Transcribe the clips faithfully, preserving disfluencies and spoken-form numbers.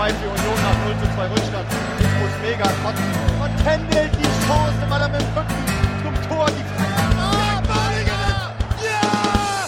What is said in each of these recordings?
zwei für Union nach null zu zwei Rückstand. Ich muss mega kotzen. Und Kendall die Chance, weil er mit dem Rücken zum Tor die Freiheit. Ah, Badiger! Ja!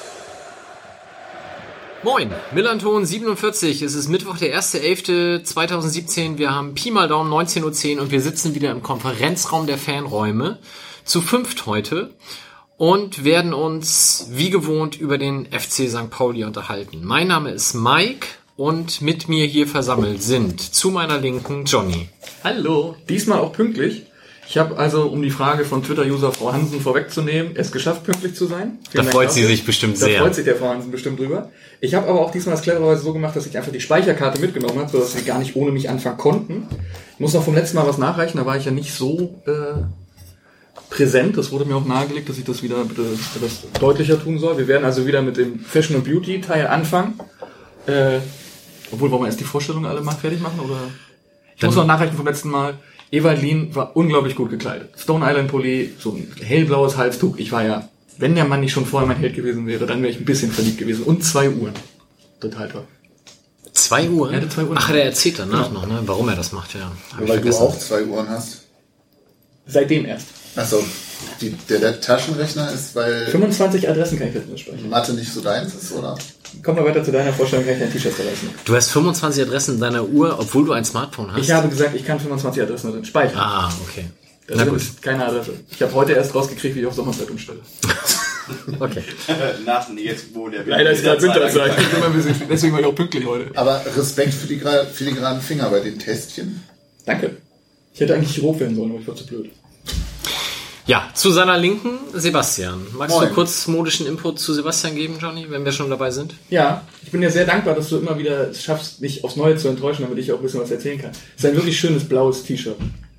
Moin, Millanton siebenundvierzig. Es ist Mittwoch, der erster elfter zweitausendsiebzehn. Wir haben Pi mal Daumen neunzehn Uhr zehn und wir sitzen wieder im Konferenzraum der Fanräume. Zu fünft heute. Und werden uns wie gewohnt über den F C Sankt Pauli unterhalten. Mein Name ist Mike und mit mir hier versammelt sind zu meiner Linken Johnny. Hallo, diesmal auch pünktlich. Ich habe also, um die Frage von Twitter-User Frau Hansen vorwegzunehmen, es geschafft, pünktlich zu sein. Vielen da freut Dank sie dafür. Sich bestimmt da sehr. Da freut sich der Frau Hansen bestimmt drüber. Ich habe aber auch diesmal das clevererweise so gemacht, dass ich einfach die Speicherkarte mitgenommen habe, sodass sie gar nicht ohne mich anfangen konnten. Ich muss noch vom letzten Mal was nachreichen, da war ich ja nicht so äh, präsent. Das wurde mir auch nahegelegt, dass ich das wieder bitte etwas deutlicher tun soll. Wir werden also wieder mit dem Fashion and Beauty Teil anfangen. Äh, obwohl, wollen wir erst die Vorstellung alle mal fertig machen? Oder? Ich Dann muss noch nachreichen vom letzten Mal. Ewald Lien war unglaublich gut gekleidet. Stone Island Pulli, so ein hellblaues Halstuch. Ich war ja, wenn der Mann nicht schon vorher mein Held gewesen wäre, dann wäre ich ein bisschen verliebt gewesen. Und zwei Uhren. Total toll. Zwei Uhren? Er hatte zwei Uhren. Ach, der erzählt danach ja. noch, ne? Warum er das macht, ja. Hab Weil du auch zwei Uhren hast. Seitdem erst. Achso, die, der, der Taschenrechner ist, weil fünfundzwanzig Adressen kann ich jetzt nur sprechen. Mathe nicht so deins ist, oder? Kommen wir weiter zu deiner Vorstellung, kann ich dein T-Shirt zerreißen. Du hast fünfundzwanzig Adressen in deiner Uhr, obwohl du ein Smartphone hast? Ich habe gesagt, ich kann fünfundzwanzig Adressen drin speichern. Ah, okay. Das Na gut. ist keine Adresse. Ich habe heute erst rausgekriegt, wie ich auf Sommerzeit umstelle. Okay. Nach jetzt, wo der Leider ist gerade Winterzeit. Deswegen war ich auch pünktlich heute. Aber Respekt für die filigranen Finger bei den Tästchen. Danke. Ich hätte eigentlich Chirurg werden sollen, aber ich war zu blöd. Ja, zu seiner Linken Sebastian. Magst Moin. du kurz modischen Input zu Sebastian geben, Johnny, wenn wir schon dabei sind? Ja, ich bin dir sehr dankbar, dass du immer wieder es schaffst, mich aufs Neue zu enttäuschen, damit ich auch ein bisschen was erzählen kann. Es ist ein wirklich schönes blaues T-Shirt.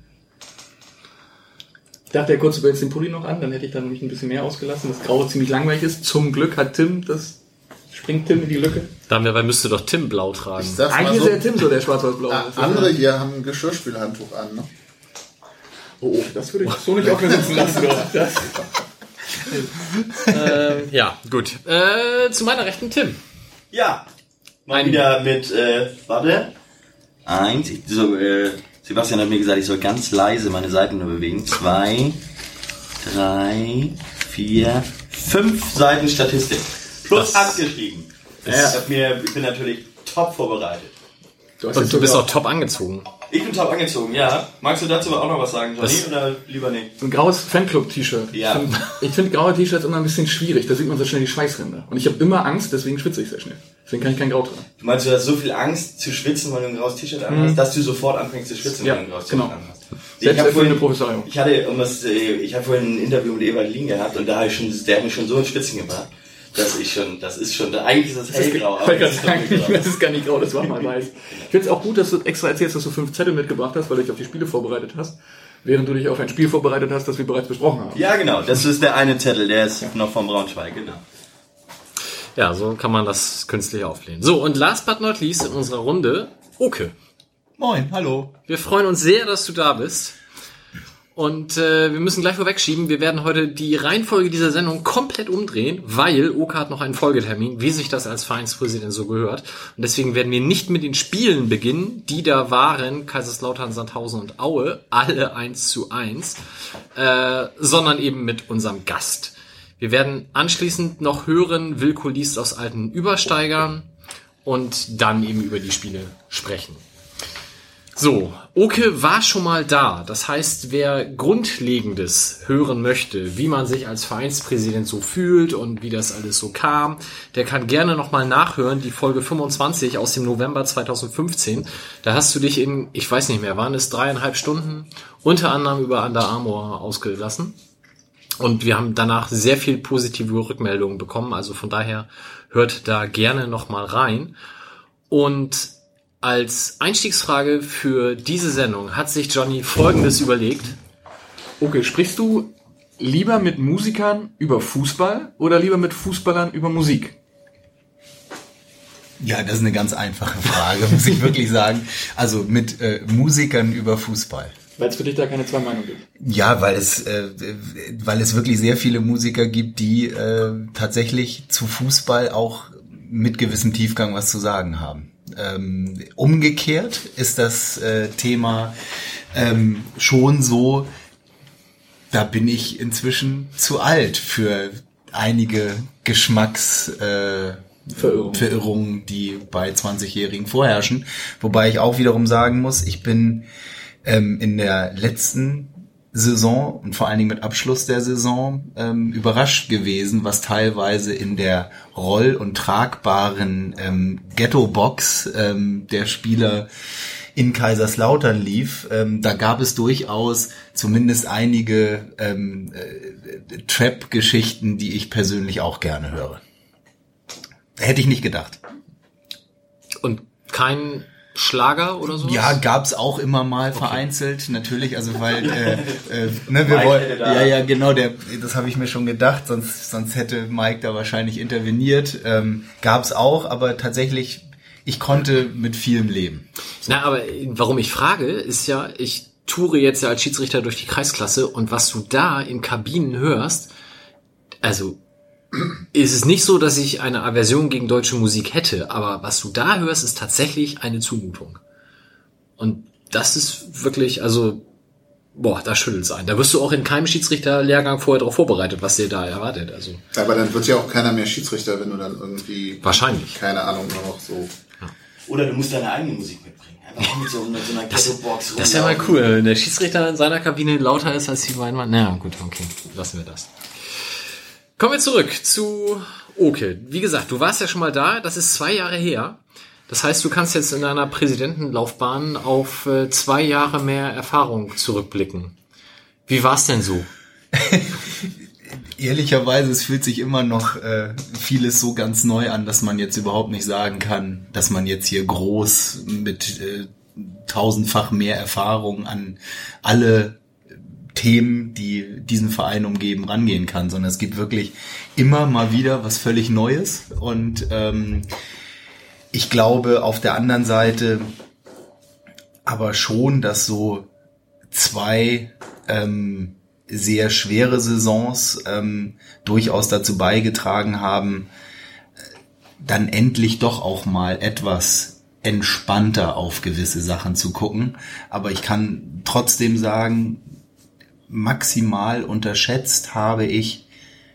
Ich dachte ja kurz, du jetzt den Pulli noch an, dann hätte ich dann nämlich ein bisschen mehr ausgelassen. Das Graue ziemlich langweilig ist. Zum Glück hat Tim, das springt Tim in die Lücke. Dabei müsste doch Tim blau tragen. Ich sag's Eigentlich mal so, ist der Tim so, der schwarz-weiß-blau. Ah, andere hier haben ein Geschirrspülhandtuch an, ne? Oh, oh, das würde ich so nicht auf mir sitzen lassen. Das. ähm, ja, gut. Äh, zu meiner Rechten Tim. Ja, mal Ein wieder mit, äh, warte, eins, ich, so, äh, Sebastian hat mir gesagt, ich soll ganz leise meine Seiten nur bewegen. Zwei, drei, vier, fünf Seiten Statistik. Plus abgeschrieben. Ich, Ja. hab mir, ich bin natürlich top vorbereitet. Du, hast Und jetzt du bist sogar auch top angezogen. Ich bin top angezogen, ja. Magst du dazu auch noch was sagen, Johnny, Das- oder lieber nicht? ein graues Fanclub-T-Shirt. Ja. Ich finde ich find graue T-Shirts immer ein bisschen schwierig. Da sieht man so schnell die Schweißränder. Und ich habe immer Angst, deswegen schwitze ich sehr schnell. Deswegen kann ich kein Grau tragen. Du meinst, du hast so viel Angst zu schwitzen, weil du ein graues T-Shirt anhast, dass du sofort anfängst zu schwitzen, Ja, wenn du ein graues genau. T-Shirt anhast. Ich Selbst habe erfüllende vorhin, Prophezeiung. ich hatte, um das, äh, ich habe vorhin ein Interview mit Ewald Lien gehabt und da habe ich schon, der hat mich schon so ins Schwitzen gebracht, dass ich schon, das ist schon, eigentlich ist das hellgrau, Ich wollte gerade das ist sagen, doch nicht grau. das ist gar nicht grau, das war mal weiß. Ich finde es auch gut, dass du extra erzählst, dass du fünf Zettel mitgebracht hast, weil du dich auf die Spiele vorbereitet hast, während du dich auf ein Spiel vorbereitet hast, das wir bereits besprochen haben. Ja, genau, das ist der eine Zettel, der ist noch vom Braunschweig, genau. Ja, so kann man das künstlich auflehnen. So, und last but not least in unserer Runde, Oke. Moin, hallo. Wir freuen uns sehr, dass du da bist. Und äh, wir müssen gleich vorwegschieben, wir werden heute die Reihenfolge dieser Sendung komplett umdrehen, weil Oke hat noch einen Folgetermin, wie sich das als Vereinspräsident so gehört. Und deswegen werden wir nicht mit den Spielen beginnen, die da waren, Kaiserslautern, Sandhausen und Aue, alle eins zu eins, äh, sondern eben mit unserem Gast. Wir werden anschließend noch hören, Wilko liest aus alten Übersteigern und dann eben über die Spiele sprechen. So, Oke war schon mal da. Das heißt, wer Grundlegendes hören möchte, wie man sich als Vereinspräsident so fühlt und wie das alles so kam, der kann gerne nochmal nachhören, die Folge fünfundzwanzig aus dem November zweitausendfünfzehn. Da hast du dich in, ich weiß nicht mehr, waren es dreieinhalb Stunden, unter anderem über Under Armour ausgelassen. Und wir haben danach sehr viel positive Rückmeldungen bekommen. Also von daher hört da gerne nochmal rein. Und als Einstiegsfrage für diese Sendung hat sich Johnny Folgendes überlegt. Okay, sprichst du lieber mit Musikern über Fußball oder lieber mit Fußballern über Musik? Ja, das ist eine ganz einfache Frage, muss ich wirklich sagen. Also mit äh, Musikern über Fußball. Weil es für dich da keine zwei Meinungen gibt. Ja, weil es äh, weil es wirklich sehr viele Musiker gibt, die äh, tatsächlich zu Fußball auch mit gewissem Tiefgang was zu sagen haben. Ähm, umgekehrt ist das äh, Thema ähm, schon so, da bin ich inzwischen zu alt für einige Geschmacks äh, Verirrungen. Verirrungen, die bei zwanzigjährigen vorherrschen. Wobei ich auch wiederum sagen muss, ich bin ähm, in der letzten Saison und vor allen Dingen mit Abschluss der Saison ähm, überrascht gewesen, was teilweise in der roll- und tragbaren ähm, Ghetto-Box ähm, der Spieler in Kaiserslautern lief. Ähm, da gab es durchaus zumindest einige ähm, äh, Trap-Geschichten, die ich persönlich auch gerne höre. Hätte ich nicht gedacht. Und kein Schlager oder so? Ja, gab's auch immer mal okay. vereinzelt, natürlich, also weil äh, äh, ne, wir wollen, ja, ja, genau, der, das habe ich mir schon gedacht, sonst sonst hätte Mike da wahrscheinlich interveniert. Ähm, gab's auch, aber tatsächlich, ich konnte mit vielem leben. So. Na, aber warum ich frage, ist ja, ich toure jetzt ja als Schiedsrichter durch die Kreisklasse und was du da in Kabinen hörst, also ist es nicht so, dass ich eine Aversion gegen deutsche Musik hätte, aber was du da hörst, ist tatsächlich eine Zumutung. Und das ist wirklich, also, boah, da schüttelt's einen. Da wirst du auch in keinem Schiedsrichterlehrgang vorher darauf vorbereitet, was dir da erwartet. Also. Aber dann wird ja auch keiner mehr Schiedsrichter, wenn du dann irgendwie... Wahrscheinlich. Keine Ahnung, nur noch so... Ja. Oder du musst deine eigene Musik mitbringen. Einfach mit so, mit so einer Ghetto-Box. Das wäre mal cool, wenn der Schiedsrichter in seiner Kabine lauter ist als die beiden Mann. Na gut, okay, lassen wir das. Kommen wir zurück zu Oke. Wie gesagt, du warst ja schon mal da, das ist zwei Jahre her. Das heißt, du kannst jetzt in deiner Präsidentenlaufbahn auf äh, zwei Jahre mehr Erfahrung zurückblicken. Wie war's denn so? Ehrlicherweise, es fühlt sich immer noch äh, vieles so ganz neu an, dass man jetzt überhaupt nicht sagen kann, dass man jetzt hier groß mit äh, tausendfach mehr Erfahrung an alle Themen, die diesen Verein umgeben, rangehen kann, sondern es gibt wirklich immer mal wieder was völlig Neues und ähm, ich glaube auf der anderen Seite aber schon, dass so zwei ähm, sehr schwere Saisons ähm, durchaus dazu beigetragen haben, dann endlich doch auch mal etwas entspannter auf gewisse Sachen zu gucken. Aber ich kann trotzdem sagen, maximal unterschätzt habe ich,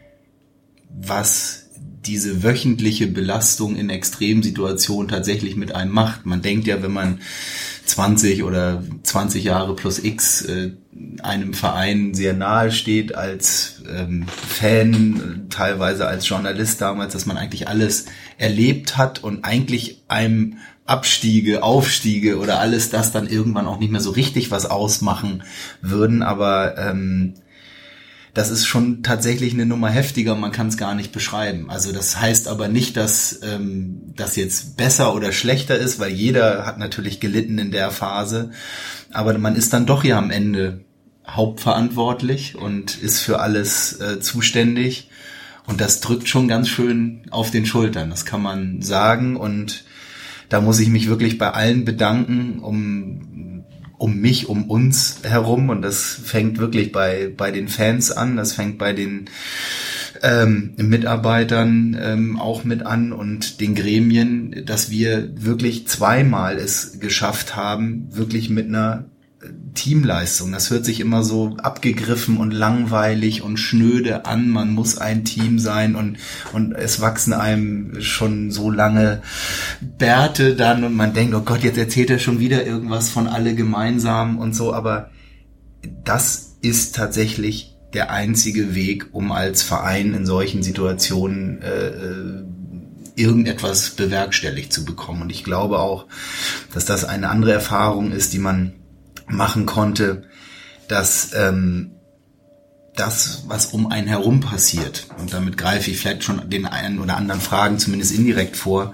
was diese wöchentliche Belastung in Extremsituationen tatsächlich mit einem macht. Man denkt ja, wenn man zwanzig oder zwanzig Jahre plus X äh, einem Verein sehr nahe steht als ähm, Fan, teilweise als Journalist damals, dass man eigentlich alles erlebt hat und eigentlich einem Abstiege, Aufstiege oder alles das dann irgendwann auch nicht mehr so richtig was ausmachen würden, aber ähm, das ist schon tatsächlich eine Nummer heftiger, man kann es gar nicht beschreiben. Also das heißt aber nicht, dass ähm, das jetzt besser oder schlechter ist, weil jeder hat natürlich gelitten in der Phase, aber man ist dann doch ja am Ende hauptverantwortlich und ist für alles äh, zuständig und das drückt schon ganz schön auf den Schultern, das kann man sagen und da muss ich mich wirklich bei allen bedanken, um, um mich, um uns herum. Und das fängt wirklich bei, bei den Fans an, das fängt bei den ähm, Mitarbeitern ähm, auch mit an und den Gremien, dass wir wirklich zweimal es geschafft haben, wirklich mit einer Teamleistung. Das hört sich immer so abgegriffen und langweilig und schnöde an. Man muss ein Team sein und und es wachsen einem schon so lange Bärte dann und man denkt, oh Gott, jetzt erzählt er schon wieder irgendwas von alle gemeinsam und so. Aber das ist tatsächlich der einzige Weg, um als Verein in solchen Situationen äh, irgendetwas bewerkstelligt zu bekommen. Und ich glaube auch, dass das eine andere Erfahrung ist, die man machen konnte, dass ähm, das, was um einen herum passiert, und damit greife ich vielleicht schon den einen oder anderen Fragen zumindest indirekt vor,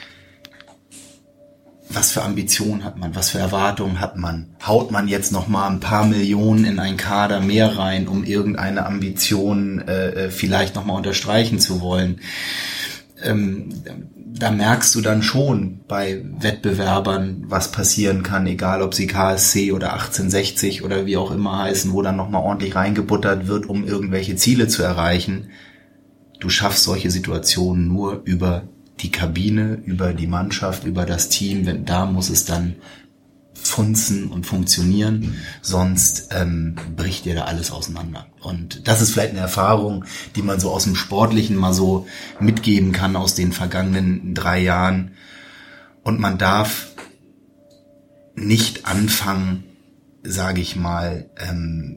was für Ambitionen hat man, was für Erwartungen hat man? Haut man jetzt noch mal ein paar Millionen in einen Kader mehr rein, um irgendeine Ambition äh, vielleicht noch mal unterstreichen zu wollen? Ähm, da merkst du dann schon bei Wettbewerbern, was passieren kann, egal ob sie K S C oder achtzehnhundertsechzig oder wie auch immer heißen, wo dann nochmal ordentlich reingebuttert wird, um irgendwelche Ziele zu erreichen. Du schaffst solche Situationen nur über die Kabine, über die Mannschaft, über das Team, wenn, da muss es dann funzen und funktionieren, sonst ähm, bricht dir da alles auseinander. Und das ist vielleicht eine Erfahrung, die man so aus dem Sportlichen mal so mitgeben kann aus den vergangenen drei Jahren. Und man darf nicht anfangen, sage ich mal, ähm,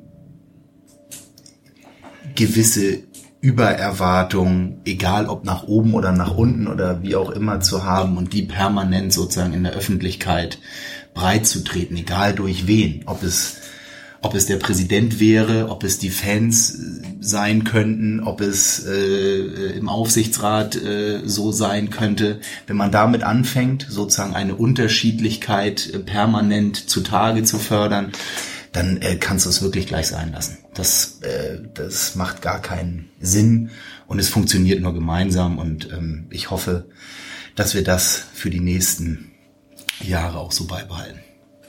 gewisse Übererwartungen, egal ob nach oben oder nach unten oder wie auch immer zu haben und die permanent sozusagen in der Öffentlichkeit breit zu treten, egal durch wen, ob es ob es der Präsident wäre, ob es die Fans sein könnten, ob es äh, im Aufsichtsrat äh, so sein könnte. Wenn man damit anfängt, sozusagen eine Unterschiedlichkeit äh, permanent zutage zu fördern, dann äh, kannst du es wirklich gleich sein lassen. Das, äh, das macht gar keinen Sinn und es funktioniert nur gemeinsam und ähm, ich hoffe, dass wir das für die nächsten Jahre auch so beibehalten.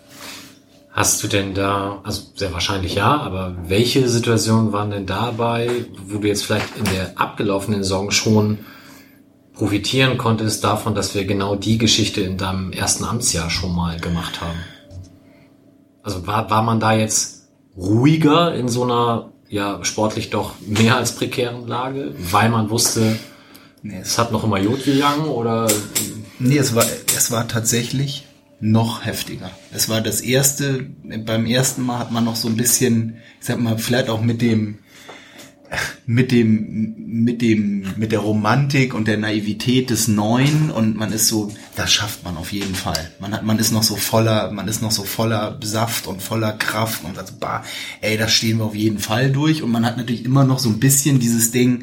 Hast du denn da, also sehr wahrscheinlich ja, aber welche Situationen waren denn dabei, wo du jetzt vielleicht in der abgelaufenen Saison schon profitieren konntest davon, dass wir genau die Geschichte in deinem ersten Amtsjahr schon mal gemacht haben? Also war, war man da jetzt ruhiger in so einer, ja, sportlich doch mehr als prekären Lage, weil man wusste, nee, es hat noch immer Jod gegangen oder? Nee, es war, es war tatsächlich noch heftiger. Es war das erste, beim ersten Mal hat man noch so ein bisschen, ich sag mal, vielleicht auch mit dem, mit dem, mit dem, mit der Romantik und der Naivität des Neuen und man ist so, das schafft man auf jeden Fall. Man hat, man ist noch so voller, man ist noch so voller Saft und voller Kraft und sagt, bah, ey, das stehen wir auf jeden Fall durch und man hat natürlich immer noch so ein bisschen dieses Ding,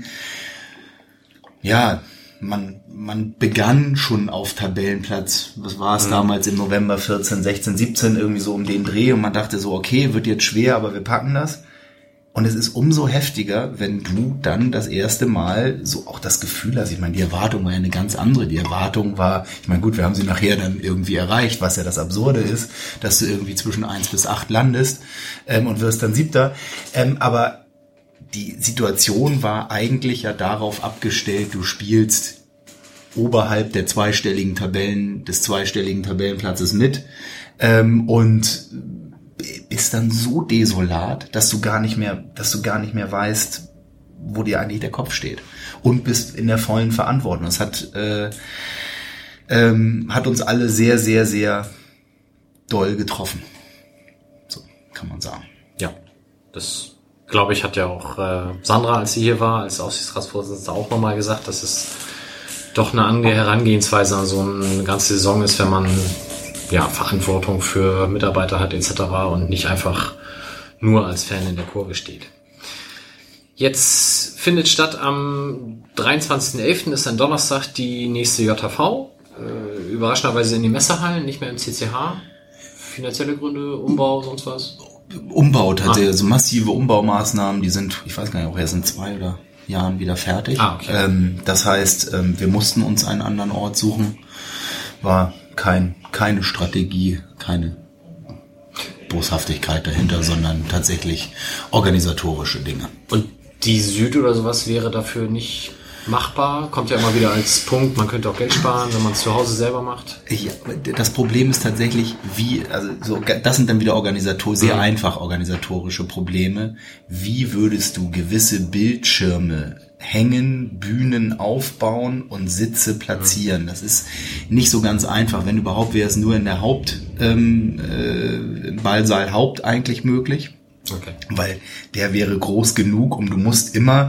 ja, man, man begann schon auf Tabellenplatz, was war es mhm. damals im November vierzehn, sechzehn, siebzehn, irgendwie so um den Dreh und man dachte so, okay, wird jetzt schwer, aber wir packen das. Und es ist umso heftiger, wenn du dann das erste Mal so auch das Gefühl hast, ich meine, die Erwartung war ja eine ganz andere. Die Erwartung war, ich meine, gut, wir haben sie nachher dann irgendwie erreicht, was ja das Absurde ist, dass du irgendwie zwischen eins bis acht landest ähm, und wirst dann Siebter. Ähm, aber die Situation war eigentlich ja darauf abgestellt, du spielst oberhalb der zweistelligen Tabellen, des zweistelligen Tabellenplatzes mit ähm, und bist dann so desolat, dass du gar nicht mehr, dass du gar nicht mehr weißt, wo dir eigentlich der Kopf steht und bist in der vollen Verantwortung. Das hat äh, ähm, hat uns alle sehr, sehr, sehr doll getroffen. So kann man sagen. Ja, das glaube ich, hat ja auch äh, Sandra, als sie hier war, als Aufsichtsratsvorsitzende auch nochmal gesagt, dass es doch eine andere Herangehensweise an so eine ganze Saison ist, wenn man ja Verantwortung für Mitarbeiter hat et cetera und nicht einfach nur als Fan in der Kurve steht. Jetzt findet statt am dreiundzwanzigsten elften ist ein Donnerstag die nächste J H V. Äh, überraschenderweise in die Messehallen, nicht mehr im C C H. Finanzielle Gründe, Umbau, sonst was? Umbau tatsächlich, also massive Umbaumaßnahmen, die sind, ich weiß gar nicht, auch erst in zwei oder Jahren wieder fertig. Ah, okay. ähm, das heißt, ähm, wir mussten uns einen anderen Ort suchen. War kein, keine Strategie, keine Boshaftigkeit dahinter, sondern tatsächlich organisatorische Dinge. Und die Süd oder sowas wäre dafür nicht machbar? Kommt ja immer wieder als Punkt, man könnte auch Geld sparen, wenn man es zu Hause selber macht. Ja, das Problem ist tatsächlich, wie, also so, das sind dann wieder Organisator, sehr mhm. einfach organisatorische Probleme. Wie würdest du gewisse Bildschirme hängen, Bühnen aufbauen und Sitze platzieren? Mhm. Das ist nicht so ganz einfach. Wenn überhaupt, wäre es nur in der Haupt, ähm, äh, im Ballsaal Haupt eigentlich möglich. Okay. Weil der wäre groß genug und du musst immer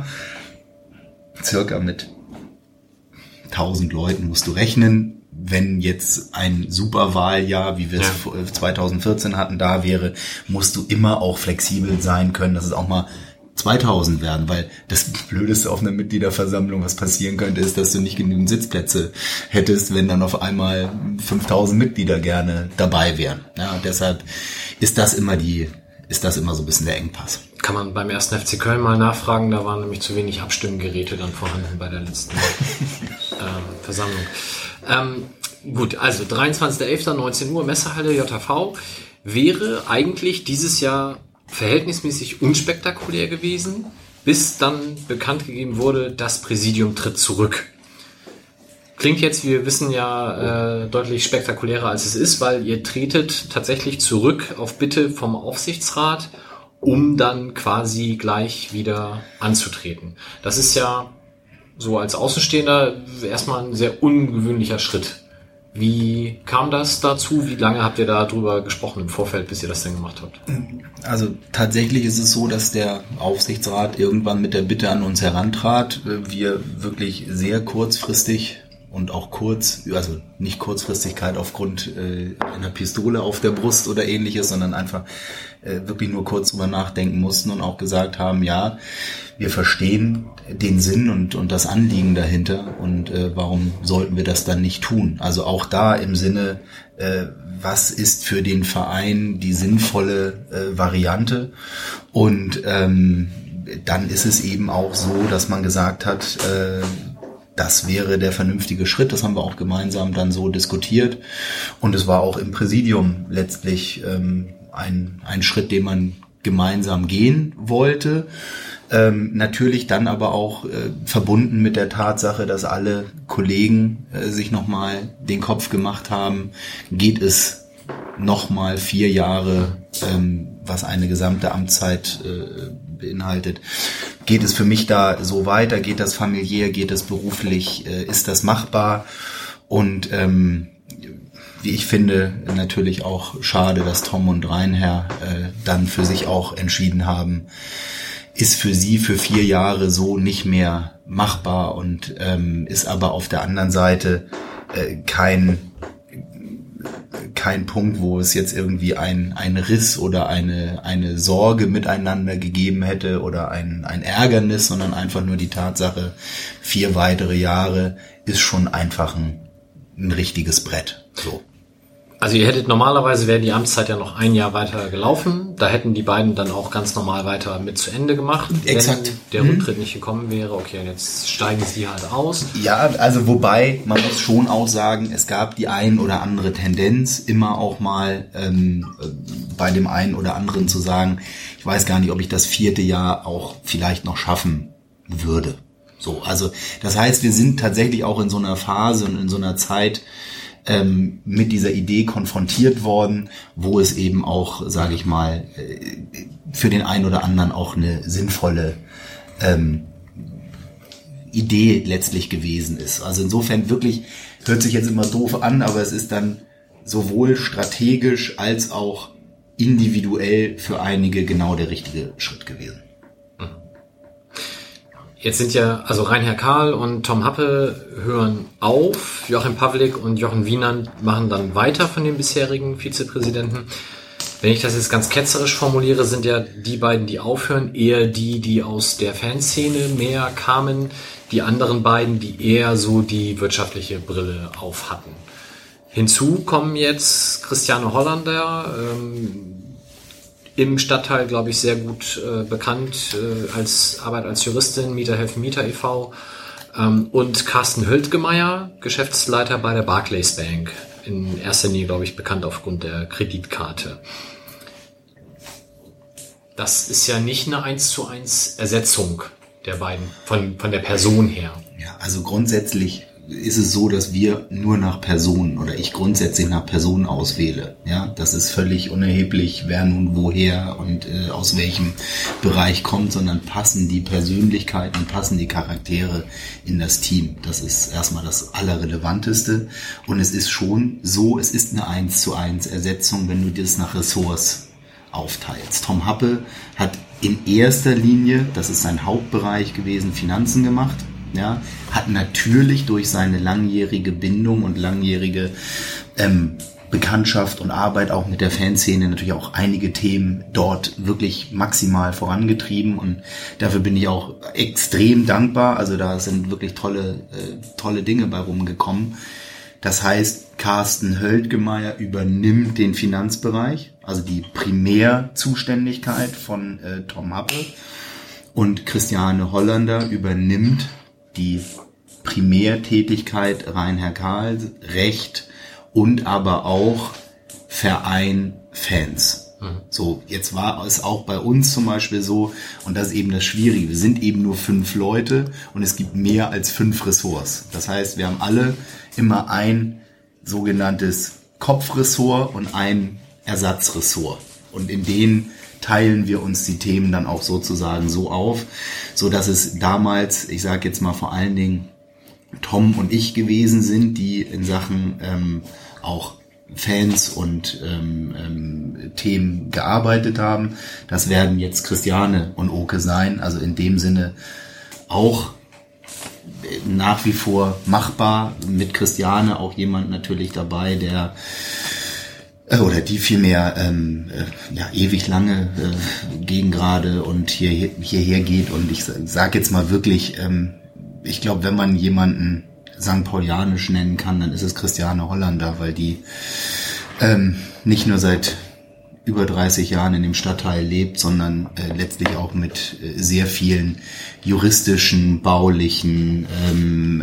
circa mit tausend Leuten musst du rechnen. Wenn jetzt ein Superwahljahr, wie wir es ja. zwanzig vierzehn hatten, da wäre, musst du immer auch flexibel sein können, dass es auch mal zweitausend werden, weil das Blödeste auf einer Mitgliederversammlung, was passieren könnte, ist, dass du nicht genügend Sitzplätze hättest, wenn dann auf einmal fünftausend Mitglieder gerne dabei wären. Ja, deshalb ist das immer die, ist das immer so ein bisschen der Engpass. Kann man beim ersten F C Köln mal nachfragen, da waren nämlich zu wenig Abstimmgeräte dann vorhanden bei der letzten ähm, Versammlung. Ähm, gut, also dreiundzwanzigster elfter neunzehn Uhr, Messehalle J H V wäre eigentlich dieses Jahr verhältnismäßig unspektakulär gewesen, bis dann bekannt gegeben wurde, das Präsidium tritt zurück. Klingt jetzt, wie wir wissen, ja äh, deutlich spektakulärer als es ist, weil ihr tretet tatsächlich zurück auf Bitte vom Aufsichtsrat, um dann quasi gleich wieder anzutreten. Das ist ja so als Außenstehender erstmal ein sehr ungewöhnlicher Schritt. Wie kam das dazu? Wie lange habt ihr da drüber gesprochen im Vorfeld, bis ihr das denn gemacht habt? Also tatsächlich ist es so, dass der Aufsichtsrat irgendwann mit der Bitte an uns herantrat. Wir wirklich sehr kurzfristig und auch kurz, also nicht Kurzfristigkeit aufgrund äh, einer Pistole auf der Brust oder ähnliches, sondern einfach äh, wirklich nur kurz drüber nachdenken mussten und auch gesagt haben, ja, wir verstehen den Sinn und, und das Anliegen dahinter und äh, warum sollten wir das dann nicht tun? Also auch da im Sinne, äh, was ist für den Verein die sinnvolle äh, Variante? Und ähm, dann ist es eben auch so, dass man gesagt hat, äh, das wäre der vernünftige Schritt. Das haben wir auch gemeinsam dann so diskutiert. Und es war auch im Präsidium letztlich ähm, ein, ein Schritt, den man gemeinsam gehen wollte. Ähm, natürlich dann aber auch äh, verbunden mit der Tatsache, dass alle Kollegen äh, sich nochmal den Kopf gemacht haben, geht es nochmal vier Jahre, ähm, was eine gesamte Amtszeit äh, beinhaltet. Geht es für mich da so weiter? Geht das familiär? Geht es beruflich? Äh, ist das machbar? Und ähm, wie ich finde, natürlich auch schade, dass Tom und Reinher äh, dann für sich auch entschieden haben, ist für sie für vier Jahre so nicht mehr machbar und ähm, ist aber auf der anderen Seite äh, kein kein Punkt, wo es jetzt irgendwie ein ein Riss oder eine eine Sorge miteinander gegeben hätte oder ein ein Ärgernis, sondern einfach nur die Tatsache, vier weitere Jahre ist schon einfach ein, ein richtiges Brett. So. Also ihr hättet normalerweise, wäre die Amtszeit ja noch ein Jahr weiter gelaufen. Da hätten die beiden dann auch ganz normal weiter mit zu Ende gemacht. Exakt. Wenn der mhm. Rücktritt nicht gekommen wäre. Okay, und jetzt steigen sie halt aus. Ja, also wobei, man muss schon auch sagen, es gab die ein oder andere Tendenz, immer auch mal ähm, bei dem einen oder anderen zu sagen, ich weiß gar nicht, ob ich das vierte Jahr auch vielleicht noch schaffen würde. So, also das heißt, wir sind tatsächlich auch in so einer Phase und in so einer Zeit, Ähm, mit dieser Idee konfrontiert worden, wo es eben auch, sage ich mal, äh, für den einen oder anderen auch eine sinnvolle ähm, Idee letztlich gewesen ist. Also insofern wirklich, hört sich jetzt immer doof an, aber es ist dann sowohl strategisch als auch individuell für einige genau der richtige Schritt gewesen. Jetzt sind ja, also Reinhard Kahl und Tom Happe hören auf, Joachim Pawlik und Jochen Wienand machen dann weiter von den bisherigen Vizepräsidenten. Wenn ich das jetzt ganz ketzerisch formuliere, sind ja die beiden, die aufhören, eher die, die aus der Fanszene mehr kamen, die anderen beiden, die eher so die wirtschaftliche Brille auf hatten. Hinzu kommen jetzt Christiane Hollander, ähm, im Stadtteil, glaube ich, sehr gut äh, bekannt äh, als Arbeit als Juristin, Mieter helfen Mieter e V ähm, und Carsten Hültgemeier, Geschäftsleiter bei der Barclays Bank, in erster Linie, glaube ich, bekannt aufgrund der Kreditkarte. Das ist ja nicht eine eins zu eins Ersetzung der beiden, von, von der Person her. Ja, also grundsätzlich ist es so, dass wir nur nach Personen oder ich grundsätzlich nach Personen auswähle. Ja, das ist völlig unerheblich, wer nun woher und äh, aus welchem Bereich kommt, sondern passen die Persönlichkeiten, passen die Charaktere in das Team. Das ist erstmal das Allerrelevanteste. Und es ist schon so, es ist eine eins zu eins Ersetzung, wenn du das nach Ressorts aufteilst. Tom Happe hat in erster Linie, das ist sein Hauptbereich gewesen, Finanzen gemacht. Ja, hat natürlich durch seine langjährige Bindung und langjährige ähm, Bekanntschaft und Arbeit auch mit der Fanszene natürlich auch einige Themen dort wirklich maximal vorangetrieben und dafür bin ich auch extrem dankbar. Also da sind wirklich tolle, äh, tolle Dinge bei rumgekommen. Das heißt, Carsten Hültgemeier übernimmt den Finanzbereich, also die Primärzuständigkeit von äh, Tom Happe und Christiane Hollander übernimmt die Primärtätigkeit Reinhard Kahl, Recht und aber auch Verein Fans. Mhm. So, jetzt war es auch bei uns zum Beispiel so, und das ist eben das Schwierige, wir sind eben nur fünf Leute und es gibt mehr als fünf Ressorts. Das heißt, wir haben alle immer ein sogenanntes Kopfressort und ein Ersatzressort. Und in denen teilen wir uns die Themen dann auch sozusagen so auf, so dass es damals, ich sage jetzt mal vor allen Dingen Tom und ich gewesen sind, die in Sachen ähm, auch Fans und ähm, ähm, Themen gearbeitet haben. Das werden jetzt Christiane und Oke sein, also in dem Sinne auch nach wie vor machbar, mit Christiane auch jemand natürlich dabei, der äh, oder die vielmehr ähm, äh, ja, ewig lange äh, Gegengrade und hier, hierher geht, und ich sage jetzt mal wirklich, ähm, ich glaube, wenn man jemanden Sankt Paulianisch nennen kann, dann ist es Christiane Hollander, weil die ähm, nicht nur seit über dreißig Jahren in dem Stadtteil lebt, sondern äh, letztlich auch mit äh, sehr vielen juristischen, baulichen, ähm,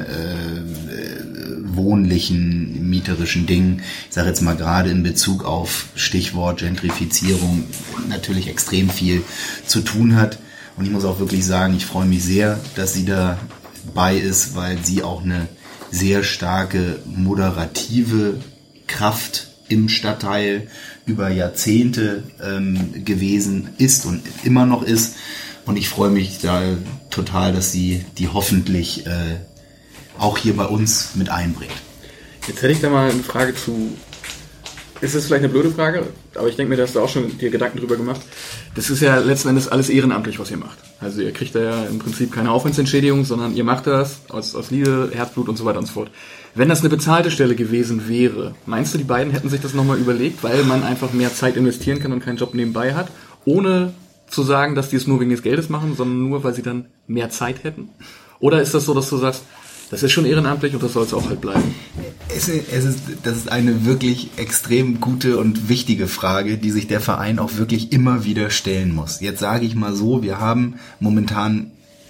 äh, wohnlichen, mieterischen Dingen, ich sage jetzt mal gerade in Bezug auf Stichwort Gentrifizierung, natürlich extrem viel zu tun hat. Und ich muss auch wirklich sagen, ich freue mich sehr, dass sie dabei ist, weil sie auch eine sehr starke moderative Kraft im Stadtteil über Jahrzehnte ähm, gewesen ist und immer noch ist. Und ich freue mich da total, dass sie die hoffentlich äh, auch hier bei uns mit einbringt. Jetzt hätte ich da mal eine Frage zu. Ist das vielleicht eine blöde Frage, aber ich denke mir, da hast du auch schon dir Gedanken drüber gemacht. Das ist ja letzten Endes alles ehrenamtlich, was ihr macht. Also ihr kriegt da ja im Prinzip keine Aufwandsentschädigung, sondern ihr macht das aus, aus Liebe, Herzblut und so weiter und so fort. Wenn das eine bezahlte Stelle gewesen wäre, meinst du, die beiden hätten sich das nochmal überlegt, weil man einfach mehr Zeit investieren kann und keinen Job nebenbei hat, ohne zu sagen, dass die es nur wegen des Geldes machen, sondern nur, weil sie dann mehr Zeit hätten? Oder ist das so, dass du sagst, das ist schon ehrenamtlich und das soll es auch halt bleiben? Es ist, es ist, das ist eine wirklich extrem gute und wichtige Frage, die sich der Verein auch wirklich immer wieder stellen muss. Jetzt sage ich mal so, wir haben momentan,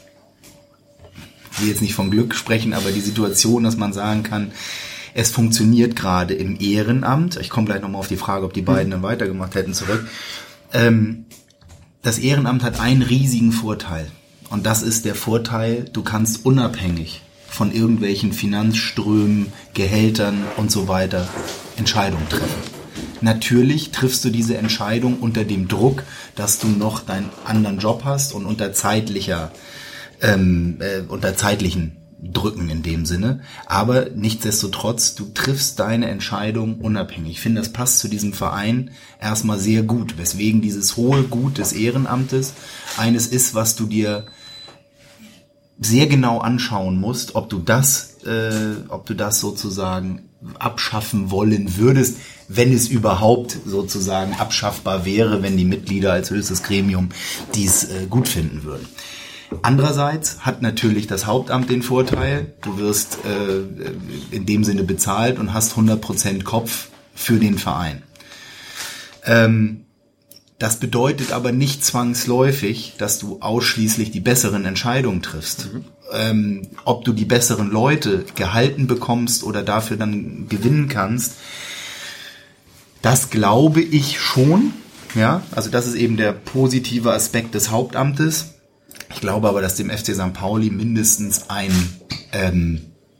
ich will jetzt nicht von Glück sprechen, aber die Situation, dass man sagen kann, es funktioniert gerade im Ehrenamt. Ich komme gleich nochmal auf die Frage, ob die beiden dann weitergemacht hätten, zurück. Ähm, das Ehrenamt hat einen riesigen Vorteil. Und das ist der Vorteil, du kannst unabhängig von irgendwelchen Finanzströmen, Gehältern und so weiter Entscheidungen treffen. Natürlich triffst du diese Entscheidung unter dem Druck, dass du noch deinen anderen Job hast und unter zeitlicher, ähm, äh, unter zeitlichen Drücken in dem Sinne. Aber nichtsdestotrotz, du triffst deine Entscheidung unabhängig. Ich finde, das passt zu diesem Verein erstmal sehr gut, weswegen dieses hohe Gut des Ehrenamtes eines ist, was du dir sehr genau anschauen musst, ob du das, äh, ob du das sozusagen abschaffen wollen würdest, wenn es überhaupt sozusagen abschaffbar wäre, wenn die Mitglieder als höchstes Gremium dies äh, gut finden würden. Andererseits hat natürlich das Hauptamt den Vorteil, du wirst äh, in dem Sinne bezahlt und hast hundert Prozent Kopf für den Verein. Ähm, Das bedeutet aber nicht zwangsläufig, dass du ausschließlich die besseren Entscheidungen triffst. Mhm. Ähm, ob du die besseren Leute gehalten bekommst oder dafür dann gewinnen kannst, das glaube ich schon. Ja, also das ist eben der positive Aspekt des Hauptamtes. Ich glaube aber, dass dem F C Sankt Pauli mindestens ein, ähm,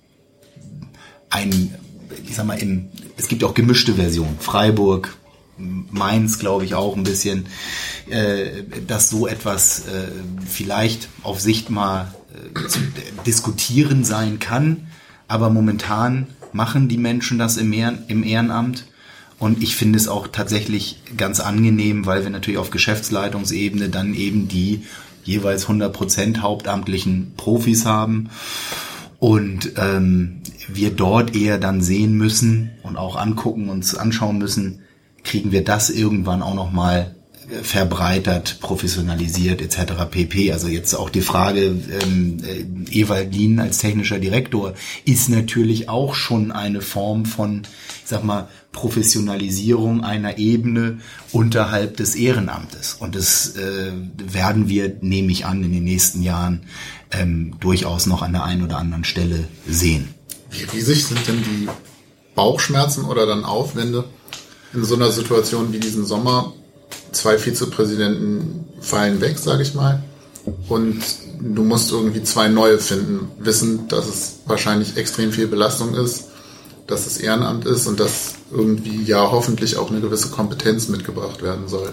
ein, ich sag mal, im, es gibt auch gemischte Versionen. Freiburg, Mainz, glaube ich, auch ein bisschen, äh, dass so etwas äh, vielleicht auf Sicht mal äh, zu diskutieren sein kann, aber momentan machen die Menschen das im, Ehren, im Ehrenamt und ich finde es auch tatsächlich ganz angenehm, weil wir natürlich auf Geschäftsleitungsebene dann eben die jeweils hundert Prozent hauptamtlichen Profis haben und ähm, wir dort eher dann sehen müssen und auch angucken, uns anschauen müssen, kriegen wir das irgendwann auch nochmal verbreitert, professionalisiert et cetera pp. Also jetzt auch die Frage, ähm, Ewald Lien als technischer Direktor ist natürlich auch schon eine Form von, ich sag mal, Professionalisierung einer Ebene unterhalb des Ehrenamtes. Und das äh, werden wir, nehme ich an, in den nächsten Jahren ähm, durchaus noch an der einen oder anderen Stelle sehen. Wie riesig sind denn die Bauchschmerzen oder dann Aufwände in so einer Situation wie diesen Sommer, zwei Vizepräsidenten fallen weg, sage ich mal. Und du musst irgendwie zwei neue finden, wissen, dass es wahrscheinlich extrem viel Belastung ist, dass es Ehrenamt ist und dass irgendwie ja hoffentlich auch eine gewisse Kompetenz mitgebracht werden soll.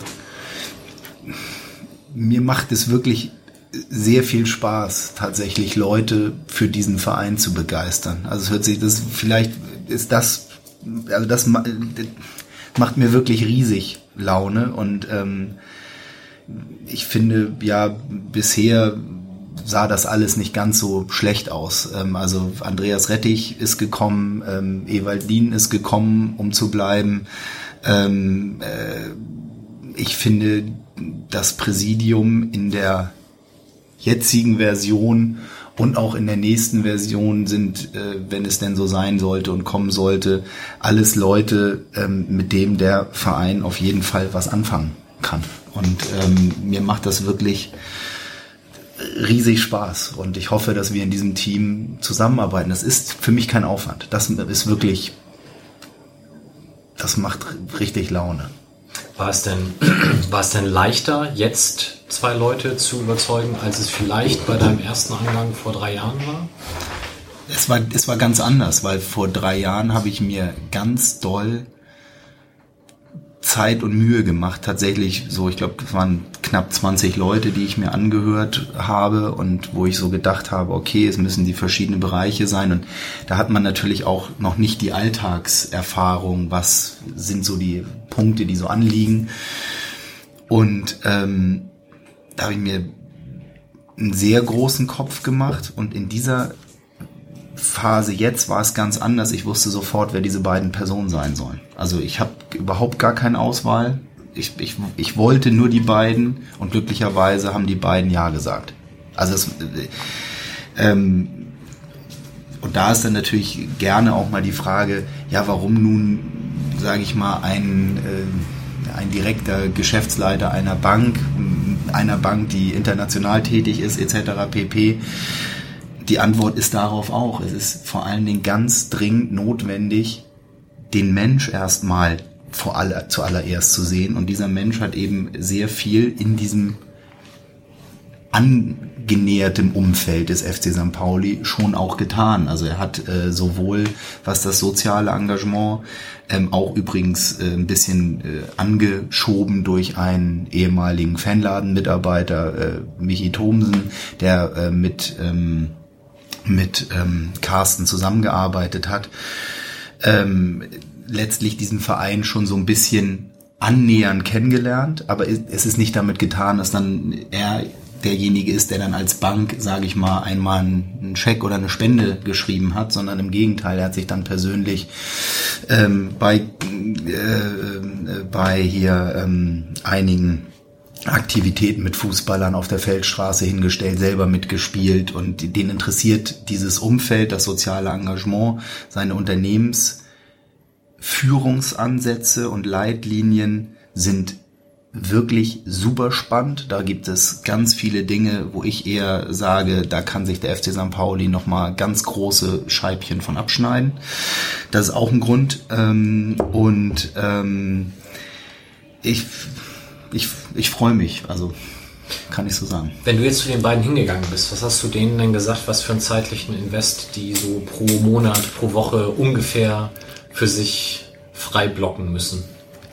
Mir macht es wirklich sehr viel Spaß, tatsächlich Leute für diesen Verein zu begeistern. Also es hört sich, das vielleicht ist das, also das macht mir wirklich riesig Laune und ähm, ich finde ja bisher sah das alles nicht ganz so schlecht aus. Ähm, also Andreas Rettich ist gekommen, ähm, Ewald Lien ist gekommen, um zu bleiben. Ähm, äh, ich finde das Präsidium in der jetzigen Version und auch in der nächsten Version sind, äh, wenn es denn so sein sollte und kommen sollte, alles Leute, ähm, mit dem der Verein auf jeden Fall was anfangen kann. Und ähm, mir macht das wirklich riesig Spaß und ich hoffe, dass wir in diesem Team zusammenarbeiten. Das ist für mich kein Aufwand. Das ist wirklich, das macht richtig Laune. War es denn, war es denn leichter, jetzt zwei Leute zu überzeugen, als es vielleicht bei deinem ersten Angang vor drei Jahren war? Es war, es war ganz anders, weil vor drei Jahren habe ich mir ganz doll Zeit und Mühe gemacht, tatsächlich so, ich glaube, das waren knapp zwanzig Leute, die ich mir angehört habe und wo ich so gedacht habe, okay, es müssen die verschiedenen Bereiche sein und da hat man natürlich auch noch nicht die Alltagserfahrung, was sind so die Punkte, die so anliegen und ähm, da habe ich mir einen sehr großen Kopf gemacht und in dieser Phase jetzt war es ganz anders. Ich wusste sofort, wer diese beiden Personen sein sollen. Also ich habe überhaupt gar keine Auswahl. Ich, ich, ich wollte nur die beiden und glücklicherweise haben die beiden Ja gesagt. Also es, ähm, und da ist dann natürlich gerne auch mal die Frage, ja, warum nun, sage ich mal, ein, äh, ein direkter Geschäftsleiter einer Bank, einer Bank, die international tätig ist, et cetera pp. Die Antwort ist darauf auch. Es ist vor allen Dingen ganz dringend notwendig, den Mensch erstmal vor aller, zuallererst zu sehen. Und dieser Mensch hat eben sehr viel in diesem angenäherten Umfeld des F C Sankt Pauli schon auch getan. Also er hat äh, sowohl, was das soziale Engagement, ähm, auch übrigens äh, ein bisschen äh, angeschoben durch einen ehemaligen Fanladen-Mitarbeiter, äh, Michi Thomsen, der äh, mit ähm, mit ähm, Carsten zusammengearbeitet hat, ähm, letztlich diesen Verein schon so ein bisschen annähernd kennengelernt, aber es ist nicht damit getan, dass dann er derjenige ist, der dann als Bank, sage ich mal, einmal einen Scheck oder eine Spende geschrieben hat, sondern im Gegenteil, er hat sich dann persönlich ähm, bei äh, bei hier ähm, einigen Aktivitäten mit Fußballern auf der Feldstraße hingestellt, selber mitgespielt und den interessiert dieses Umfeld, das soziale Engagement, seine Unternehmensführungsansätze und Leitlinien sind wirklich super spannend. Da gibt es ganz viele Dinge, wo ich eher sage, da kann sich der F C Sankt Pauli nochmal ganz große Scheibchen von abschneiden. Das ist auch ein Grund. Und ähm, ich Ich, ich freue mich, also kann ich so sagen. Wenn du jetzt zu den beiden hingegangen bist, was hast du denen denn gesagt, was für einen zeitlichen Invest die so pro Monat, pro Woche ungefähr für sich frei blocken müssen?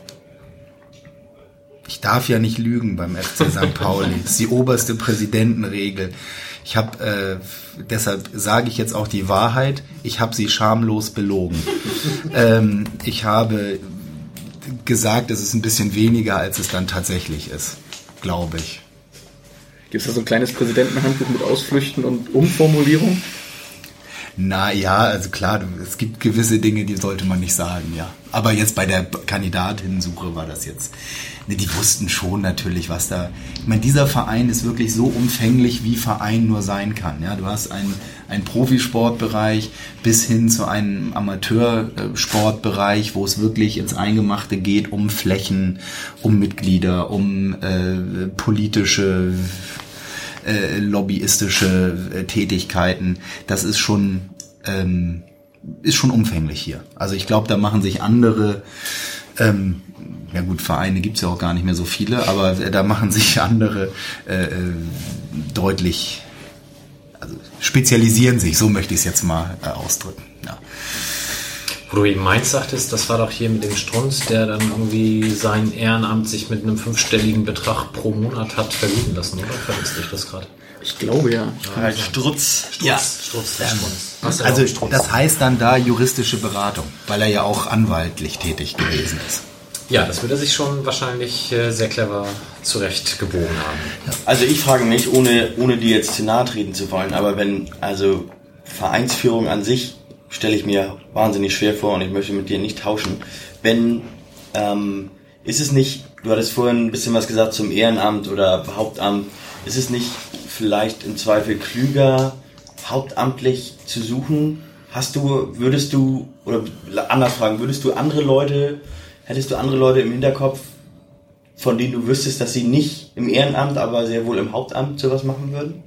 Ich darf ja nicht lügen beim F C Sankt Pauli. Das ist die oberste Präsidentenregel. Ich habe, äh, deshalb sage ich jetzt auch die Wahrheit, ich habe sie schamlos belogen. ähm, ich habe gesagt, es ist ein bisschen weniger, als es dann tatsächlich ist, glaube ich. Gibt es da so ein kleines Präsidentenhandbuch mit Ausflüchten und Umformulierung? Na ja, also klar, es gibt gewisse Dinge, die sollte man nicht sagen, ja. Aber jetzt bei der Kandidatinnensuche war das jetzt, die wussten schon natürlich, was da, ich meine, dieser Verein ist wirklich so umfänglich, wie Verein nur sein kann, ja. Du hast einen, einen Profisportbereich bis hin zu einem Amateursportbereich, wo es wirklich ins Eingemachte geht, um Flächen, um Mitglieder, um äh, politische Äh, lobbyistische äh, Tätigkeiten, das ist schon ähm, ist schon umfänglich hier. Also ich glaube, da machen sich andere ähm, ja gut, Vereine gibt's ja auch gar nicht mehr so viele, aber da machen sich andere äh, deutlich, also spezialisieren sich, so möchte ich es jetzt mal äh, ausdrücken. Ja. Wo du eben Mainz sagtest, das war doch hier mit dem Strunz, der dann irgendwie sein Ehrenamt sich mit einem fünfstelligen Betrag pro Monat hat vergüten lassen, oder? Verwechsel ich das gerade? Ich glaube ja. Halt Strutz. Strutz, ja. Strutz, der Strunz. Was Also ja Strunz. das heißt dann da juristische Beratung, weil er ja auch anwaltlich tätig gewesen ist. Ja, das würde er sich schon wahrscheinlich äh, sehr clever zurechtgebogen haben. Also ich frage mich, ohne, ohne dir jetzt zu nahe treten zu wollen, aber wenn, also Vereinsführung an sich stelle ich mir wahnsinnig schwer vor und ich möchte mit dir nicht tauschen. Wenn, ähm, ist es nicht, du hattest vorhin ein bisschen was gesagt zum Ehrenamt oder Hauptamt, ist es nicht vielleicht im Zweifel klüger, hauptamtlich zu suchen? Hast du, würdest du, oder anders fragen, würdest du andere Leute, hättest du andere Leute im Hinterkopf, von denen du wüsstest, dass sie nicht im Ehrenamt, aber sehr wohl im Hauptamt sowas machen würden?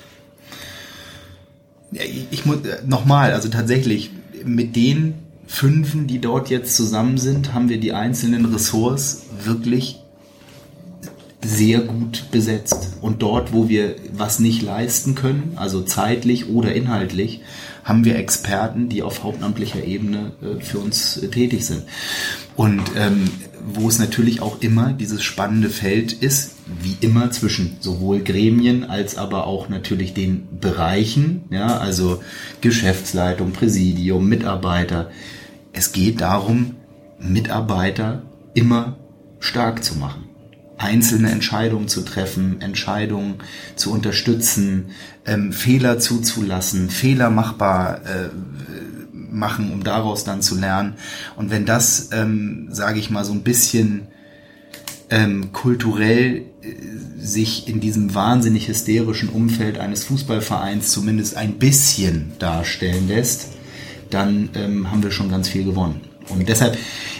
Ja, ich, ich muss, nochmal, also tatsächlich, mit den Fünfen, die dort jetzt zusammen sind, haben wir die einzelnen Ressorts wirklich sehr gut besetzt. Und dort, wo wir was nicht leisten können, also zeitlich oder inhaltlich, haben wir Experten, die auf hauptamtlicher Ebene äh, für uns äh, tätig sind. Und ähm, wo es natürlich auch immer dieses spannende Feld ist, wie immer zwischen sowohl Gremien als aber auch natürlich den Bereichen, ja, also Geschäftsleitung, Präsidium, Mitarbeiter. Es geht darum, Mitarbeiter immer stark zu machen. Einzelne Entscheidungen zu treffen, Entscheidungen zu unterstützen, ähm, Fehler zuzulassen, Fehler machbar äh, machen, um daraus dann zu lernen. Und wenn das, ähm, sage ich mal, so ein bisschen ähm, kulturell äh, sich in diesem wahnsinnig hysterischen Umfeld eines Fußballvereins zumindest ein bisschen darstellen lässt, dann ähm, haben wir schon ganz viel gewonnen. Und deshalb...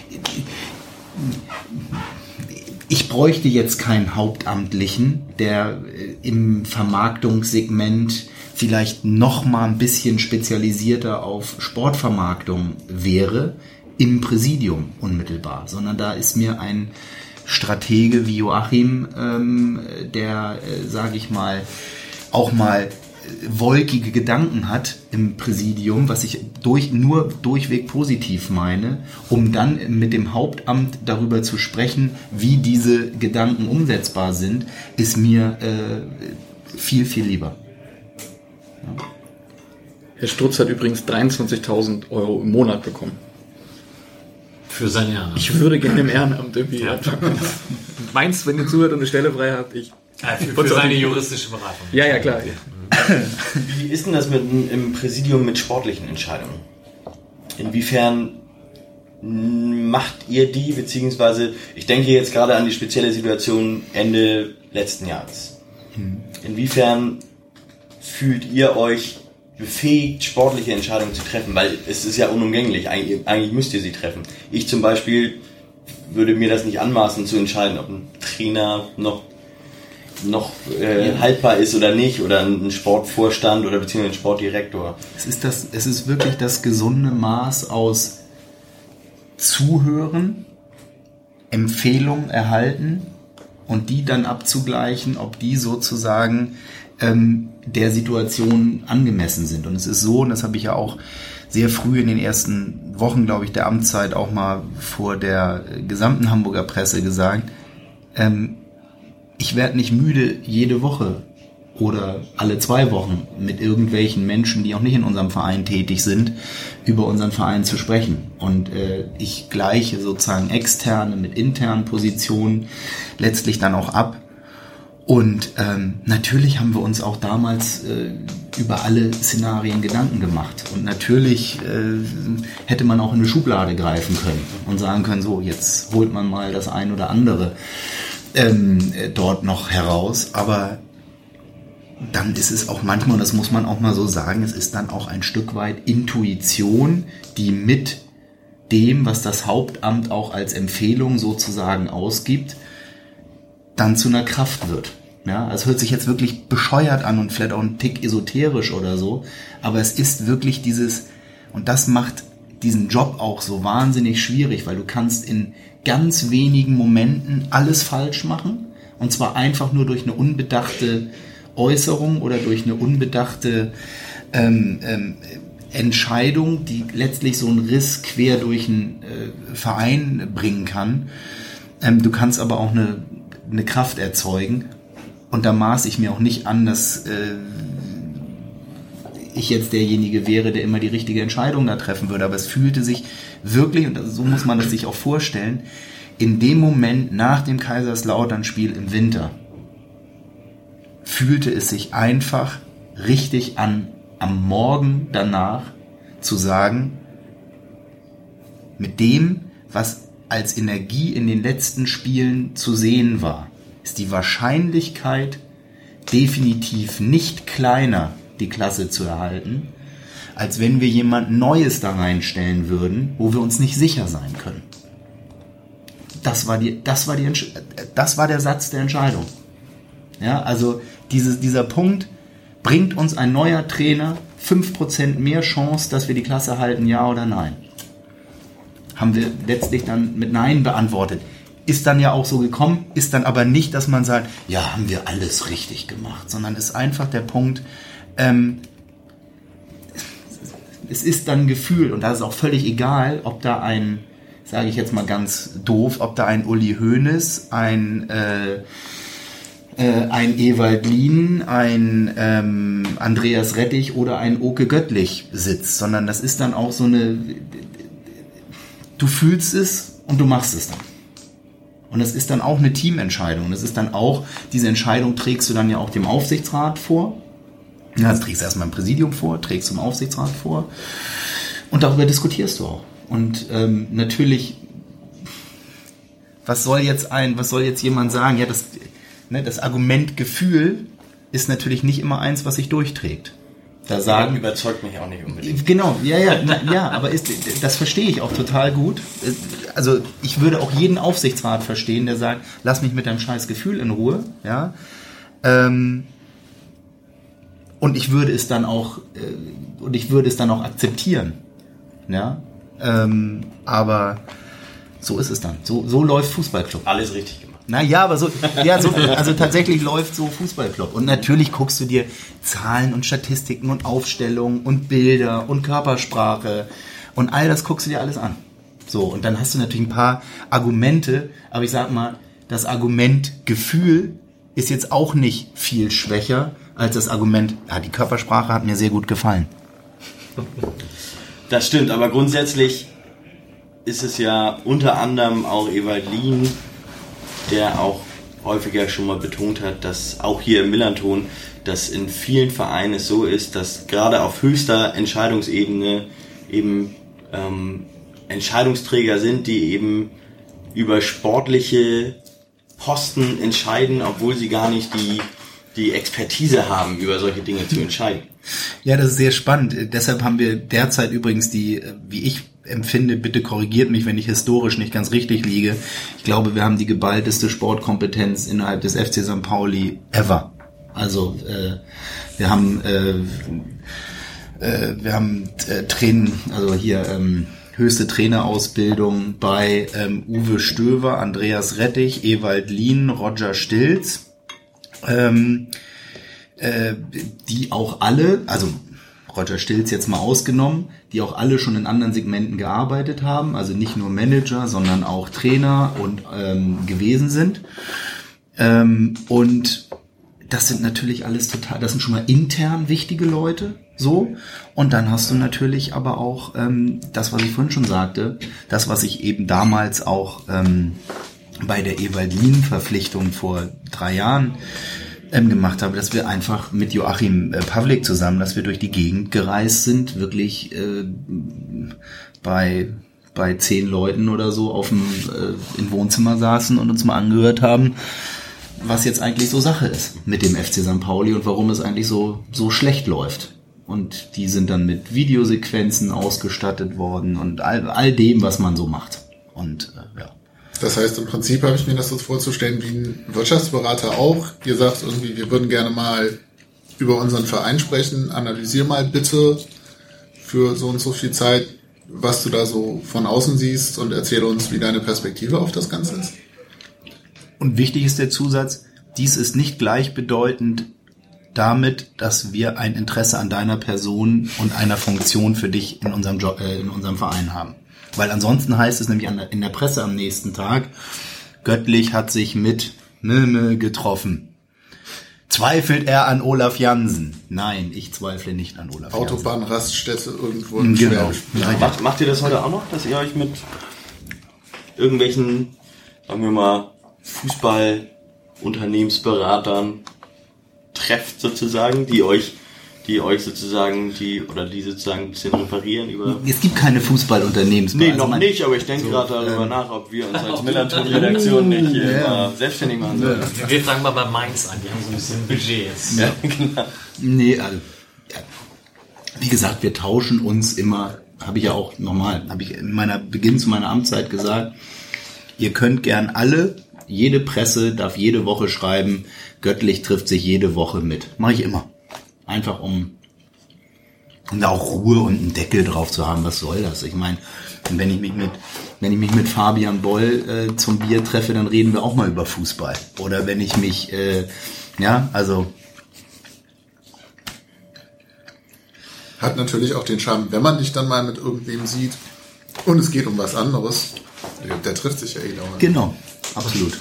Ich bräuchte jetzt keinen Hauptamtlichen, der im Vermarktungssegment vielleicht noch mal ein bisschen spezialisierter auf Sportvermarktung wäre, im Präsidium unmittelbar, sondern da ist mir ein Stratege wie Joachim, ähm, der, äh, sage ich mal, auch mal wolkige Gedanken hat im Präsidium, was ich durch, nur durchweg positiv meine, um dann mit dem Hauptamt darüber zu sprechen, wie diese Gedanken umsetzbar sind, ist mir äh, viel, viel lieber. Ja. Herr Strutz hat übrigens dreiundzwanzigtausend Euro im Monat bekommen. Für sein Ehrenamt. Ich würde gerne im Ehrenamt irgendwie anfangen. Meinst, wenn ihr zuhört und eine Stelle frei habt, ich... Ja, für, für seine juristische Beratung. Ja, ja, klar. Wie ist denn das mit, im Präsidium mit sportlichen Entscheidungen? Inwiefern macht ihr die, beziehungsweise ich denke jetzt gerade an die spezielle Situation Ende letzten Jahres. Inwiefern fühlt ihr euch befähigt, sportliche Entscheidungen zu treffen? Weil es ist ja unumgänglich, eigentlich, eigentlich müsst ihr sie treffen. Ich zum Beispiel würde mir das nicht anmaßen zu entscheiden, ob ein Trainer noch noch äh, ja. haltbar ist oder nicht, oder ein Sportvorstand oder beziehungsweise ein Sportdirektor. Es ist das, es ist wirklich das gesunde Maß aus Zuhören, Empfehlungen erhalten und die dann abzugleichen, ob die sozusagen ähm, der Situation angemessen sind. Und es ist so, und das habe ich ja auch sehr früh in den ersten Wochen, glaube ich, der Amtszeit auch mal vor der gesamten Hamburger Presse gesagt, ähm, ich werde nicht müde, jede Woche oder alle zwei Wochen mit irgendwelchen Menschen, die auch nicht in unserem Verein tätig sind, über unseren Verein zu sprechen. Und äh, ich gleiche sozusagen externe mit internen Positionen letztlich dann auch ab. Und ähm, natürlich haben wir uns auch damals äh, über alle Szenarien Gedanken gemacht. Und natürlich äh, hätte man auch in eine Schublade greifen können und sagen können, so, jetzt holt man mal das ein oder andere Ähm, dort noch heraus, aber dann ist es auch manchmal, und das muss man auch mal so sagen, es ist dann auch ein Stück weit Intuition, die mit dem, was das Hauptamt auch als Empfehlung sozusagen ausgibt, dann zu einer Kraft wird. Ja, es hört sich jetzt wirklich bescheuert an und vielleicht auch ein Tick esoterisch oder so, aber es ist wirklich dieses, und das macht diesen Job auch so wahnsinnig schwierig, weil du kannst in ganz wenigen Momenten alles falsch machen. Und zwar einfach nur durch eine unbedachte Äußerung oder durch eine unbedachte ähm, ähm, Entscheidung, die letztlich so einen Riss quer durch einen äh, Verein bringen kann. Ähm, du kannst aber auch eine, eine Kraft erzeugen. Und da maß ich mir auch nicht an, dass äh, ich jetzt derjenige wäre, der immer die richtige Entscheidung da treffen würde. Aber es fühlte sich wirklich, und so muss man das sich auch vorstellen, in dem Moment nach dem Kaiserslautern-Spiel im Winter fühlte es sich einfach richtig an, am Morgen danach zu sagen, mit dem, was als Energie in den letzten Spielen zu sehen war, ist die Wahrscheinlichkeit definitiv nicht kleiner, die Klasse zu erhalten, als wenn wir jemand Neues da reinstellen würden, wo wir uns nicht sicher sein können. Das war die, das war die, das war der Satz der Entscheidung. Ja, also dieses, dieser Punkt, bringt uns ein neuer Trainer fünf Prozent mehr Chance, dass wir die Klasse halten, ja oder nein? Haben wir letztlich dann mit Nein beantwortet. Ist dann ja auch so gekommen, ist dann aber nicht, dass man sagt, ja, haben wir alles richtig gemacht, sondern ist einfach der Punkt, ähm, es ist dann ein Gefühl und da ist auch völlig egal, ob da ein, sage ich jetzt mal ganz doof, ob da ein Uli Hoeneß, ein äh, äh, ein Ewald Lien, ein ähm, Andreas Rettich oder ein Oke Göttlich sitzt, sondern das ist dann auch so eine, du fühlst es und du machst es dann. Und das ist dann auch eine Teamentscheidung. Das ist dann auch, diese Entscheidung trägst du dann ja auch dem Aufsichtsrat vor. Ja, das trägst du erstmal im Präsidium vor, trägst du dem Aufsichtsrat vor. Und darüber diskutierst du auch. Und ähm, natürlich, was soll jetzt ein, was soll jetzt jemand sagen? Ja, das, ne, das Argument Gefühl ist natürlich nicht immer eins, was sich durchträgt. Da sagen, überzeugt mich auch nicht unbedingt. Genau, ja, ja, na, ja, aber ist, das verstehe ich auch total gut. Also ich würde auch jeden Aufsichtsrat verstehen, der sagt, lass mich mit deinem scheiß Gefühl in Ruhe, ja. Ähm, und ich würde es dann auch, äh, und ich würde es dann auch akzeptieren, ja. Ähm, aber so ist es dann. So, so läuft Fußballclub. Alles richtig gemacht. Na ja, aber so, ja, so, also tatsächlich läuft so Fußballclub. Und natürlich guckst du dir Zahlen und Statistiken und Aufstellungen und Bilder und Körpersprache und all das guckst du dir alles an. So, und dann hast du natürlich ein paar Argumente, aber ich sag mal, das Argument Gefühl ist jetzt auch nicht viel schwächer als das Argument, ja, die Körpersprache hat mir sehr gut gefallen. Das stimmt, aber grundsätzlich ist es ja unter anderem auch Ewald Lien, der auch häufiger schon mal betont hat, dass auch hier im Millanton, dass in vielen Vereinen es so ist, dass gerade auf höchster Entscheidungsebene eben ähm, Entscheidungsträger sind, die eben über sportliche Posten entscheiden, obwohl sie gar nicht die, die Expertise haben, über solche Dinge zu entscheiden. Ja, das ist sehr spannend. Deshalb haben wir derzeit übrigens die, wie ich empfinde, bitte korrigiert mich, wenn ich historisch nicht ganz richtig liege. Ich glaube, wir haben die geballteste Sportkompetenz innerhalb des F C Sankt Pauli ever. Also äh, wir haben äh, äh, wir haben äh, Trainen, also hier ähm, höchste Trainerausbildung bei ähm, Uwe Stöver, Andreas Rettich, Ewald Lien, Roger Stilz, ähm, äh, die auch alle, also Roger Stilz jetzt mal ausgenommen, die auch alle schon in anderen Segmenten gearbeitet haben, also nicht nur Manager, sondern auch Trainer und ähm, gewesen sind. Ähm, und das sind natürlich alles total, das sind schon mal intern wichtige Leute, so. Und dann hast du natürlich aber auch ähm, das, was ich vorhin schon sagte, das, was ich eben damals auch ähm, bei der Ewald Lien-Verpflichtung vor drei Jahren gemacht habe, dass wir einfach mit Joachim äh, Pavlik zusammen, dass wir durch die Gegend gereist sind, wirklich äh, bei bei zehn Leuten oder so auf dem äh, im Wohnzimmer saßen und uns mal angehört haben, was jetzt eigentlich so Sache ist mit dem F C Sankt Pauli und warum es eigentlich so so schlecht läuft. Und die sind dann mit Videosequenzen ausgestattet worden und all, all dem, was man so macht. Und äh, ja. Das heißt, im Prinzip habe ich mir das so vorzustellen wie ein Wirtschaftsberater auch. Ihr sagt irgendwie, wir würden gerne mal über unseren Verein sprechen. Analysier mal bitte für so und so viel Zeit, was du da so von außen siehst und erzähle uns, wie deine Perspektive auf das Ganze ist. Und wichtig ist der Zusatz, dies ist nicht gleichbedeutend damit, dass wir ein Interesse an deiner Person und einer Funktion für dich in unserem Job, äh, in unserem Verein haben. Weil ansonsten heißt es nämlich an der, in der Presse am nächsten Tag, Göttlich hat sich mit Milme getroffen. Zweifelt er an Olaf Jansen? Nein, ich zweifle nicht an Olaf Jansen. Autobahnraststätte irgendwo im Genau. Ja, macht, macht ihr das heute auch noch, dass ihr euch mit irgendwelchen, sagen wir mal, Fußballunternehmensberatern trefft sozusagen, die euch, die euch sozusagen, die, oder die sozusagen ein bisschen referieren über... Es gibt keine Fußballunternehmensberater. Nee, noch also nicht, aber ich denke so, gerade darüber ähm, nach, ob wir uns als Millanton-Redaktion nicht äh, Ja. mal selbstständig machen sollen. Wir fragen mal bei Mainz an, die haben so ein bisschen Budget jetzt. Ja, genau. Nee, also, ja. Wie gesagt, wir tauschen uns immer, habe ich ja auch normal, habe ich in meiner Beginn zu meiner Amtszeit gesagt, ihr könnt gern alle, jede Presse darf jede Woche schreiben, Göttlich trifft sich jede Woche mit. Mache ich immer. Einfach um, um da auch Ruhe und einen Deckel drauf zu haben. Was soll das? Ich meine, wenn ich mich mit, wenn ich mich mit Fabian Boll äh, zum Bier treffe, dann reden wir auch mal über Fußball. Oder wenn ich mich, äh, ja, also Hat natürlich auch den Charme, wenn man dich dann mal mit irgendwem sieht und es geht um was anderes, der, der trifft sich ja eh dauernd. genau, absolut.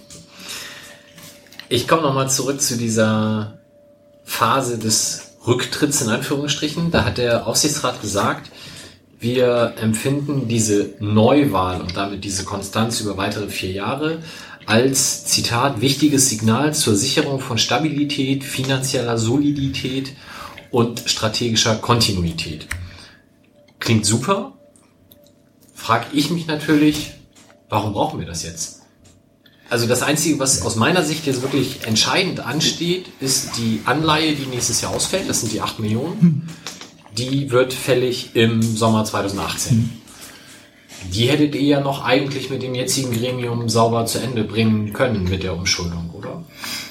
Ich komme nochmal zurück zu dieser Phase des Rücktritts in Anführungsstrichen. Da hat der Aufsichtsrat gesagt, wir empfinden diese Neuwahl und damit diese Konstanz über weitere vier Jahre als, Zitat, wichtiges Signal zur Sicherung von Stabilität, finanzieller Solidität und strategischer Kontinuität. Klingt super. Frag ich mich natürlich, warum brauchen wir das jetzt? Also das Einzige, was aus meiner Sicht jetzt wirklich entscheidend ansteht, ist die Anleihe, die nächstes Jahr ausfällt. Das sind die acht Millionen. Die wird fällig im Sommer zweitausendachtzehn. Die hättet ihr ja noch eigentlich mit dem jetzigen Gremium sauber zu Ende bringen können mit der Umschuldung, oder?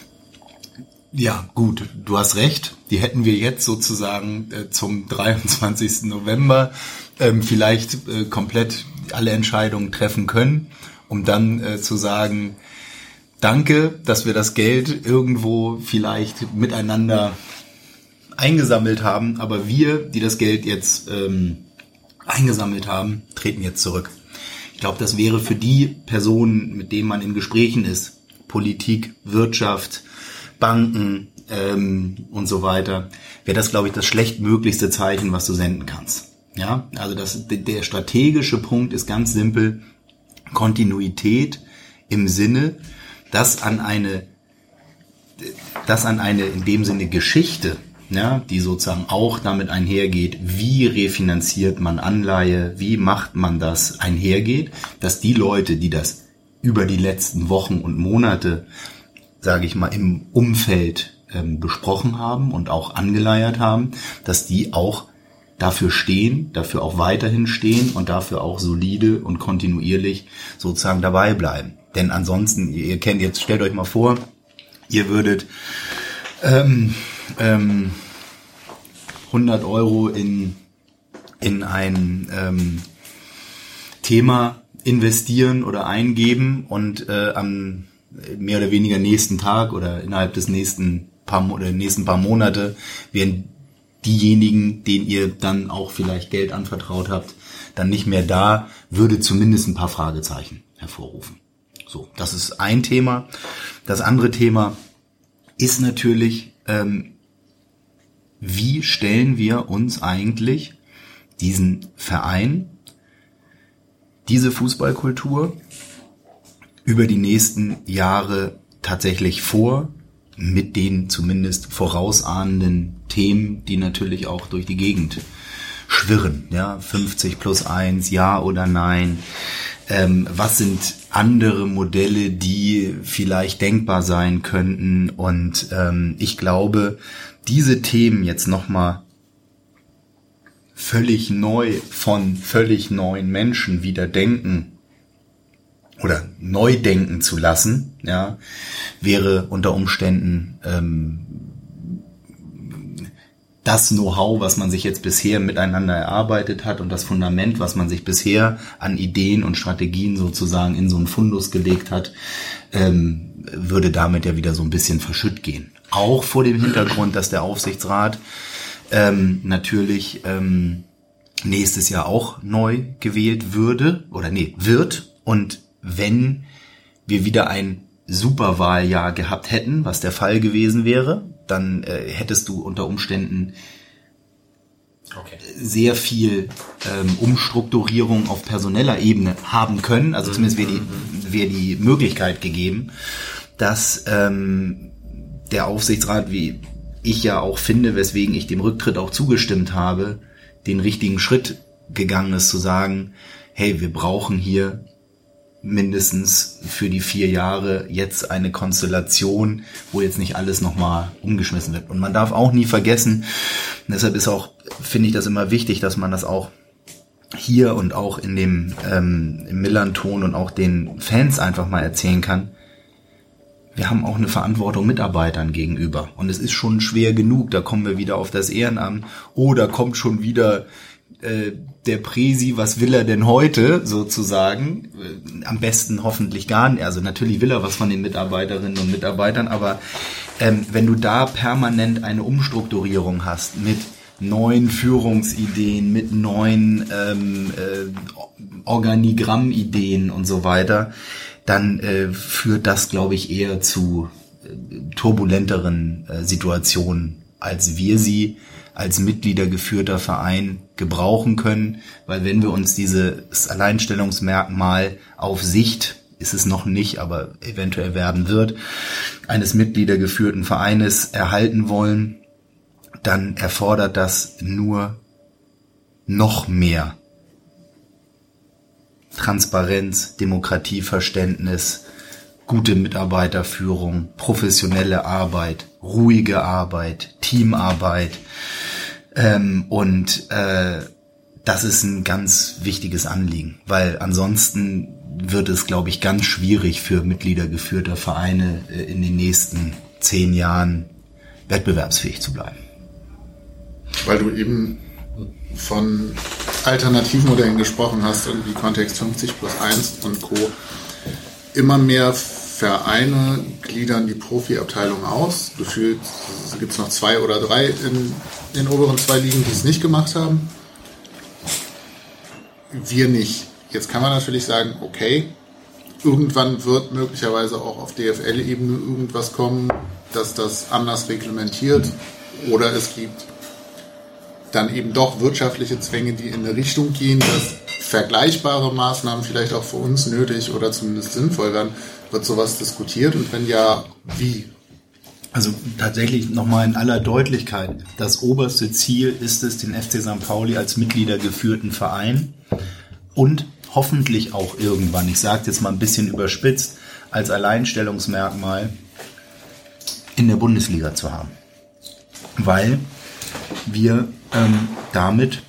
Ja, gut, du hast recht. Die hätten wir jetzt sozusagen äh, zum dreiundzwanzigsten November ähm, vielleicht äh, komplett alle Entscheidungen treffen können, um dann äh, zu sagen, danke, dass wir das Geld irgendwo vielleicht miteinander eingesammelt haben, aber wir, die das Geld jetzt ähm, eingesammelt haben, treten jetzt zurück. Ich glaube, das wäre für die Personen, mit denen man in Gesprächen ist, Politik, Wirtschaft, Banken ähm, und so weiter, wäre das, glaube ich, das schlechtmöglichste Zeichen, was du senden kannst. Ja, also das, der strategische Punkt ist ganz simpel, Kontinuität im Sinne, dass an eine, dass an eine in dem Sinne Geschichte, ja, die sozusagen auch damit einhergeht, wie refinanziert man Anleihe, wie macht man das einhergeht, dass die Leute, die das über die letzten Wochen und Monate, sage ich mal, im Umfeld ähm, besprochen haben und auch angeleiert haben, dass die auch dafür stehen, dafür auch weiterhin stehen und dafür auch solide und kontinuierlich sozusagen dabei bleiben. Denn ansonsten, ihr kennt, jetzt stellt euch mal vor, ihr würdet ähm, ähm, hundert Euro in, in ein ähm, Thema investieren oder eingeben und äh, am mehr oder weniger nächsten Tag oder innerhalb des nächsten paar, oder nächsten paar Monate werden diejenigen, denen ihr dann auch vielleicht Geld anvertraut habt, dann nicht mehr da, würde zumindest ein paar Fragezeichen hervorrufen. So, das ist ein Thema. Das andere Thema ist natürlich, ähm, wie stellen wir uns eigentlich diesen Verein, diese Fußballkultur über die nächsten Jahre tatsächlich vor, mit den zumindest vorausahnenden Themen, die natürlich auch durch die Gegend schwirren. Ja, fünfzig plus eins, ja oder nein. Ähm, was sind andere Modelle, die vielleicht denkbar sein könnten? Und ähm, ich glaube, diese Themen jetzt nochmal völlig neu von völlig neuen Menschen wieder denken oder neu denken zu lassen, ja, wäre unter Umständen ähm, das Know-how, was man sich jetzt bisher miteinander erarbeitet hat und das Fundament, was man sich bisher an Ideen und Strategien sozusagen in so einen Fundus gelegt hat, ähm, würde damit ja wieder so ein bisschen verschütt gehen. Auch vor dem Hintergrund, dass der Aufsichtsrat ähm, natürlich ähm, nächstes Jahr auch neu gewählt würde oder nee, wird. Und wenn wir wieder ein Superwahljahr gehabt hätten, was der Fall gewesen wäre, dann äh, hättest du unter Umständen okay. sehr viel ähm, Umstrukturierung auf personeller Ebene haben können. Also zumindest wäre die, wäre die Möglichkeit gegeben, dass ähm, der Aufsichtsrat, wie ich ja auch finde, weswegen ich dem Rücktritt auch zugestimmt habe, den richtigen Schritt gegangen ist, zu sagen, hey, wir brauchen hier mindestens für die vier Jahre jetzt eine Konstellation, wo jetzt nicht alles nochmal umgeschmissen wird. Und man darf auch nie vergessen, und deshalb ist auch, finde ich das immer wichtig, dass man das auch hier und auch in dem ähm, im Millern-Ton und auch den Fans einfach mal erzählen kann, wir haben auch eine Verantwortung Mitarbeitern gegenüber. Und es ist schon schwer genug, da kommen wir wieder auf das Ehrenamt, oh, da kommt schon wieder äh, der Präsi, was will er denn heute sozusagen? Äh, am besten hoffentlich gar nicht. Also natürlich will er was von den Mitarbeiterinnen und Mitarbeitern, aber ähm, wenn du da permanent eine Umstrukturierung hast mit neuen Führungsideen, mit neuen ähm, äh, Organigrammideen und so weiter, dann äh, führt das, glaube ich, eher zu äh, turbulenteren äh, Situationen, als wir sie als mitgliedergeführter Verein gebrauchen können. Weil wenn wir uns dieses Alleinstellungsmerkmal auf Sicht, ist es noch nicht, aber eventuell werden wird, eines mitgliedergeführten Vereines erhalten wollen, dann erfordert das nur noch mehr Transparenz, Demokratieverständnis, gute Mitarbeiterführung, professionelle Arbeit, ruhige Arbeit, Teamarbeit. Ähm, und äh, das ist ein ganz wichtiges Anliegen, weil ansonsten wird es, glaube ich, ganz schwierig für mitgliedergeführte Vereine äh, in den nächsten zehn Jahren wettbewerbsfähig zu bleiben. Weil du eben von Alternativmodellen gesprochen hast, irgendwie Kontext fünfzig plus eins und Co. Immer mehr Vereine gliedern die Profiabteilung aus. Gefühlt gibt es noch zwei oder drei in den oberen zwei Ligen, die es nicht gemacht haben. Wir nicht. Jetzt kann man natürlich sagen, okay, irgendwann wird möglicherweise auch auf D F L-Ebene irgendwas kommen, dass das anders reglementiert, oder es gibt dann eben doch wirtschaftliche Zwänge, die in eine Richtung gehen, dass vergleichbare Maßnahmen vielleicht auch für uns nötig oder zumindest sinnvoll werden. Wird sowas diskutiert, und wenn ja, wie? Also tatsächlich nochmal in aller Deutlichkeit, das oberste Ziel ist es, den F C Sankt Pauli als mitgliedergeführten Verein und hoffentlich auch irgendwann, ich sage jetzt mal ein bisschen überspitzt, als Alleinstellungsmerkmal in der Bundesliga zu haben. Weil wir ähm, damit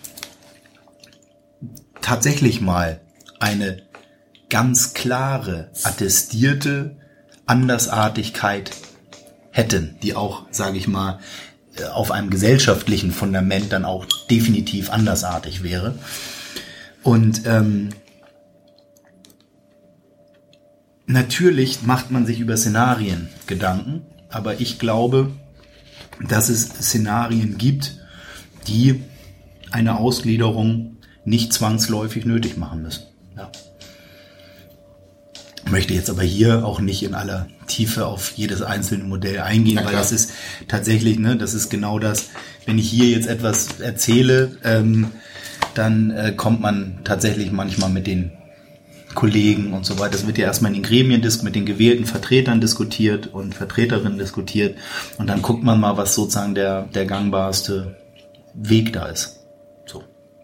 tatsächlich mal eine ganz klare, attestierte Andersartigkeit hätten, die auch, sage ich mal, auf einem gesellschaftlichen Fundament dann auch definitiv andersartig wäre. Und ähm, natürlich macht man sich über Szenarien Gedanken, aber ich glaube, dass es Szenarien gibt, die eine Ausgliederung nicht zwangsläufig nötig machen müssen. Ja. Ich möchte jetzt aber hier auch nicht in aller Tiefe auf jedes einzelne Modell eingehen, weil das ist tatsächlich, ne, das ist genau das, wenn ich hier jetzt etwas erzähle, ähm, dann äh, kommt man tatsächlich manchmal mit den Kollegen und so weiter. Das wird ja erstmal in den Gremien mit den gewählten Vertretern diskutiert und Vertreterinnen diskutiert, und dann guckt man mal, was sozusagen der, der gangbarste Weg da ist. So.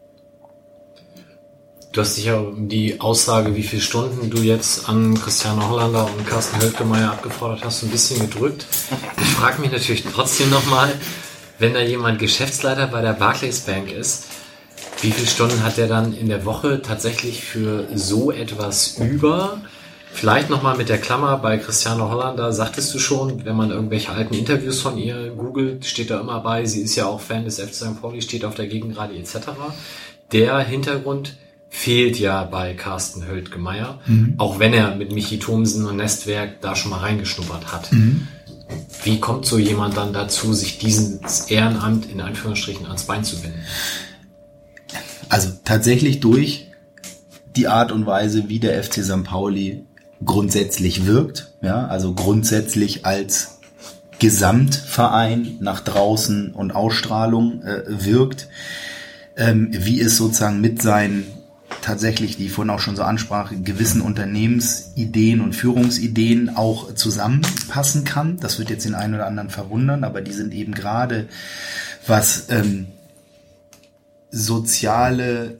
Du hast dich ja um die Aussage, wie viele Stunden du jetzt an Christiane Hollander und Carsten Hölkemeyer abgefordert hast, ein bisschen gedrückt. Ich frage mich natürlich trotzdem nochmal, wenn da jemand Geschäftsleiter bei der Barclays Bank ist, wie viele Stunden hat der dann in der Woche tatsächlich für so etwas über? Vielleicht nochmal mit der Klammer bei Christiane Hollander, sagtest du schon, wenn man irgendwelche alten Interviews von ihr googelt, steht da immer bei, sie ist ja auch Fan des F C Sankt Pauli, steht auf der Gegengrade et cetera. Der Hintergrund fehlt ja bei Carsten Höldke-Meyer, mhm. auch wenn er mit Michi Thomsen und Nestwerk da schon mal reingeschnuppert hat. Mhm. Wie kommt so jemand dann dazu, sich dieses Ehrenamt in Anführungsstrichen ans Bein zu binden? Also tatsächlich durch die Art und Weise, wie der F C Sankt Pauli grundsätzlich wirkt, ja, also grundsätzlich als Gesamtverein nach draußen und Ausstrahlung äh, wirkt, ähm, wie es sozusagen mit seinen tatsächlich, die ich vorhin auch schon so ansprach, gewissen Unternehmensideen und Führungsideen auch zusammenpassen kann. Das wird jetzt den einen oder anderen verwundern, aber die sind eben gerade, was ähm, soziale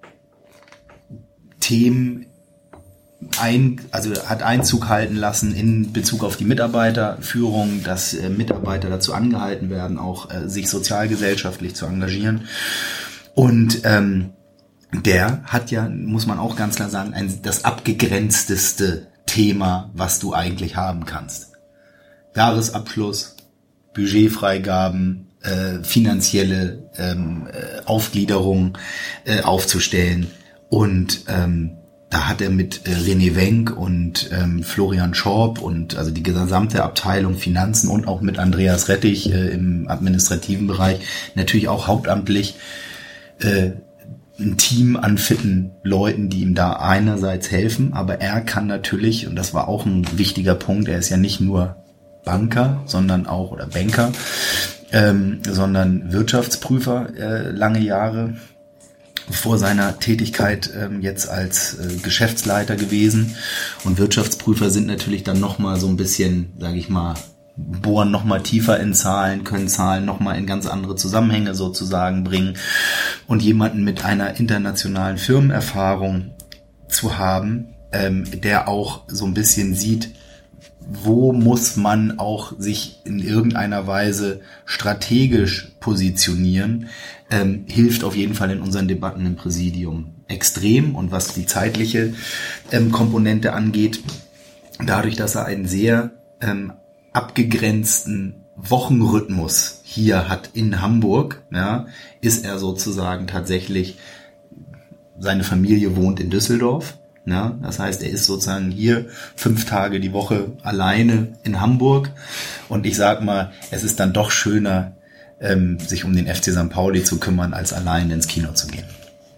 Themen ein, also hat Einzug halten lassen in Bezug auf die Mitarbeiterführung, dass äh, Mitarbeiter dazu angehalten werden, auch äh, sich sozialgesellschaftlich zu engagieren. Und ähm, der hat ja, muss man auch ganz klar sagen, ein, das abgegrenzteste Thema, was du eigentlich haben kannst. Jahresabschluss, Budgetfreigaben, äh, finanzielle ähm, äh, Aufgliederung äh, aufzustellen. Und ähm, da hat er mit äh, René Wenck und ähm, Florian Schorb und also die gesamte Abteilung Finanzen und auch mit Andreas Rettich äh, im administrativen Bereich natürlich auch hauptamtlich äh, ein Team an fitten Leuten, die ihm da einerseits helfen, aber er kann natürlich, und das war auch ein wichtiger Punkt, er ist ja nicht nur Banker, sondern auch, oder Banker, ähm, sondern Wirtschaftsprüfer äh, lange Jahre vor seiner Tätigkeit ähm, jetzt als äh, Geschäftsleiter gewesen. Und Wirtschaftsprüfer sind natürlich dann nochmal so ein bisschen, sage ich mal, bohren nochmal tiefer in Zahlen, können Zahlen nochmal in ganz andere Zusammenhänge sozusagen bringen. Und jemanden mit einer internationalen Firmenerfahrung zu haben, ähm, der auch so ein bisschen sieht, wo muss man auch sich in irgendeiner Weise strategisch positionieren, ähm, hilft auf jeden Fall in unseren Debatten im Präsidium extrem. Und was die zeitliche ähm, Komponente angeht, dadurch, dass er einen sehr ähm, abgegrenzten Wochenrhythmus hier hat in Hamburg, ja, ist er sozusagen tatsächlich, seine Familie wohnt in Düsseldorf. Ja, das heißt, er ist sozusagen hier fünf Tage die Woche alleine in Hamburg. Und ich sag mal, es ist dann doch schöner, ähm, sich um den F C Sankt Pauli zu kümmern, als alleine ins Kino zu gehen.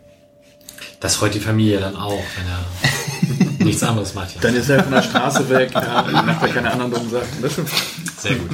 Das freut die Familie dann auch, wenn er nichts anderes macht. Ja. Dann ist er von der Straße weg, ja, dann macht er keine anderen dummen Sachen. Das stimmt. Sehr gut.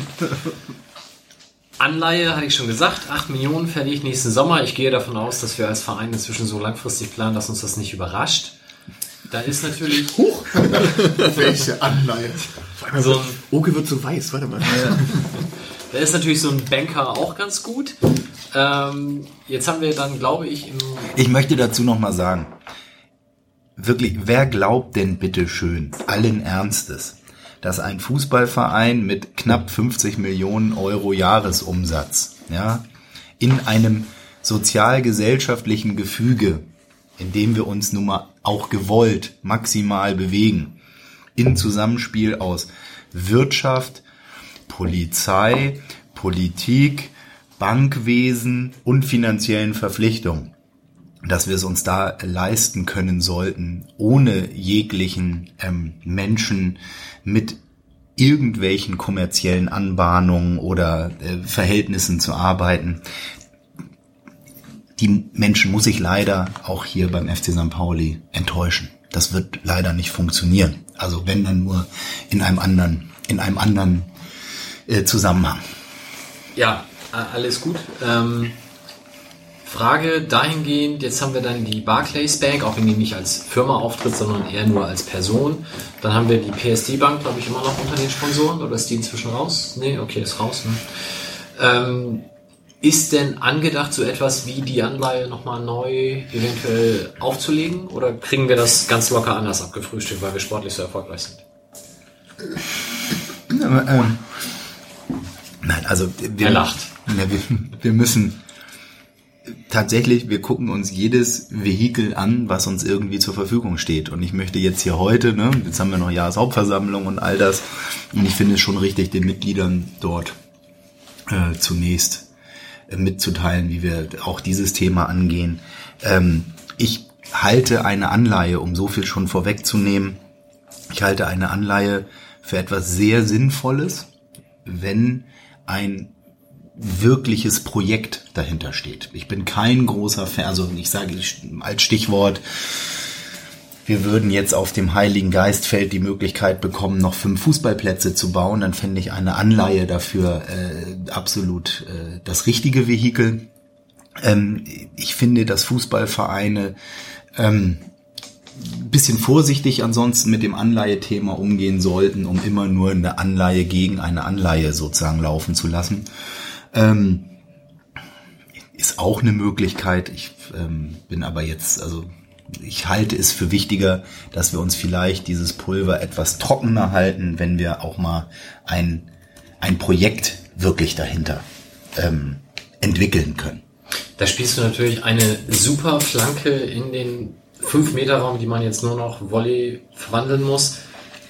Anleihe, hatte ich schon gesagt, acht Millionen verliere ich nächsten Sommer. Ich gehe davon aus, dass wir als Verein inzwischen so langfristig planen, dass uns das nicht überrascht. Da ist natürlich... Huch! Welche Anleihe? So ein Oke wird so weiß, warte mal. Da ist natürlich so ein Banker auch ganz gut. Ähm, jetzt haben wir dann, glaube ich, im... Ich möchte dazu nochmal sagen, wirklich, wer glaubt denn bitte schön, allen Ernstes, dass ein Fußballverein mit knapp fünfzig Millionen Euro Jahresumsatz, ja, in einem sozialgesellschaftlichen Gefüge, in dem wir uns nun mal auch gewollt maximal bewegen, in Zusammenspiel aus Wirtschaft, Polizei, Politik, Bankwesen und finanziellen Verpflichtungen, dass wir es uns da leisten können sollten, ohne jeglichen ähm, Menschen mit irgendwelchen kommerziellen Anbahnungen oder äh, Verhältnissen zu arbeiten. Die Menschen muss ich leider auch hier beim F C Sankt Pauli enttäuschen. Das wird leider nicht funktionieren. Also wenn dann nur in einem anderen, in einem anderen äh, Zusammenhang. Ja, alles gut. Ähm, Frage dahingehend, jetzt haben wir dann die Barclays Bank, auch wenn die nicht als Firma auftritt, sondern eher nur als Person. Dann haben wir die P S D Bank, glaube ich, immer noch unter den Sponsoren, oder ist die inzwischen raus? Nee, okay, ist raus. Ne? Ähm, Ist denn angedacht, so etwas wie die Anleihe nochmal neu eventuell aufzulegen? Oder kriegen wir das ganz locker anders abgefrühstückt, weil wir sportlich so erfolgreich sind? Ähm, nein, also wir, er lacht. Ja, wir, wir müssen tatsächlich, wir gucken uns jedes Vehikel an, was uns irgendwie zur Verfügung steht. Und ich möchte jetzt hier heute, ne, jetzt haben wir noch Jahreshauptversammlung und all das. Und ich finde es schon richtig, den Mitgliedern dort äh, zunächst äh, mitzuteilen, wie wir auch dieses Thema angehen. Ähm, ich halte eine Anleihe, um so viel schon vorwegzunehmen, ich halte eine Anleihe für etwas sehr Sinnvolles, wenn ein wirkliches Projekt dahinter steht. Ich bin kein großer Fan, also ich sage als Stichwort, wir würden jetzt auf dem Heiligen Geistfeld die Möglichkeit bekommen, noch fünf Fußballplätze zu bauen, dann fände ich eine Anleihe dafür äh, absolut äh, das richtige Vehikel. Ähm, ich finde, dass Fußballvereine ähm, bisschen vorsichtig ansonsten mit dem Anleihethema umgehen sollten, um immer nur eine Anleihe gegen eine Anleihe sozusagen laufen zu lassen. Ähm, ist auch eine Möglichkeit. Ich ähm, bin aber jetzt, also ich halte es für wichtiger, dass wir uns vielleicht dieses Pulver etwas trockener halten, wenn wir auch mal ein, ein Projekt wirklich dahinter ähm, entwickeln können. Da spielst du natürlich eine super Flanke in den fünf Meter Raum, die man jetzt nur noch Volley verwandeln muss.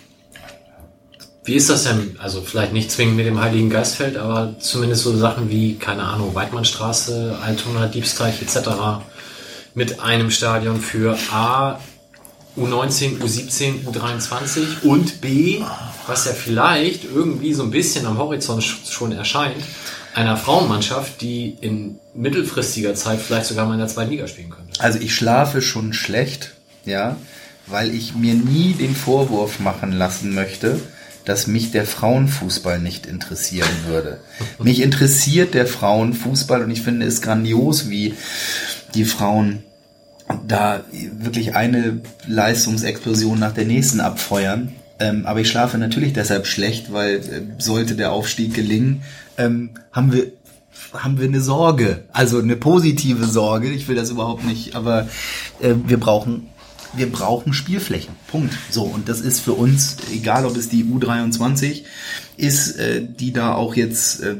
Wie ist das denn? Also vielleicht nicht zwingend mit dem Heiligen Geistfeld, aber zumindest so Sachen wie, keine Ahnung, Weidmannstraße, Altona, Diebsteich et cetera mit einem Stadion für A, U neunzehn, U siebzehn, U dreiundzwanzig und B, was ja vielleicht irgendwie so ein bisschen am Horizont schon erscheint, einer Frauenmannschaft, die in mittelfristiger Zeit vielleicht sogar mal in der zweiten Liga spielen könnte. Also ich schlafe schon schlecht, ja, weil ich mir nie den Vorwurf machen lassen möchte, dass mich der Frauenfußball nicht interessieren würde. Mich interessiert der Frauenfußball und ich finde es grandios, wie die Frauen da wirklich eine Leistungsexplosion nach der nächsten abfeuern. Ähm, aber ich schlafe natürlich deshalb schlecht, weil äh, sollte der Aufstieg gelingen, ähm, haben wir haben wir eine Sorge, also eine positive Sorge. Ich will das überhaupt nicht, aber äh, wir brauchen wir brauchen Spielflächen. Punkt. So, und das ist für uns, egal ob es die U dreiundzwanzig ist, äh, die da auch jetzt äh,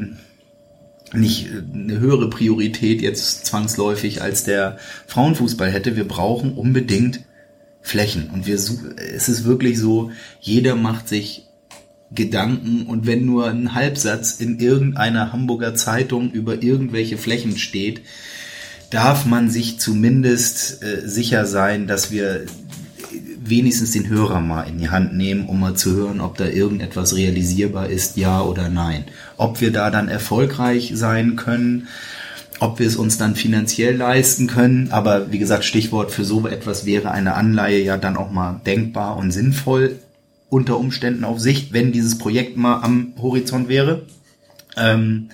nicht eine höhere Priorität jetzt zwangsläufig als der Frauenfußball hätte. Wir brauchen unbedingt Flächen. Und wir es ist wirklich so, jeder macht sich Gedanken und wenn nur ein Halbsatz in irgendeiner Hamburger Zeitung über irgendwelche Flächen steht, darf man sich zumindest äh, sicher sein, dass wir wenigstens den Hörer mal in die Hand nehmen, um mal zu hören, ob da irgendetwas realisierbar ist, ja oder nein. Ob wir da dann erfolgreich sein können, ob wir es uns dann finanziell leisten können, aber wie gesagt, Stichwort für so etwas wäre eine Anleihe ja dann auch mal denkbar und sinnvoll unter Umständen auf Sicht, wenn dieses Projekt mal am Horizont wäre. Ähm,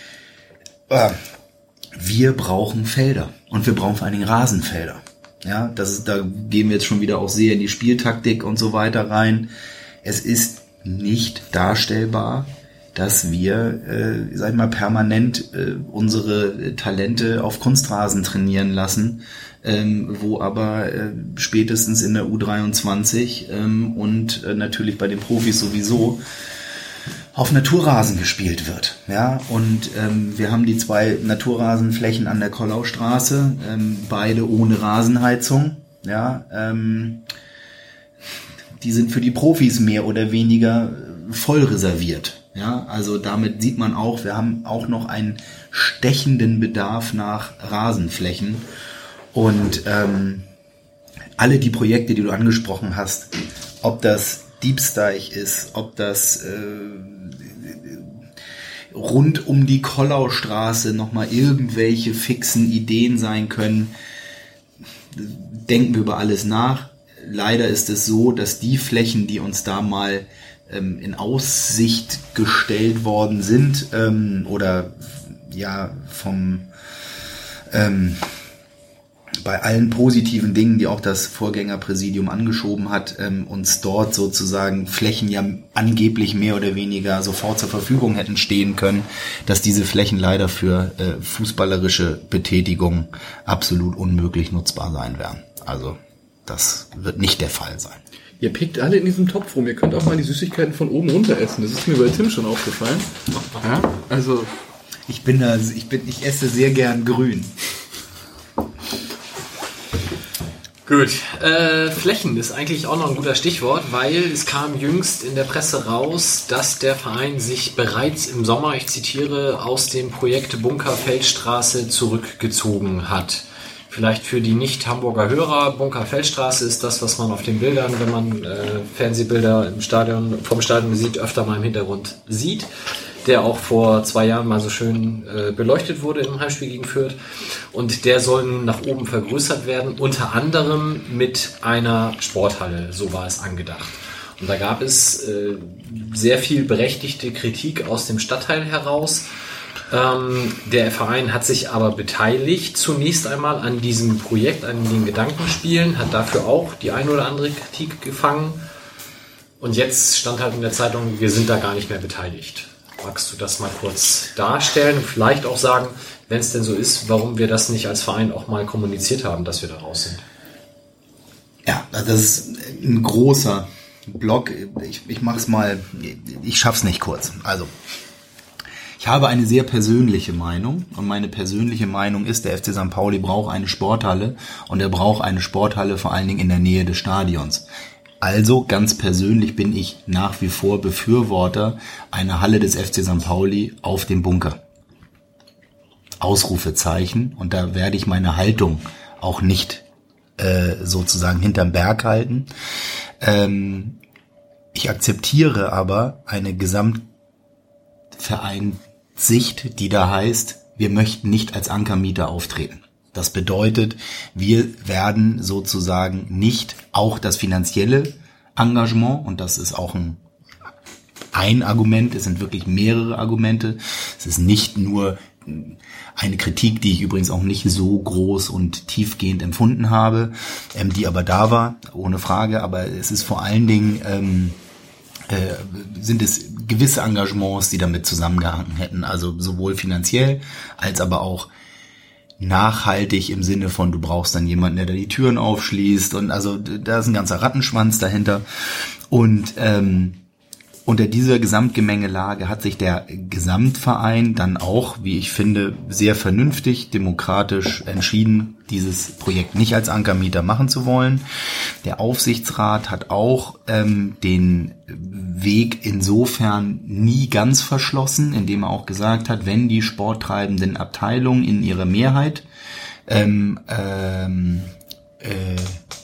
äh, wir brauchen Felder und wir brauchen vor allen Dingen Rasenfelder. Ja, das ist, da gehen wir jetzt schon wieder auch sehr in die Spieltaktik und so weiter rein. Es ist nicht darstellbar, dass wir, äh, sag ich mal, permanent äh, unsere Talente auf Kunstrasen trainieren lassen, ähm, wo aber äh, spätestens in der U dreiundzwanzig ähm, und äh, natürlich bei den Profis sowieso auf Naturrasen gespielt wird. Ja, und ähm, wir haben die zwei Naturrasenflächen an der Kollaustraße, ähm, beide ohne Rasenheizung. Ja, ähm, die sind für die Profis mehr oder weniger voll reserviert. Ja, also damit sieht man auch, wir haben auch noch einen stechenden Bedarf nach Rasenflächen. Und ähm, alle die Projekte, die du angesprochen hast, ob das Diebsteich ist, ob das äh, rund um die Kollaustraße nochmal irgendwelche fixen Ideen sein können, denken wir über alles nach. Leider ist es so, dass die Flächen, die uns da mal ähm, in Aussicht gestellt worden sind, ähm, oder ja vom ähm, bei allen positiven Dingen, die auch das Vorgängerpräsidium angeschoben hat, ähm, uns dort sozusagen Flächen ja angeblich mehr oder weniger sofort zur Verfügung hätten stehen können, dass diese Flächen leider für äh, fußballerische Betätigung absolut unmöglich nutzbar sein werden. Also das wird nicht der Fall sein. Ihr pickt alle in diesem Topf rum. Ihr könnt auch mal die Süßigkeiten von oben runter essen. Das ist mir bei Tim schon aufgefallen. Ja, also ich bin da, ich bin, ich esse sehr gern grün. Gut, äh, Flächen ist eigentlich auch noch ein guter Stichwort, weil es kam jüngst in der Presse raus, dass der Verein sich bereits im Sommer, ich zitiere, aus dem Projekt Bunker Feldstraße zurückgezogen hat. Vielleicht für die Nicht-Hamburger Hörer, Bunker Feldstraße ist das, was man auf den Bildern, wenn man äh, Fernsehbilder im Stadion, vom Stadion sieht, öfter mal im Hintergrund sieht, der auch vor zwei Jahren mal so schön äh, beleuchtet wurde im Heimspiel gegen Fürth. Und der soll nun nach oben vergrößert werden, unter anderem mit einer Sporthalle, so war es angedacht. Und da gab es äh, sehr viel berechtigte Kritik aus dem Stadtteil heraus. Ähm, der Verein hat sich aber beteiligt, zunächst einmal an diesem Projekt, an den Gedankenspielen, hat dafür auch die ein oder andere Kritik gefangen. Und jetzt stand halt in der Zeitung, wir sind da gar nicht mehr beteiligt. Magst du das mal kurz darstellen? Vielleicht auch sagen, wenn es denn so ist, warum wir das nicht als Verein auch mal kommuniziert haben, dass wir da raus sind. Ja, das ist ein großer Block. Ich, ich mach's mal, ich schaff's nicht kurz. Also, ich habe eine sehr persönliche Meinung und meine persönliche Meinung ist, der F C Sankt Pauli braucht eine Sporthalle und er braucht eine Sporthalle vor allen Dingen in der Nähe des Stadions. Also ganz persönlich bin ich nach wie vor Befürworter einer Halle des F C Sankt Pauli auf dem Bunker. Ausrufezeichen, und da werde ich meine Haltung auch nicht äh, sozusagen hinterm Berg halten. Ähm, ich akzeptiere aber eine Gesamtvereinssicht, die da heißt, wir möchten nicht als Ankermieter auftreten. Das bedeutet, wir werden sozusagen nicht auch das finanzielle Engagement, und das ist auch ein, ein Argument, es sind wirklich mehrere Argumente, es ist nicht nur eine Kritik, die ich übrigens auch nicht so groß und tiefgehend empfunden habe, ähm, die aber da war, ohne Frage, aber es ist vor allen Dingen, ähm, äh, sind es gewisse Engagements, die damit zusammengehangen hätten, also sowohl finanziell als aber auch nachhaltig im Sinne von, du brauchst dann jemanden, der da die Türen aufschließt, und also da ist ein ganzer Rattenschwanz dahinter. Und ähm, unter dieser Gesamtgemengelage hat sich der Gesamtverein dann auch, wie ich finde, sehr vernünftig, demokratisch entschieden, dieses Projekt nicht als Ankermieter machen zu wollen. Der Aufsichtsrat hat auch ähm, den Weg insofern nie ganz verschlossen, indem er auch gesagt hat, wenn die sporttreibenden Abteilungen in ihrer Mehrheit ähm, ähm, äh,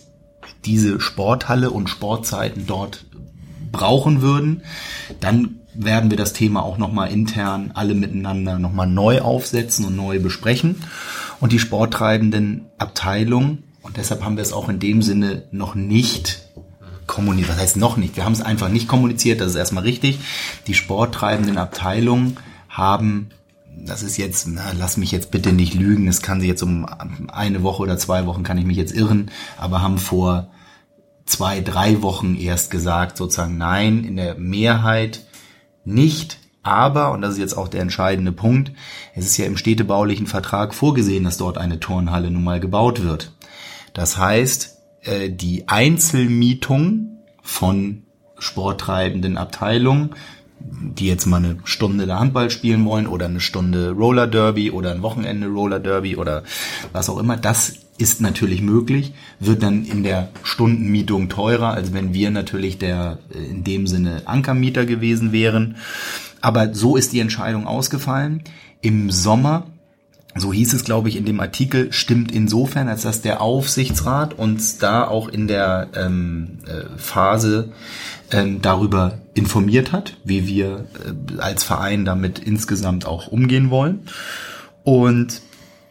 diese Sporthalle und Sportzeiten dort brauchen würden, dann werden wir das Thema auch nochmal intern alle miteinander nochmal neu aufsetzen und neu besprechen. Und die sporttreibenden Abteilungen, und deshalb haben wir es auch in dem Sinne noch nicht kommuniziert, was heißt noch nicht, wir haben es einfach nicht kommuniziert, das ist erstmal richtig. Die sporttreibenden Abteilungen haben, das ist jetzt, na, lass mich jetzt bitte nicht lügen, es kann sich jetzt um eine Woche oder zwei Wochen, kann ich mich jetzt irren, aber haben vor zwei, drei Wochen erst gesagt, sozusagen nein, in der Mehrheit nicht, aber, und das ist jetzt auch der entscheidende Punkt, es ist ja im städtebaulichen Vertrag vorgesehen, dass dort eine Turnhalle nun mal gebaut wird. Das heißt, die Einzelmietung von sporttreibenden Abteilungen, die jetzt mal eine Stunde da Handball spielen wollen oder eine Stunde Roller Derby oder ein Wochenende Roller Derby oder was auch immer, das ist natürlich möglich, wird dann in der Stundenmietung teurer, als wenn wir natürlich der in dem Sinne Ankermieter gewesen wären. Aber so ist die Entscheidung ausgefallen. Im Sommer, so hieß es, glaube ich, in dem Artikel, stimmt insofern, als dass der Aufsichtsrat uns da auch in der ähm, äh, Phase ähm, darüber informiert hat, wie wir äh, als Verein damit insgesamt auch umgehen wollen. Und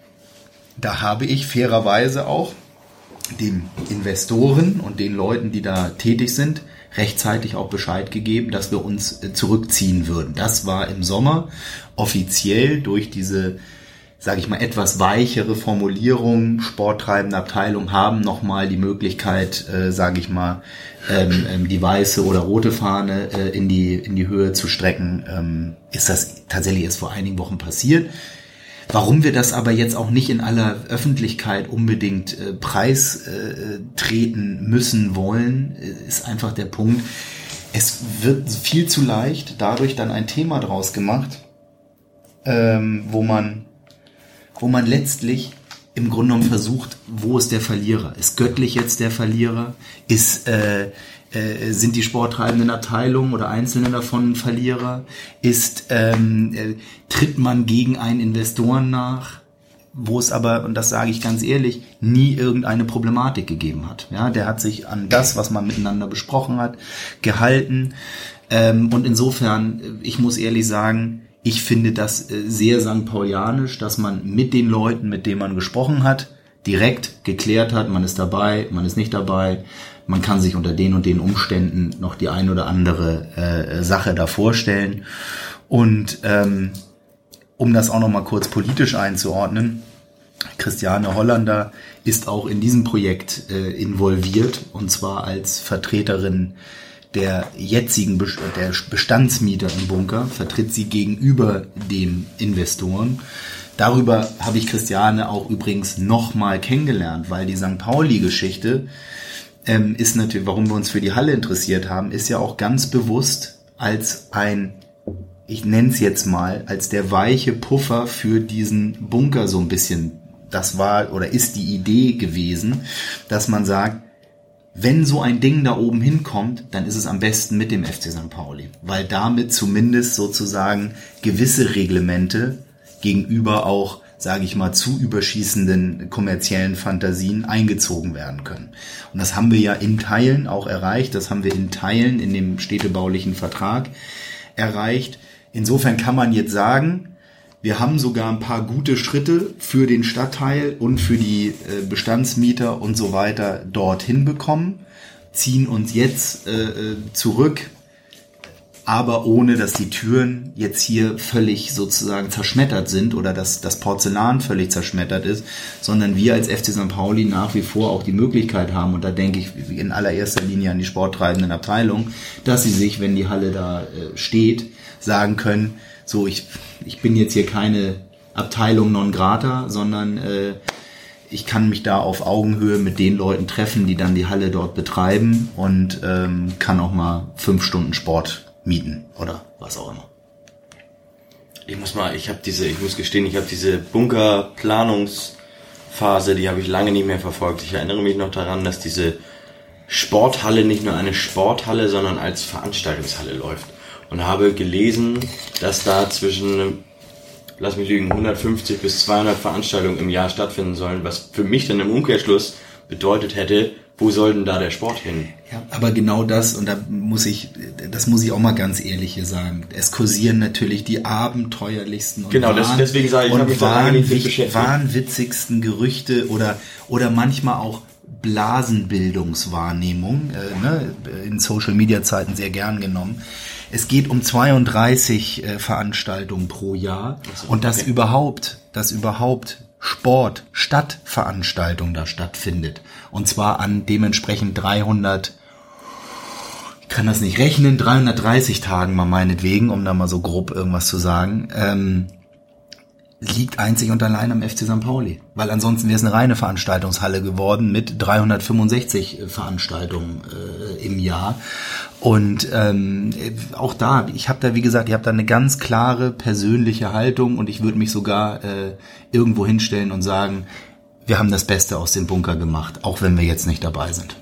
da habe ich fairerweise auch den Investoren und den Leuten, die da tätig sind, rechtzeitig auch Bescheid gegeben, dass wir uns zurückziehen würden. Das war im Sommer offiziell durch diese, sage ich mal, etwas weichere Formulierung. Sporttreibende Abteilungen haben nochmal die Möglichkeit, äh, sage ich mal, ähm, die weiße oder rote Fahne äh, in die in die Höhe zu strecken. Ähm, ist das tatsächlich erst vor einigen Wochen passiert. Warum wir das aber jetzt auch nicht in aller Öffentlichkeit unbedingt äh, preistreten müssen wollen, ist einfach der Punkt. Es wird viel zu leicht dadurch dann ein Thema draus gemacht, ähm, wo man, wo man letztlich im Grunde genommen versucht, wo ist der Verlierer? Ist Göttlich jetzt der Verlierer? Ist, äh, äh, sind die sporttreibenden Abteilungen oder Einzelne davon ein Verlierer? Ist, ähm, äh, tritt man gegen einen Investoren nach? Wo es aber, und das sage ich ganz ehrlich, nie irgendeine Problematik gegeben hat. Ja, der hat sich an das, was man miteinander besprochen hat, gehalten. Ähm, und insofern, ich muss ehrlich sagen, ich finde das äh, sehr Sankt Paulianisch, dass man mit den Leuten, mit denen man gesprochen hat, direkt geklärt hat, man ist dabei, man ist nicht dabei, man kann sich unter den und den Umständen noch die ein oder andere äh, Sache da vorstellen. Und ähm, um das auch noch mal kurz politisch einzuordnen, Christiane Hollander ist auch in diesem Projekt äh, involviert, und zwar als Vertreterin der jetzigen Be- der Bestandsmieter im Bunker, vertritt sie gegenüber den Investoren. Darüber habe ich Christiane auch übrigens nochmal kennengelernt, weil die Sankt Pauli-Geschichte ähm, ist natürlich, warum wir uns für die Halle interessiert haben, ist ja auch ganz bewusst als ein, ich nenne es jetzt mal, als der weiche Puffer für diesen Bunker so ein bisschen, das war oder ist die Idee gewesen, dass man sagt, wenn so ein Ding da oben hinkommt, dann ist es am besten mit dem F C Sankt Pauli, weil damit zumindest sozusagen gewisse Reglemente gegenüber auch, sage ich mal, zu überschießenden kommerziellen Fantasien eingezogen werden können. Und das haben wir ja in Teilen auch erreicht, das haben wir in Teilen in dem städtebaulichen Vertrag erreicht. Insofern kann man jetzt sagen, wir haben sogar ein paar gute Schritte für den Stadtteil und für die Bestandsmieter und so weiter dorthin bekommen, ziehen uns jetzt äh, zurück, aber ohne, dass die Türen jetzt hier völlig sozusagen zerschmettert sind oder dass das Porzellan völlig zerschmettert ist, sondern wir als F C Sankt Pauli nach wie vor auch die Möglichkeit haben, und da denke ich in allererster Linie an die sporttreibenden Abteilungen, dass sie sich, wenn die Halle da äh, steht, sagen können, so, ich, ich bin jetzt hier keine Abteilung non grata, sondern äh, ich kann mich da auf Augenhöhe mit den Leuten treffen, die dann die Halle dort betreiben, und ähm, kann auch mal fünf Stunden Sport mieten oder was auch immer. Ich muss mal, ich habe diese, ich muss gestehen, ich habe diese Bunkerplanungsphase, die habe ich lange nicht mehr verfolgt. Ich erinnere mich noch daran, dass diese Sporthalle nicht nur eine Sporthalle, sondern als Veranstaltungshalle läuft. Und habe gelesen, dass da zwischen, lass mich lügen, hundertfünfzig bis zweihundert Veranstaltungen im Jahr stattfinden sollen, was für mich dann im Umkehrschluss bedeutet hätte, wo soll denn da der Sport hin? Ja, aber genau das, und da muss ich, das muss ich auch mal ganz ehrlich hier sagen, es kursieren natürlich die abenteuerlichsten und, genau, das, deswegen sage ich, ich habe mich da lange nicht beschäftigt. Wahnwitzigsten Gerüchte oder, oder manchmal auch Blasenbildungswahrnehmung, äh, ne, in Social-Media-Zeiten sehr gern genommen. Es geht um zweiunddreißig äh, Veranstaltungen pro Jahr, also, und dass okay. überhaupt, dass überhaupt Sport, Stadtveranstaltung da stattfindet. Und zwar an dementsprechend dreihundert, ich kann das nicht rechnen, dreihundertdreißig Tagen mal meinetwegen, um da mal so grob irgendwas zu sagen, ähm, liegt einzig und allein am F C Sankt Pauli. Weil ansonsten wäre es eine reine Veranstaltungshalle geworden mit dreihundertfünfundsechzig Veranstaltungen äh, im Jahr. Und ähm, auch da, ich habe da, wie gesagt, ich habe da eine ganz klare persönliche Haltung, und ich würde mich sogar äh, irgendwo hinstellen und sagen, wir haben das Beste aus dem Bunker gemacht, auch wenn wir jetzt nicht dabei sind.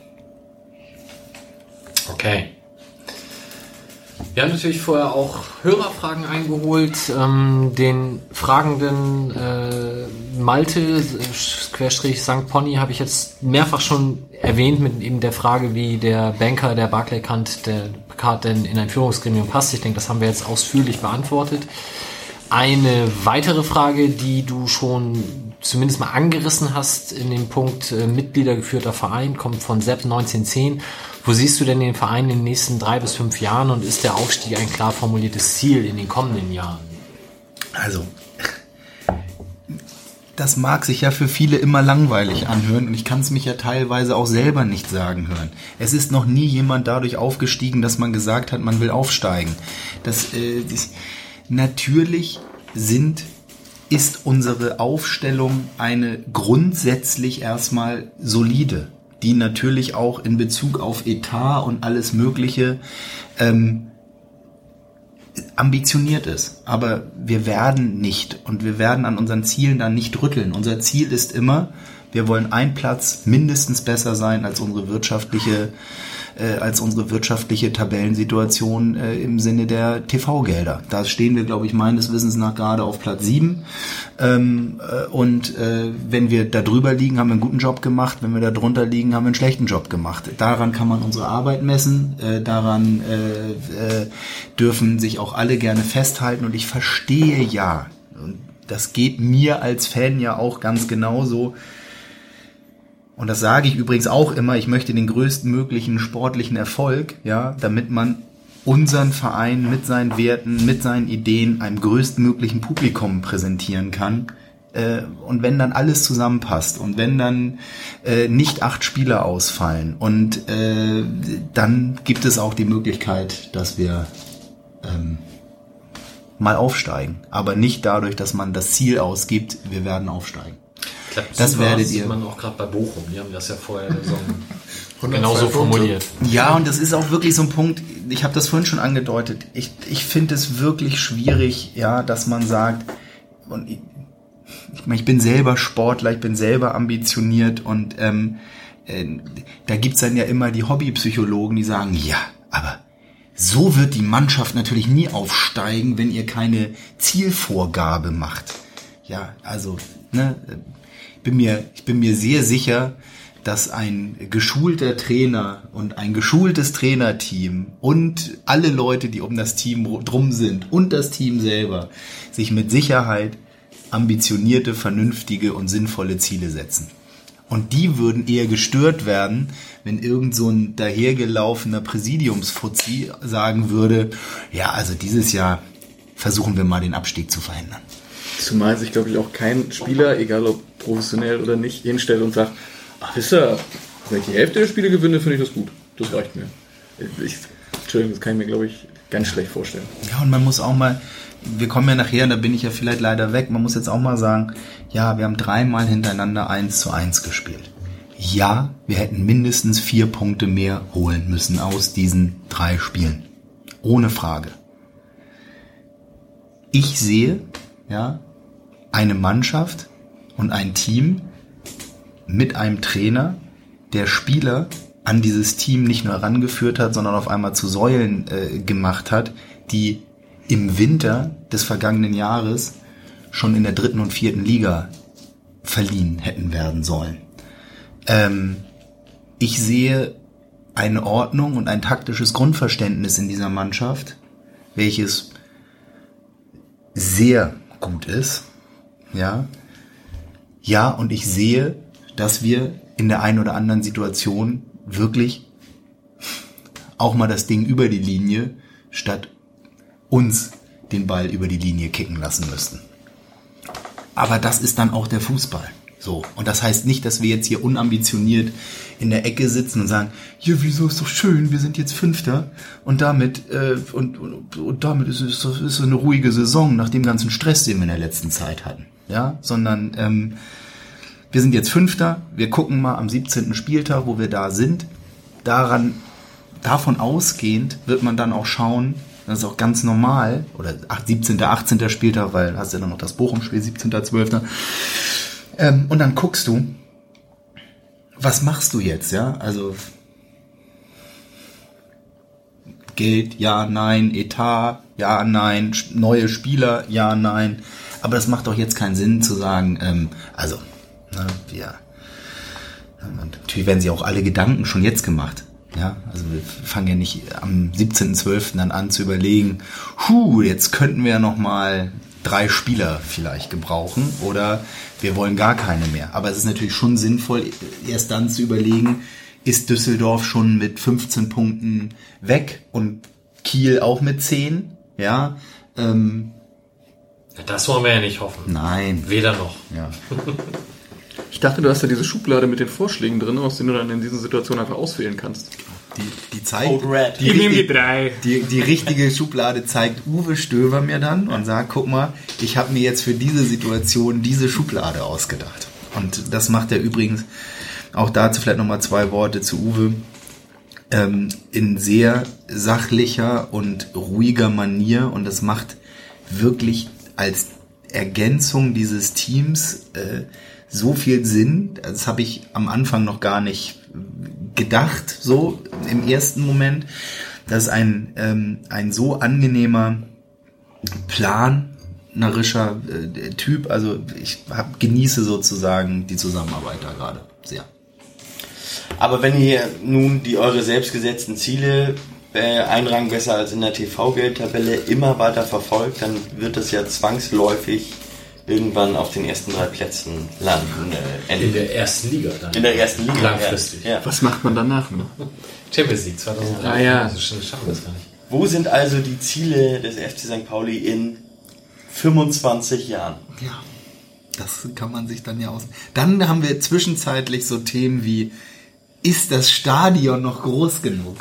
Okay. Wir haben natürlich vorher auch Hörerfragen eingeholt. Ähm, den fragenden äh, Malte, Querstrich Sankt Pony, habe ich jetzt mehrfach schon erwähnt mit eben der Frage, wie der Banker der Barclaycard der Card denn in ein Führungsgremium passt. Ich denke, das haben wir jetzt ausführlich beantwortet. Eine weitere Frage, die du schon zumindest mal angerissen hast in dem Punkt äh, Mitgliedergeführter Verein, kommt von Sepp neunzehnhundert zehn. Wo siehst du denn den Verein in den nächsten drei bis fünf Jahren, und ist der Aufstieg ein klar formuliertes Ziel in den kommenden Jahren? Also, das mag sich ja für viele immer langweilig anhören, und ich kann es mich ja teilweise auch selber nicht sagen hören. Es ist noch nie jemand dadurch aufgestiegen, dass man gesagt hat, man will aufsteigen. Das, äh, das natürlich sind ist unsere Aufstellung eine grundsätzlich erstmal solide, die natürlich auch in Bezug auf Etat und alles Mögliche ähm, ambitioniert ist. Aber wir werden nicht und wir werden an unseren Zielen dann nicht rütteln. Unser Ziel ist immer, wir wollen einen Platz mindestens besser sein als unsere wirtschaftliche äh, als unsere wirtschaftliche Tabellensituation äh, im Sinne der T V-Gelder. Da stehen wir, glaube ich, meines Wissens nach gerade auf Platz sieben. Ähm, äh, und äh, wenn wir da drüber liegen, haben wir einen guten Job gemacht. Wenn wir da drunter liegen, haben wir einen schlechten Job gemacht. Daran kann man unsere Arbeit messen. Äh, daran äh, äh, dürfen sich auch alle gerne festhalten. Und ich verstehe ja, und das geht mir als Fan ja auch ganz genauso. Und das sage ich übrigens auch immer, ich möchte den größtmöglichen sportlichen Erfolg, ja, damit man unseren Verein mit seinen Werten, mit seinen Ideen einem größtmöglichen Publikum präsentieren kann. Äh, und wenn dann alles zusammenpasst und wenn dann äh, nicht acht Spieler ausfallen und äh, dann gibt es auch die Möglichkeit, dass wir ähm, mal aufsteigen. Aber nicht dadurch, dass man das Ziel ausgibt, wir werden aufsteigen. Klappt das super, werdet das ihr. sieht man auch gerade bei Bochum. Die haben das ja vorher so hundertzwei genauso Punkte. formuliert. Ja, und das ist auch wirklich so ein Punkt, ich habe das vorhin schon angedeutet, ich, ich finde es wirklich schwierig, ja, dass man sagt, und ich, ich, meine, ich bin selber Sportler, ich bin selber ambitioniert und ähm, äh, da gibt's dann ja immer die Hobbypsychologen, die sagen, ja, aber so wird die Mannschaft natürlich nie aufsteigen, wenn ihr keine Zielvorgabe macht. Ja, also, ne, ich bin mir, ich bin mir sehr sicher, dass ein geschulter Trainer und ein geschultes Trainerteam und alle Leute, die um das Team drum sind und das Team selber, sich mit Sicherheit ambitionierte, vernünftige und sinnvolle Ziele setzen. Und die würden eher gestört werden, wenn irgend so ein dahergelaufener Präsidiumsfuzzi sagen würde, ja, also dieses Jahr versuchen wir mal den Abstieg zu verhindern. Zumal sich, glaube ich, auch kein Spieler, egal ob professionell oder nicht, hinstellt und sagt, ach, wisst ihr, wenn ich die Hälfte der Spiele gewinne, finde ich das gut. Das reicht mir. Ich, Entschuldigung, das kann ich mir, glaube ich, ganz schlecht vorstellen. Ja, und man muss auch mal, wir kommen ja nachher, und da bin ich ja vielleicht leider weg, man muss jetzt auch mal sagen, ja, wir haben dreimal hintereinander eins zu eins gespielt. Ja, wir hätten mindestens vier Punkte mehr holen müssen aus diesen drei Spielen. Ohne Frage. Ich sehe, ja, eine Mannschaft und ein Team mit einem Trainer, der Spieler an dieses Team nicht nur herangeführt hat, sondern auf einmal zu Säulen äh, gemacht hat, die im Winter des vergangenen Jahres schon in der dritten und vierten Liga verliehen hätten werden sollen. Ähm, ich sehe eine Ordnung und ein taktisches Grundverständnis in dieser Mannschaft, welches sehr gut ist. Ja, ja, und ich sehe, dass wir in der einen oder anderen Situation wirklich auch mal das Ding über die Linie statt uns den Ball über die Linie kicken lassen müssten. Aber das ist dann auch der Fußball. So. Und das heißt nicht, dass wir jetzt hier unambitioniert in der Ecke sitzen und sagen, ja, wieso ist doch schön, wir sind jetzt Fünfter und damit äh, und, und, und damit ist es ist es eine ruhige Saison nach dem ganzen Stress, den wir in der letzten Zeit hatten. Ja, sondern ähm, wir sind jetzt Fünfter, wir gucken mal am siebzehnten Spieltag, wo wir da sind. Daran, davon ausgehend wird man dann auch schauen, das ist auch ganz normal, oder siebzehnten, achtzehnten Spieltag, weil hast ja dann noch das Bochum-Spiel, siebzehnten, zwölften Ähm, und dann guckst du, was machst du jetzt, ja? Also Geld, ja, nein, Etat, ja, nein, neue Spieler, ja, nein. Aber das macht doch jetzt keinen Sinn zu sagen, ähm, also, ne, wir, natürlich werden sich auch alle Gedanken schon jetzt gemacht. Ja, also wir fangen ja nicht am siebzehnten zwölften dann an zu überlegen, hu, jetzt könnten wir ja noch mal drei Spieler vielleicht gebrauchen oder wir wollen gar keine mehr. Aber es ist natürlich schon sinnvoll, erst dann zu überlegen, ist Düsseldorf schon mit fünfzehn Punkten weg und Kiel auch mit zehn? Ja, ähm, das wollen wir ja nicht hoffen. Nein. Weder noch. Ja. Ich dachte, du hast ja diese Schublade mit den Vorschlägen drin, aus denen du dann in diesen Situationen einfach auswählen kannst. Die, die zeigt, Code Red. die, Ich nehme die richtig- drei. Die, die richtige Schublade zeigt Uwe Stöver mir dann und sagt, guck mal, ich habe mir jetzt für diese Situation diese Schublade ausgedacht. Und das macht er übrigens, auch dazu vielleicht nochmal zwei Worte zu Uwe. ähm, in sehr sachlicher und ruhiger Manier, und das macht wirklich als Ergänzung dieses Teams äh, so viel Sinn. Das habe ich am Anfang noch gar nicht gedacht, so im ersten Moment, dass ein ähm, ein so angenehmer, planerischer äh, Typ, also ich hab, genieße sozusagen die Zusammenarbeit da gerade sehr. Aber wenn ihr nun die eure selbstgesetzten Ziele, äh, ein Rang besser als in der T V-Geldtabelle, immer weiter verfolgt, dann wird das ja zwangsläufig irgendwann auf den ersten drei Plätzen landen. Äh, In der ersten Liga dann. In der ersten Liga. Langfristig. Ja. Was macht man danach noch? Champions League zweitausenddrei. Ah, ja. Also schon schaffen wir das gar nicht. Wo sind also die Ziele des F C Sankt Pauli in fünfundzwanzig Jahren? Ja, das kann man sich dann ja aus. Dann haben wir zwischenzeitlich so Themen wie: Ist das Stadion noch groß genug?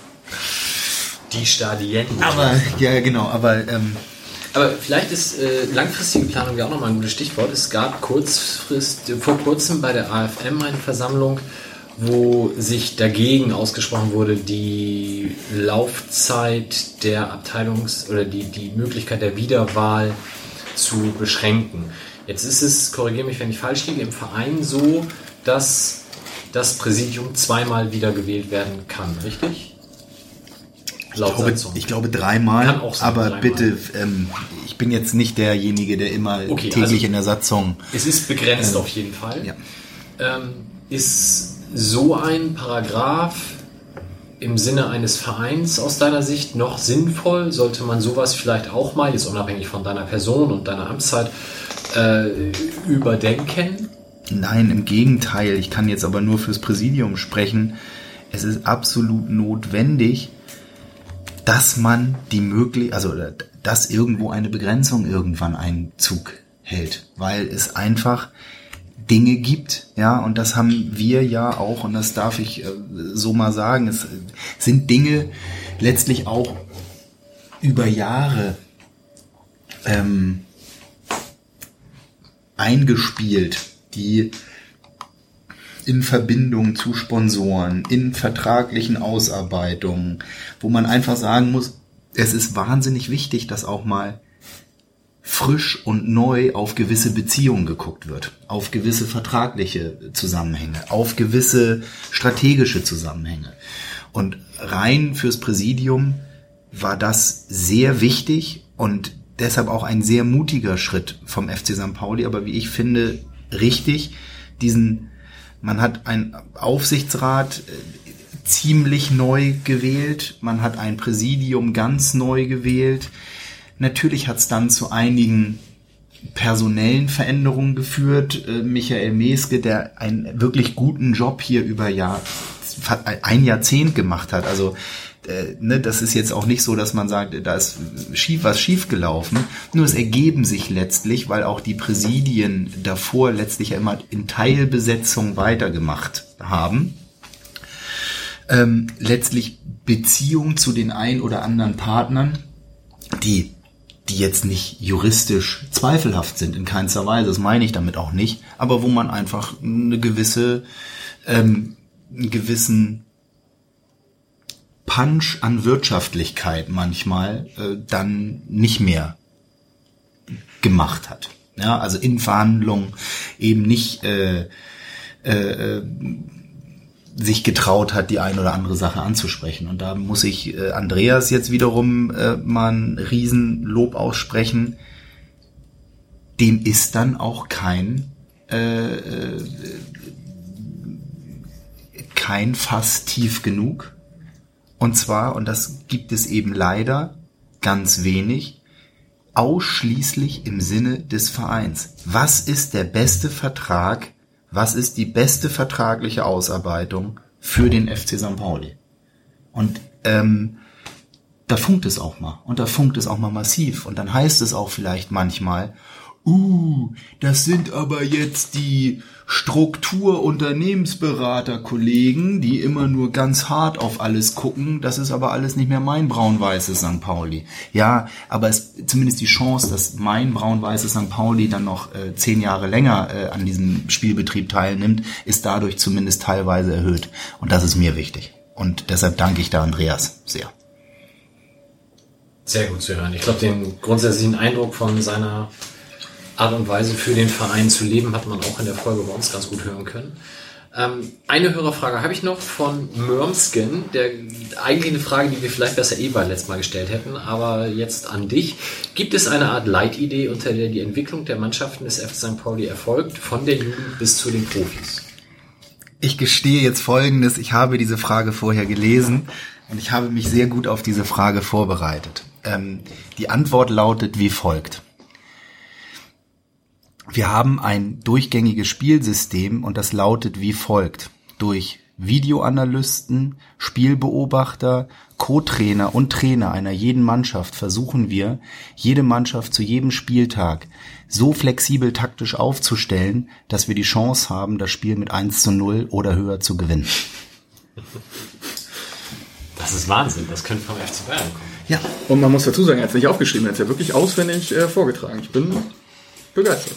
Die Stadien. Aber, ja genau, aber ähm, Aber vielleicht ist äh, langfristige Planung ja auch nochmal ein gutes Stichwort. Es gab kurzfrist, vor kurzem bei der A F M eine Versammlung, wo sich dagegen ausgesprochen wurde, die Laufzeit der Abteilungs- oder die, die Möglichkeit der Wiederwahl zu beschränken. Jetzt ist es, korrigiere mich, wenn ich falsch liege, im Verein so, dass das Präsidium zweimal wiedergewählt werden kann, richtig? ich glaube, ich glaube dreimal, Kann auch sein, aber dreimal. bitte, ähm, ich bin jetzt nicht derjenige, der immer Okay, täglich also in der Satzung... Es ist begrenzt Ähm, auf jeden Fall. ja. Ähm, ist so ein Paragraph im Sinne eines Vereins aus deiner Sicht noch sinnvoll? Sollte man sowas vielleicht auch mal, jetzt unabhängig von deiner Person und deiner Amtszeit, äh, überdenken? Nein, im Gegenteil. Ich kann jetzt aber nur fürs Präsidium sprechen. Es ist absolut notwendig, dass man die möglich, also dass irgendwo eine Begrenzung irgendwann Einzug hält, weil es einfach Dinge gibt, ja, und das haben wir ja auch, und das darf ich äh, so mal sagen, es sind Dinge letztlich auch über Jahre ähm, eingespielt, die in Verbindung zu Sponsoren, in vertraglichen Ausarbeitungen, wo man einfach sagen muss, es ist wahnsinnig wichtig, dass auch mal frisch und neu auf gewisse Beziehungen geguckt wird, auf gewisse vertragliche Zusammenhänge, auf gewisse strategische Zusammenhänge. Und rein fürs Präsidium war das sehr wichtig und deshalb auch ein sehr mutiger Schritt vom F C Sankt Pauli, aber wie ich finde, richtig, diesen, man hat einen Aufsichtsrat ziemlich neu gewählt, man hat ein Präsidium ganz neu gewählt. Natürlich hat es dann zu einigen personellen Veränderungen geführt. Äh, Michael Meske, der einen wirklich guten Job hier über Jahr, ein Jahrzehnt gemacht hat. Also äh, ne, das ist jetzt auch nicht so, dass man sagt, da ist schief, was schief gelaufen. Nur es ergeben sich letztlich, weil auch die Präsidien davor letztlich ja immer in Teilbesetzung weitergemacht haben. Ähm, letztlich Beziehung zu den ein oder anderen Partnern, die die jetzt nicht juristisch zweifelhaft sind, in keinster Weise, das meine ich damit auch nicht, aber wo man einfach eine gewisse, ähm, einen gewissen Punch an Wirtschaftlichkeit manchmal äh, dann nicht mehr gemacht hat. Ja, also in Verhandlungen eben nicht äh, äh, sich getraut hat, die ein oder andere Sache anzusprechen. Und da muss ich äh, Andreas jetzt wiederum äh, mal ein Riesenlob aussprechen. Dem ist dann auch kein äh, äh, kein Fass tief genug. Und zwar, und das gibt es eben leider ganz wenig, ausschließlich im Sinne des Vereins. Was ist der beste Vertrag? Was ist die beste vertragliche Ausarbeitung für den F C Sankt Pauli? Und ähm, da funkt es auch mal. Und da funkt es auch mal massiv. Und dann heißt es auch vielleicht manchmal, uh, das sind aber jetzt die Struktur-Unternehmensberater-Kollegen, die immer nur ganz hart auf alles gucken. Das ist aber alles nicht mehr mein braun-weißes Sankt Pauli. Ja, aber es zumindest die Chance, dass mein braun-weißes Sankt Pauli dann noch äh, zehn Jahre länger äh, an diesem Spielbetrieb teilnimmt, ist dadurch zumindest teilweise erhöht. Und das ist mir wichtig. Und deshalb danke ich da Andreas sehr. Sehr gut zu hören. Ich glaube, den grundsätzlichen Eindruck von seiner Art und Weise für den Verein zu leben, hat man auch in der Folge bei uns ganz gut hören können. Ähm, eine Hörerfrage habe ich noch von Mörmskin, der eigentlich eine Frage, die wir vielleicht besser eh beim letzten Mal gestellt hätten, aber jetzt an dich. Gibt es eine Art Leitidee, unter der die Entwicklung der Mannschaften des F C Sankt Pauli erfolgt, von der Jugend bis zu den Profis? Ich gestehe jetzt Folgendes, ich habe diese Frage vorher gelesen und ich habe mich sehr gut auf diese Frage vorbereitet. Ähm, die Antwort lautet wie folgt. Wir haben ein durchgängiges Spielsystem und das lautet wie folgt. Durch Videoanalysten, Spielbeobachter, Co-Trainer und Trainer einer jeden Mannschaft versuchen wir, jede Mannschaft zu jedem Spieltag so flexibel taktisch aufzustellen, dass wir die Chance haben, das Spiel mit eins zu null oder höher zu gewinnen. Das ist Wahnsinn, das könnte vom F C Bayern kommen. Ja. Und man muss dazu sagen, er hat es nicht aufgeschrieben, er hat es ja wirklich auswendig äh, vorgetragen. Ich bin begeistert.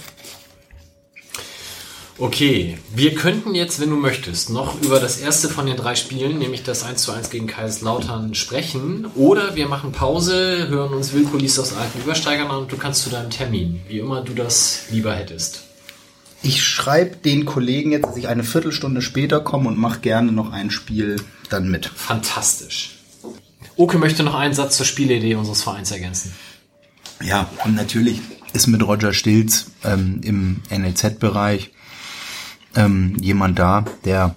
Okay, wir könnten jetzt, wenn du möchtest, noch über das erste von den drei Spielen, nämlich das eins zu eins gegen Kaiserslautern, sprechen. Oder wir machen Pause, hören uns Wilko liest aus alten Übersteigern an und du kannst zu deinem Termin, wie immer du das lieber hättest. Ich schreibe den Kollegen jetzt, dass ich eine Viertelstunde später komme und mache gerne noch ein Spiel dann mit. Fantastisch. Oke möchte noch einen Satz zur Spielidee unseres Vereins ergänzen. Ja, und natürlich ist mit Roger Stilz ähm, im N L Z-Bereich ähm, jemand da, der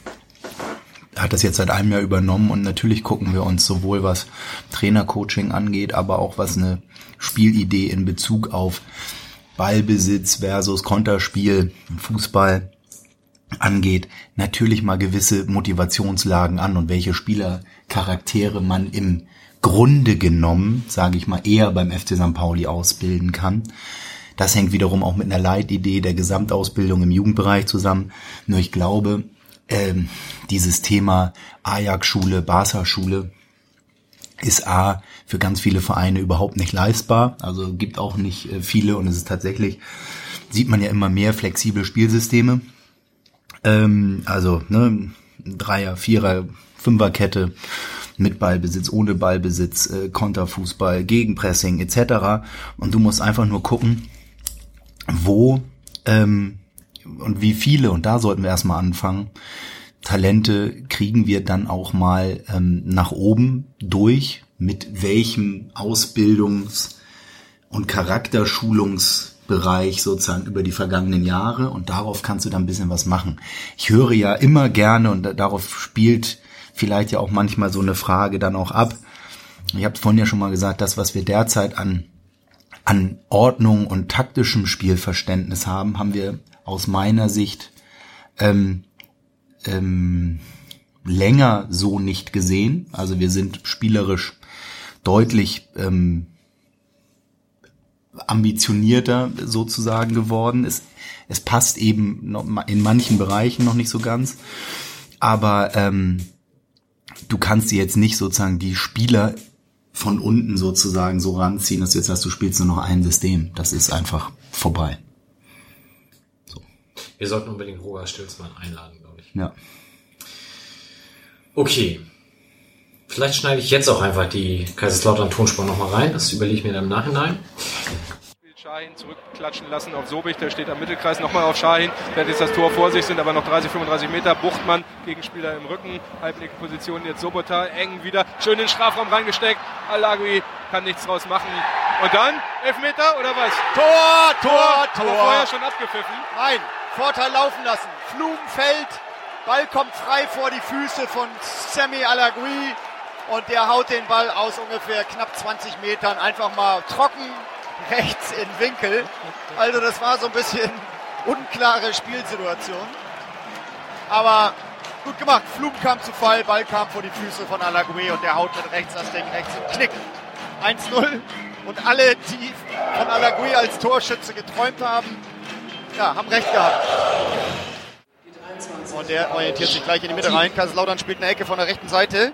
hat das jetzt seit einem Jahr übernommen und natürlich gucken wir uns sowohl was Trainercoaching angeht, aber auch was eine Spielidee in Bezug auf Ballbesitz versus Konterspiel im Fußball angeht, natürlich mal gewisse Motivationslagen an und welche Spielercharaktere man im Grunde genommen, sage ich mal, eher beim F C Sankt Pauli ausbilden kann. Das hängt wiederum auch mit einer Leitidee der Gesamtausbildung im Jugendbereich zusammen. Nur ich glaube, ähm, dieses Thema Ajax-Schule, Barca-Schule ist A, für ganz viele Vereine überhaupt nicht leistbar. Also gibt auch nicht äh, viele und es ist tatsächlich, sieht man ja immer mehr flexible Spielsysteme. Ähm, also ne, Dreier-, Vierer-, Fünferkette mit Ballbesitz, ohne Ballbesitz, äh, Konterfußball, Gegenpressing et cetera. Und du musst einfach nur gucken, wo ähm, und wie viele, und da sollten wir erstmal anfangen, Talente kriegen wir dann auch mal ähm, nach oben durch, mit welchem Ausbildungs- und Charakterschulungsbereich sozusagen über die vergangenen Jahre, und darauf kannst du dann ein bisschen was machen. Ich höre ja immer gerne, und darauf spielt vielleicht ja auch manchmal so eine Frage dann auch ab. Ich habe vorhin ja schon mal gesagt, das, was wir derzeit an an Ordnung und taktischem Spielverständnis haben, haben wir aus meiner Sicht ähm, ähm, länger so nicht gesehen. Also wir sind spielerisch deutlich ähm, ambitionierter sozusagen geworden. Es, es passt eben noch in manchen Bereichen noch nicht so ganz. Aber ähm, du kannst dir jetzt nicht sozusagen die Spieler von unten sozusagen so ranziehen, dass du jetzt sagst, du spielst nur noch ein System. Das ist einfach vorbei. So. Wir sollten unbedingt Roger Stilz mal einladen, glaube ich. Ja. Okay. Vielleicht schneide ich jetzt auch einfach die Kaiserslautern-Tonspur nochmal rein. Das überlege ich mir dann im Nachhinein. Schahin zurückklatschen lassen auf Sobich, der steht am Mittelkreis, nochmal auf Schahin, der hat jetzt das Tor vor sich, sind aber noch dreißig, fünfunddreißig Meter, Buchtmann, Gegenspieler im Rücken, halblinke Position, jetzt Sobota, eng wieder, schön in den Strafraum reingesteckt, Alagui kann nichts draus machen, und dann, Elfmeter oder was? Tor, Tor, Tor, aber vorher schon abgepfiffen. Nein, Vorteil laufen lassen, Flum fällt, Ball kommt frei vor die Füße von Semi Alagui und der haut den Ball aus ungefähr knapp zwanzig Metern einfach mal trocken rechts in Winkel. Also das war so ein bisschen unklare Spielsituation. Aber gut gemacht. Flum kam zu Fall, Ball kam vor die Füße von Alagui und der haut mit rechts das Ding rechts im Knick. eins null. Und alle, die von Alagui als Torschütze geträumt haben, ja, haben recht gehabt. Und der orientiert sich gleich in die Mitte rein. Kaiserslautern spielt eine Ecke von der rechten Seite.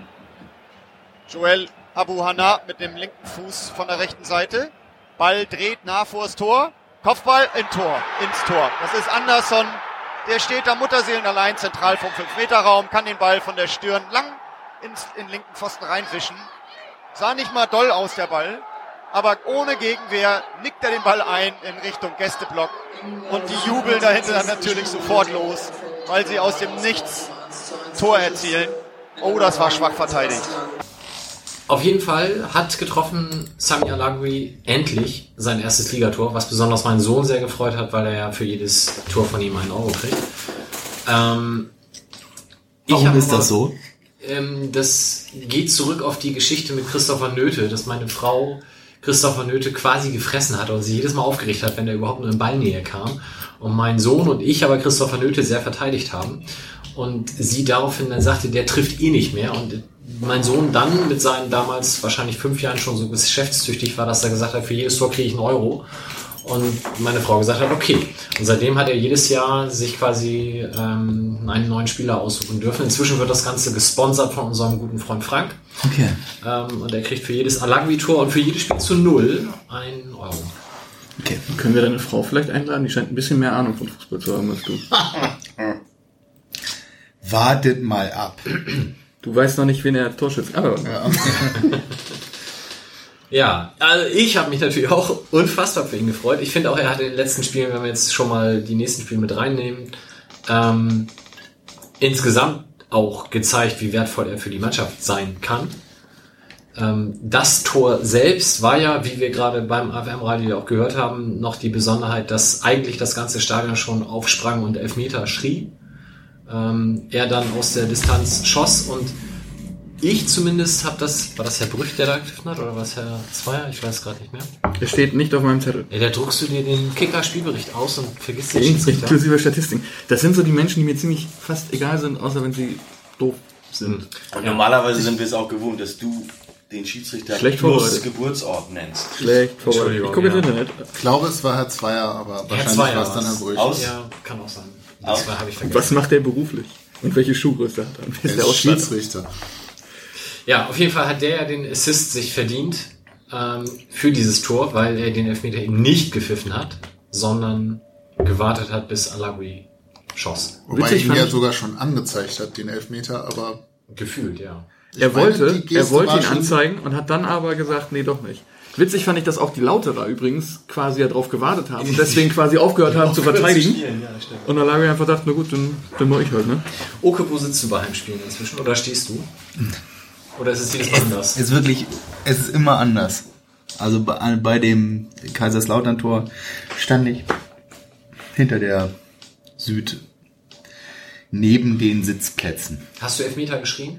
Joel Abu Hanna mit dem linken Fuß von der rechten Seite. Ball dreht nah vors Tor. Kopfball in Tor, ins Tor. Das ist Andersson, Der steht da mutterseelenallein zentral vom fünf Meter Raum, kann den Ball von der Stirn lang ins, in den linken Pfosten reinwischen. Sah nicht mal doll aus, der Ball. Aber ohne Gegenwehr nickt er den Ball ein in Richtung Gästeblock. Und die jubeln dahinter dann natürlich sofort los, weil sie aus dem Nichts Tor erzielen. Oh, das war schwach verteidigt. Auf jeden Fall hat getroffen Sami Alagui endlich sein erstes Ligator, was besonders meinen Sohn sehr gefreut hat, weil er ja für jedes Tor von ihm einen Euro kriegt. Ähm, Warum ist das so? Ähm, das geht zurück auf die Geschichte mit Christopher Nöte, dass meine Frau Christopher Nöte quasi gefressen hat und sie jedes Mal aufgeregt hat, wenn er überhaupt nur in Ballnähe kam. Und mein Sohn und ich aber Christopher Nöte sehr verteidigt haben. Und sie daraufhin dann sagte, der trifft eh nicht mehr. Und mein Sohn dann mit seinen damals wahrscheinlich fünf Jahren schon so geschäftstüchtig war, dass er gesagt hat, für jedes Tor kriege ich einen Euro. Und meine Frau gesagt hat, okay. Und seitdem hat er jedes Jahr sich quasi ähm, einen neuen Spieler aussuchen dürfen. Inzwischen wird das Ganze gesponsert von unserem guten Freund Frank. Okay. Ähm, und er kriegt für jedes Alagui-Tor und für jedes Spiel zu null einen Euro. Okay. Können wir deine Frau vielleicht einladen? Die scheint ein bisschen mehr Ahnung von Fußball zu haben als du. Wartet mal ab. Du weißt noch nicht, wen er Torschütze. Aber ja. Ja, also ich habe mich natürlich auch unfassbar für ihn gefreut. Ich finde auch, er hat in den letzten Spielen, wenn wir jetzt schon mal die nächsten Spiele mit reinnehmen, ähm, insgesamt auch gezeigt, wie wertvoll er für die Mannschaft sein kann. Ähm, das Tor selbst war ja, wie wir gerade beim A F M-Radio auch gehört haben, noch die Besonderheit, dass eigentlich das ganze Stadion schon aufsprang und Elfmeter schrie. Ähm, er dann aus der Distanz schoss und ich zumindest habe das, war das Herr Brüch, der da gegriffen hat, oder war es Herr Zweier? Ich weiß gerade nicht mehr. Der steht nicht auf meinem Zettel. Ja, da druckst du dir den Kicker-Spielbericht aus und vergisst den Schiedsrichter. Inklusive Statistiken. Das sind so die Menschen, die mir ziemlich fast egal sind, außer wenn sie doof sind. Und normalerweise sind wir es auch gewohnt, dass du den Schiedsrichter Schlecht plus Geburtsort nennst. Schlecht vorbereitet. Ich gucke ins Internet. Ich glaube, es war Herr Zweier, aber wahrscheinlich war es dann Herr Brüch. Aus? Ja, kann auch sein. Das war, habe ich vergessen. Was macht der beruflich? Und welche Schuhgröße hat er? Er ist Schiedsrichter. Ja, auf jeden Fall hat der ja den Assist sich verdient ähm, für dieses Tor, weil er den Elfmeter eben nicht gepfiffen hat, sondern gewartet hat, bis Alagui schoss. Wobei Witzig ihn ja fand- sogar schon angezeigt hat, den Elfmeter, aber Gefühlt, ja. ich Er meine, wollte, die Geste er wollte war ihn schon- anzeigen und hat dann aber gesagt, nee, doch nicht. Witzig fand ich, dass auch die Lauterer übrigens quasi ja drauf gewartet haben und deswegen quasi aufgehört haben zu verteidigen. Und Alagui einfach dachte, na gut, dann, dann mach ich halt, ne? Oke, wo sitzt du bei Heimspielen inzwischen? Oder stehst du? Oder ist es jedes Mal anders? Es ist wirklich, es ist immer anders. Also bei, bei dem Kaiserslautern-Tor stand ich hinter der Süd neben den Sitzplätzen. Hast du Elfmeter geschrien?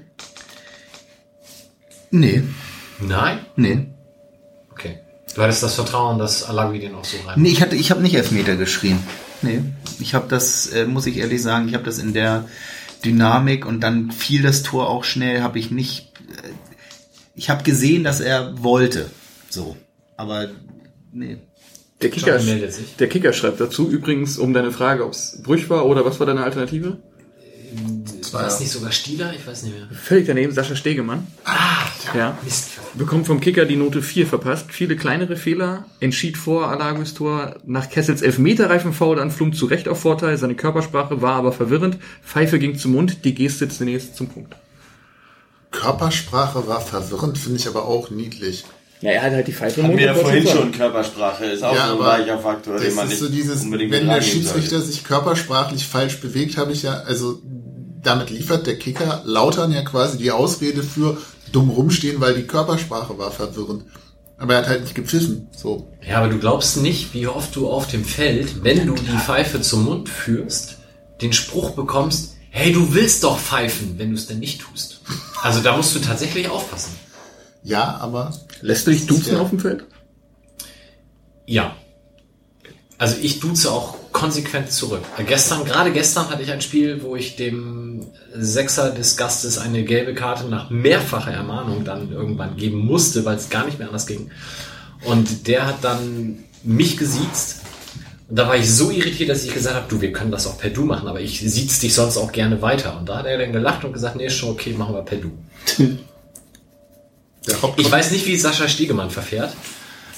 Nee, Nein? nee. Okay. Du hattest das Vertrauen, dass Alagui den auch so rein. Nee, ich hatte, ich habe nicht Elfmeter geschrien. Nee, ich habe das, äh, muss ich ehrlich sagen, ich habe das in der Dynamik und dann fiel das Tor auch schnell, habe ich nicht, äh, ich habe gesehen, dass er wollte, so, aber nee. Der Kicker, John meldet sich. der Kicker schreibt dazu übrigens um deine Frage, ob es Brüch war oder was war deine Alternative? War es nicht sogar Stieler? Ich weiß nicht mehr. Völlig daneben, Sascha Stegemann. Ah, Ja. Mist. Bekommt vom Kicker die Note vier verpasst. Viele kleinere Fehler. Entschied vor Alaguis Tor nach Kessels Elfmeterreifen-Foul an Flum zu Recht auf Vorteil. Seine Körpersprache war aber verwirrend. Pfeife ging zum Mund. Die Geste zunächst zum Punkt. Körpersprache war verwirrend, finde ich aber auch niedlich. Ja, er hat halt die Pfeife im Hatten Mund. wir ja und wollte vorhin sagen. schon, Körpersprache ist auch Ja, so ein aber weicher Faktor, den Das man ist nicht so dieses, unbedingt wenn mit der reinnehmen Schiedsrichter sollte. sich körpersprachlich falsch bewegt, habe ich ja, also damit liefert der Kicker Lautern ja quasi die Ausrede für dumm rumstehen, weil die Körpersprache war verwirrend. Aber er hat halt nicht gepfiffen. So. Ja, aber du glaubst nicht, wie oft du auf dem Feld, wenn du die Pfeife zum Mund führst, den Spruch bekommst, hey, du willst doch pfeifen, wenn du es denn nicht tust. Also da musst du tatsächlich aufpassen. Ja, aber Lässt du dich duzen Ja. auf dem Feld? Ja. Also ich duze auch konsequent zurück. Gestern, gerade gestern hatte ich ein Spiel, wo ich dem Sechser des Gastes eine gelbe Karte nach mehrfacher Ermahnung dann irgendwann geben musste, weil es gar nicht mehr anders ging. Und der hat dann mich gesiezt. Und da war ich so irritiert, dass ich gesagt habe, du, wir können das auch per Du machen, aber ich siez dich sonst auch gerne weiter. Und da hat er dann gelacht und gesagt, nee, ist schon okay, machen wir per Du. der Haupt Ich weiß nicht, wie Sascha Stegemann verfährt.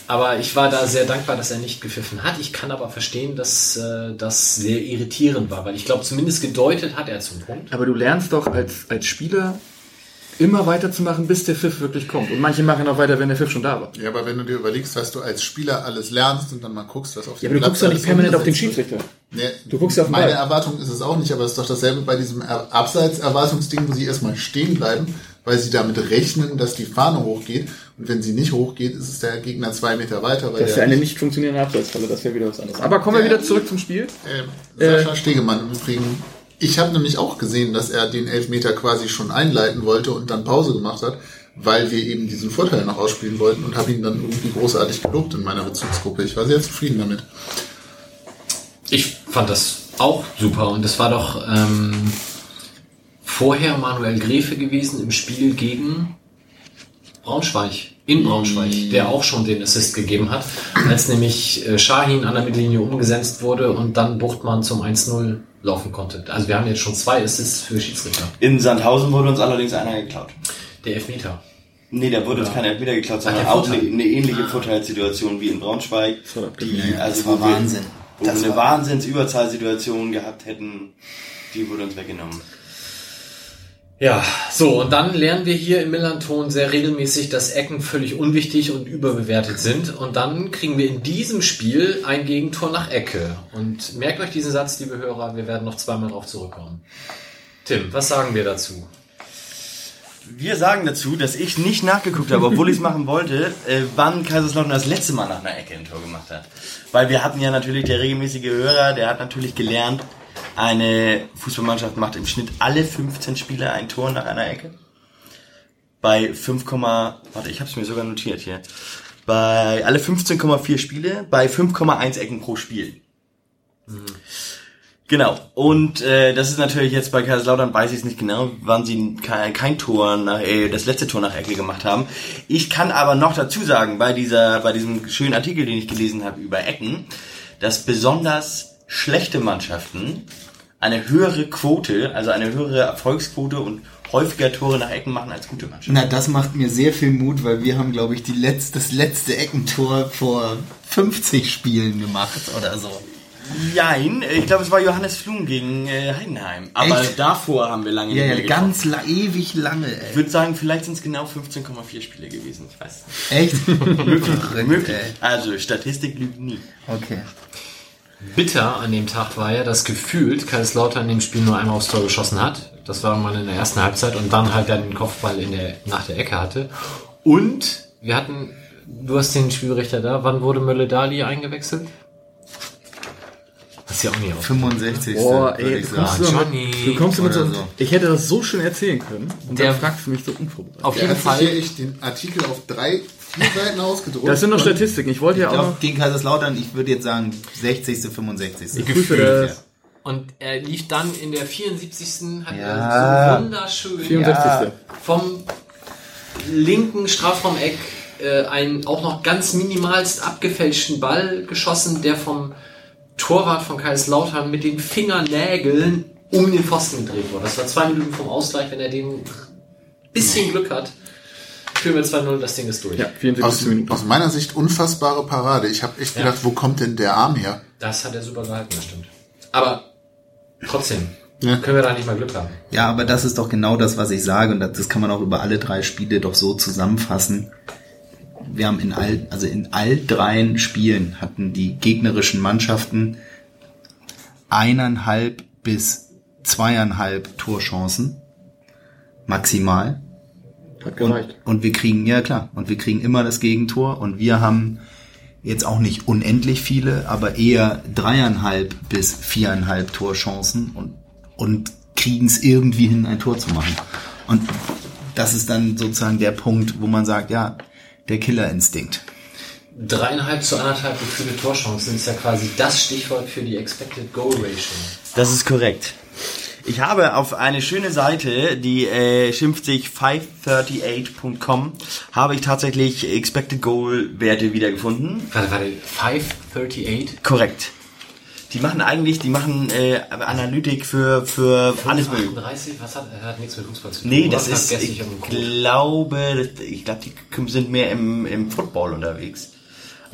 Aber ich war da sehr dankbar, dass er nicht gepfiffen hat. Ich kann aber verstehen, dass äh, das sehr irritierend war, weil ich glaube, zumindest gedeutet hat er zum Punkt. Aber du lernst doch als, als Spieler immer weiterzumachen, bis der Pfiff wirklich kommt. Und manche machen auch weiter, wenn der Pfiff schon da war. Ja, aber wenn du dir überlegst, was du als Spieler alles lernst und dann mal guckst, was auf Ja, dem aber du guckst doch nicht permanent auf den Schiedsrichter. Nee, Du guckst ja auf den meine Ball. Erwartung ist es auch nicht, aber es ist doch dasselbe bei diesem Er- Abseits-Erwartungsding, wo sie erstmal stehen bleiben, weil sie damit rechnen, dass die Fahne hochgeht. Und wenn sie nicht hochgeht, ist es der Gegner zwei Meter weiter. Weil Das ist der ja eine nicht funktionierende Abseitsfalle, das wäre wieder was anderes. Aber kommen wir wieder zurück zum Spiel. Äh, Sascha Stegemann im Übrigen. Ich habe nämlich auch gesehen, dass er den Elfmeter quasi schon einleiten wollte und dann Pause gemacht hat, weil wir eben diesen Vorteil noch ausspielen wollten und habe ihn dann irgendwie großartig gelobt in meiner Bezugsgruppe. Ich war sehr zufrieden damit. Ich fand das auch super und es war doch ähm, vorher Manuel Gräfe gewesen im Spiel gegen Braunschweig, in Braunschweig, der auch schon den Assist gegeben hat, als nämlich äh, Şahin an der Mittellinie umgesetzt wurde und dann Buchtmann zum eins null laufen konnte. Also wir haben jetzt schon zwei Assists für Schiedsrichter. In Sandhausen wurde uns allerdings einer geklaut. Der Elfmeter. Nee, da wurde uns kein Elfmeter geklaut, sondern der auch Vorteil. eine, eine ähnliche Vorteilssituation wie in Braunschweig. Die, also das war wo wir- Wahnsinn. Wo wir Das eine war- Wahnsinns-Überzahlsituation gehabt hätten, die wurde uns weggenommen. Ja, so, und dann lernen wir hier im Millanton sehr regelmäßig, dass Ecken völlig unwichtig und überbewertet sind. Und dann kriegen wir in diesem Spiel ein Gegentor nach Ecke. Und merkt euch diesen Satz, liebe Hörer, wir werden noch zweimal drauf zurückkommen. Tim, was sagen wir dazu? Wir sagen dazu, dass ich nicht nachgeguckt habe, obwohl ich es machen wollte, äh, wann Kaiserslautern das letzte Mal nach einer Ecke ein Tor gemacht hat. Weil wir hatten ja natürlich, der regelmäßige Hörer, der hat natürlich gelernt, eine Fußballmannschaft macht im Schnitt alle fünfzehn Spiele ein Tor nach einer Ecke. Bei fünf, warte, ich habe es mir sogar notiert hier. Bei alle fünfzehn Komma vier Spiele, bei fünf Komma eins Ecken pro Spiel. Mhm. Genau. Und äh, das ist natürlich jetzt bei Kaiserslautern, weiß ich es nicht genau, wann sie kein, kein Tor nach, äh, das letzte Tor nach Ecke gemacht haben. Ich kann aber noch dazu sagen, bei dieser, bei diesem schönen Artikel, den ich gelesen habe über Ecken, dass besonders schlechte Mannschaften eine höhere Quote, also eine höhere Erfolgsquote und häufiger Tore nach Ecken machen als gute Mannschaften. Na, das macht mir sehr viel Mut, weil wir haben, glaube ich, die letzte, das letzte Eckentor vor fünfzig Spielen gemacht oder so. Nein, ich glaube, es war Johannes Flum gegen äh, Heidenheim. Aber Echt? davor haben wir lange Ja, nicht ja, mehr getroffen. ganz la- ewig lange, Ich ey. würde sagen, vielleicht sind es genau fünfzehn Komma vier Spiele gewesen. Ich weiß nicht. Echt? Möglich, Verrückt, möglich. ey. Also, Statistik lügt nie. Okay. Bitter an dem Tag war ja, dass gefühlt Kaiserslautern in dem Spiel nur einmal aufs Tor geschossen hat. Das war mal in der ersten Halbzeit und dann halt dann den Kopfball in der, nach der Ecke hatte. Und wir hatten, du hast den Spielrichter da, wann wurde Mölle-Dali eingewechselt? Das ist ja auch nicht auf. fünfundsechzig. Boah, würde ey, ich du kommst, sagen. du, Johnny. mit, du kommst du mit so, Oder so. ich hätte das so schön erzählen können. Und Der- dann fragst du mich so unvorbereitet. Auf Er jeden hat sich hier Fall. echt den Artikel auf drei, vier Seiten ausgedruckt. Das sind noch Statistiken. Ich wollte Ich ja auch glaube, noch... gegen Kaiserslautern, ich würde jetzt sagen sechzigste, fünfundsechzigste. Ich prüfe das. Und er lief dann in der vierundsiebzigsten hat Ja. er so wunderschön vierundsechzigste vom linken Strafraumeck äh, einen auch noch ganz minimalst abgefälschten Ball geschossen, der vom Torwart von Kaiserslautern mit den Fingernägeln um den Pfosten gedreht wurde. Das war zwei Minuten vom Ausgleich. Wenn er den bisschen Glück hat, führen wir zwei null, das Ding ist durch. Ja, Aus, vierundsiebzig Minuten. aus meiner Sicht unfassbare Parade. Ich habe echt Ja. gedacht, wo kommt denn der Arm her? Das hat er super gehalten, das stimmt. Aber trotzdem, Ja. können wir da nicht mal Glück haben. Ja, aber das ist doch genau das, was ich sage. Und das, das kann man auch über alle drei Spiele doch so zusammenfassen. Wir haben in all, also in all dreien Spielen hatten die gegnerischen Mannschaften eineinhalb bis zweieinhalb Torchancen. Maximal. Hat gereicht. Und wir kriegen, ja klar, und wir kriegen immer das Gegentor. Und wir haben jetzt auch nicht unendlich viele, aber eher dreieinhalb bis viereinhalb Torchancen und, und kriegen es irgendwie hin, ein Tor zu machen. Und das ist dann sozusagen der Punkt, wo man sagt, ja, der Killerinstinkt. Dreieinhalb zu anderthalb gefühlte Torchancen ist ja quasi das Stichwort für die Expected Goal Ratio. Das ist korrekt. Ich habe auf eine schöne Seite, die äh, schimpft sich five thirty-eight Punkt com, habe ich tatsächlich Expected Goal Werte wiedergefunden. Warte, warte, five thirty-eight? Korrekt. Die machen eigentlich, die machen äh, Analytik für für alles mögliche. achtunddreißig? Was hat, hat nichts mit Fußball zu tun? Nee, Oder das ist, vergesse ich um den Code? glaube, das- ich glaube, die sind mehr im, im Football unterwegs.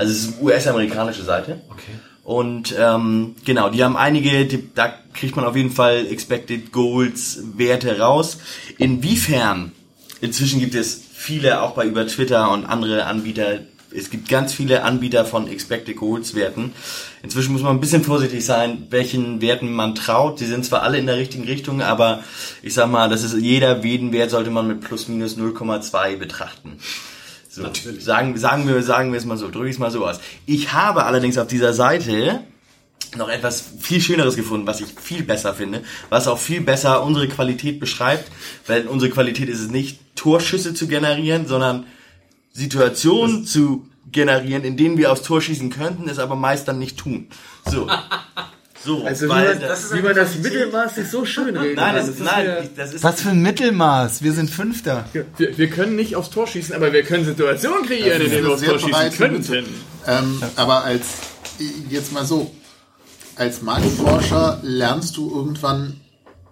Also es ist eine U S-amerikanische Seite. Okay. Und ähm, genau, die haben einige, die, da kriegt man auf jeden Fall Expected Goals Werte raus. Inwiefern, inzwischen gibt es viele, auch bei über Twitter und andere Anbieter, es gibt ganz viele Anbieter von Expected Goals Werten. Inzwischen muss man ein bisschen vorsichtig sein, welchen Werten man traut. Die sind zwar alle in der richtigen Richtung, aber ich sag mal, das ist jeder jeden Wert sollte man mit plus minus null Komma zwei betrachten. So, natürlich. Sagen, sagen wir, sagen wir es mal so, drücke ich es mal so aus. Ich habe allerdings auf dieser Seite noch etwas viel Schöneres gefunden, was ich viel besser finde, was auch viel besser unsere Qualität beschreibt, weil unsere Qualität ist es nicht, Torschüsse zu generieren, sondern Situationen das zu generieren, in denen wir aufs Tor schießen könnten, es aber meist dann nicht tun. So. So, also weil wie man das, das, wie man das Mittelmaß sich so schön redet. Nein, das, das ist, nein, ja, das ist... Was für ein Mittelmaß? Wir sind Fünfter. Wir, wir können nicht aufs Tor schießen, aber wir können Situationen kreieren, in denen wir aufs Tor schießen könnten. Ähm, aber als, jetzt mal so, als Marktforscher lernst du irgendwann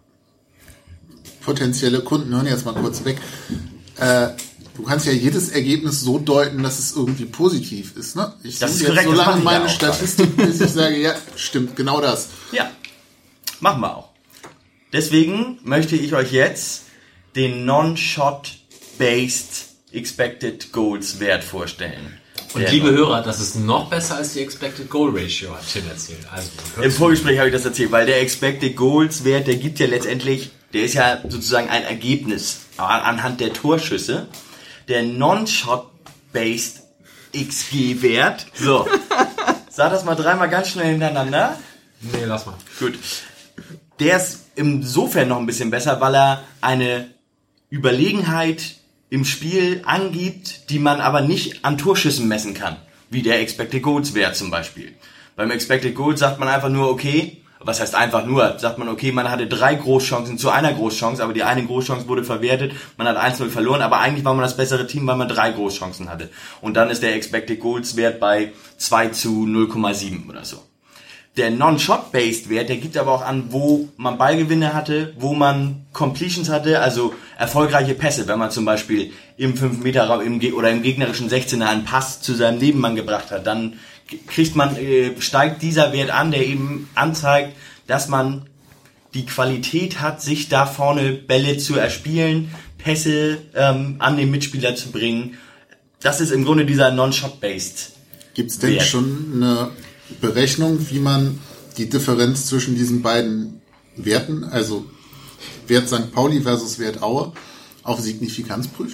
potenzielle Kunden, hören jetzt mal kurz weg, äh, du kannst ja jedes Ergebnis so deuten, dass es irgendwie positiv ist. Ne? Ich das ist jetzt korrekt, so das lange meine auch Statistik, bis ich sage, ja, stimmt, genau das. Ja, machen wir auch. Deswegen möchte ich euch jetzt den Non-Shot-Based Expected Goals Wert vorstellen. Und Der liebe noch- Hörer, das ist noch besser als die Expected Goal Ratio, hat Tim erzählt. Also, Im Vorgespräch habe ich das erzählt, weil der Expected Goals Wert, der gibt ja letztendlich, der ist ja sozusagen ein Ergebnis anhand der Torschüsse. Der Non-Shot-Based X G-Wert, so, sag das mal dreimal ganz schnell hintereinander. nee, lass mal. Gut. Der ist insofern noch ein bisschen besser, weil er eine Überlegenheit im Spiel angibt, die man aber nicht an Torschüssen messen kann. Wie der Expected Goals Wert zum Beispiel. Beim Expected Goals sagt man einfach nur, okay, was heißt einfach nur, sagt man, okay, man hatte drei Großchancen zu einer Großchance, aber die eine Großchance wurde verwertet, man hat eins null verloren, aber eigentlich war man das bessere Team, weil man drei Großchancen hatte. Und dann ist der Expected Goals Wert bei zwei zu null Komma sieben oder so. Der Non-Shot-Based Wert, der gibt aber auch an, wo man Ballgewinne hatte, wo man Completions hatte, also erfolgreiche Pässe, wenn man zum Beispiel im fünf Meter Raum im Ge- oder im gegnerischen sechzehner einen Pass zu seinem Nebenmann gebracht hat, dann kriegt man, äh, steigt dieser Wert an, der eben anzeigt, dass man die Qualität hat, sich da vorne Bälle zu erspielen, Pässe ähm, an den Mitspieler zu bringen. Das ist im Grunde dieser Non-Shot-Based. Gibt es denn Wert. schon eine Berechnung, wie man die Differenz zwischen diesen beiden Werten, also Wert Sankt Pauli versus Wert Aue, auf Signifikanz prüft?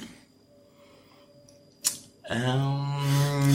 Ähm,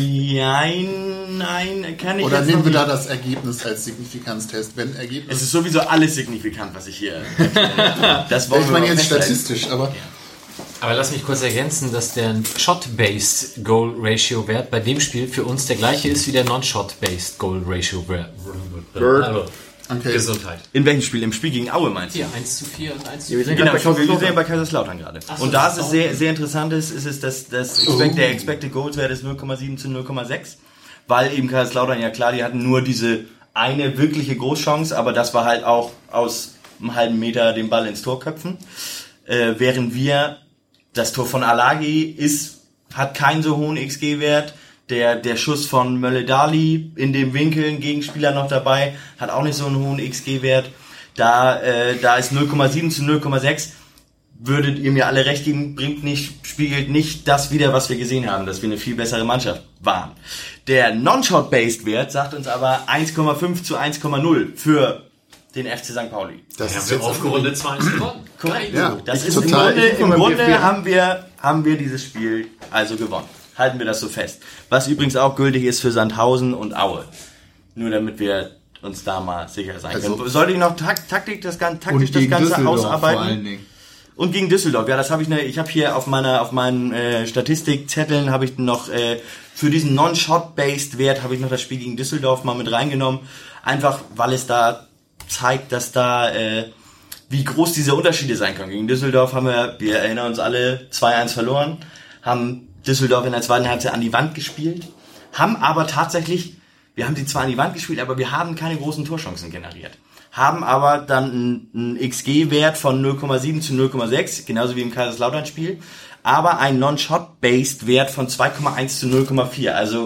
nein, nein, kann ich Oder jetzt nehmen noch wir nicht. da das Ergebnis als Signifikanztest? Wenn Ergebnis, Es ist sowieso alles signifikant, was ich hier erkläre. Das wollen ich wir meine mal jetzt festhalten. statistisch, aber Aber lass mich kurz ergänzen, dass der Shot-Based Goal Ratio Wert bei dem Spiel für uns der gleiche ist wie der Non-Shot-Based Goal Ratio Wert. Also, okay. Gesundheit. In welchem Spiel? Im Spiel gegen Aue meinst du? Hier, eins zu vier und eins zu Ja, wir vier. sind Genau, gerade ich bei wir Kaiserslautern. sind ja bei Kaiserslautern gerade. Ach so, Und da das ist es ist sehr, sehr interessant ist, ist es, dass das Expect, der Expected Goals Wert ist null Komma sieben zu null Komma sechs, weil eben Kaiserslautern, ja klar, die hatten nur diese eine wirkliche Großchance, aber das war halt auch aus einem halben Meter den Ball ins Tor köpfen. Äh, während wir, das Tor von Alagi ist, hat keinen so hohen X G-Wert. Der, der Schuss von Mölle-Dali in dem Winkel, ein Gegenspieler noch dabei, hat auch nicht so einen hohen X G-Wert. Da, äh, da ist null Komma sieben zu null Komma sechs. Würdet ihr mir alle recht geben, bringt nicht, spiegelt nicht das wider, was wir gesehen haben, dass wir eine viel bessere Mannschaft waren. Der Non-Shot-Based-Wert sagt uns aber eins Komma fünf zu eins Komma null für den F C Sankt Pauli. das Wir ist haben jetzt aufgerundet zwei eins gewonnen. Korrekt. Ja, das ich ist total. im Grunde, Ich guck im mal, Grunde wir- wir- haben wir, haben wir dieses Spiel also gewonnen. Halten wir das so fest. Was übrigens auch gültig ist für Sandhausen und Aue. Nur damit wir uns da mal sicher sein Also- können. Sollte ich noch Tak- Taktik das, Gan- taktisch Und das gegen Ganze Düsseldorf ausarbeiten? vor allen Dingen. Und gegen Düsseldorf, ja, das habe ich ne, ich habe hier auf meiner auf meinen äh, Statistikzetteln habe ich noch äh, für diesen Non-Shot-Based Wert habe ich noch das Spiel gegen Düsseldorf mal mit reingenommen, einfach weil es da zeigt, dass da äh, wie groß diese Unterschiede sein können. Gegen Düsseldorf haben wir, wir erinnern uns alle, zwei eins verloren, haben Düsseldorf in der zweiten Halbzeit an die Wand gespielt, haben aber tatsächlich, wir haben sie zwar an die Wand gespielt, aber wir haben keine großen Torchancen generiert. Haben aber dann einen, einen X G-Wert von null Komma sieben zu null Komma sechs, genauso wie im Kaiserslautern-Spiel, aber einen Non-Shot-Based Wert von zwei Komma eins zu null Komma vier. Also, was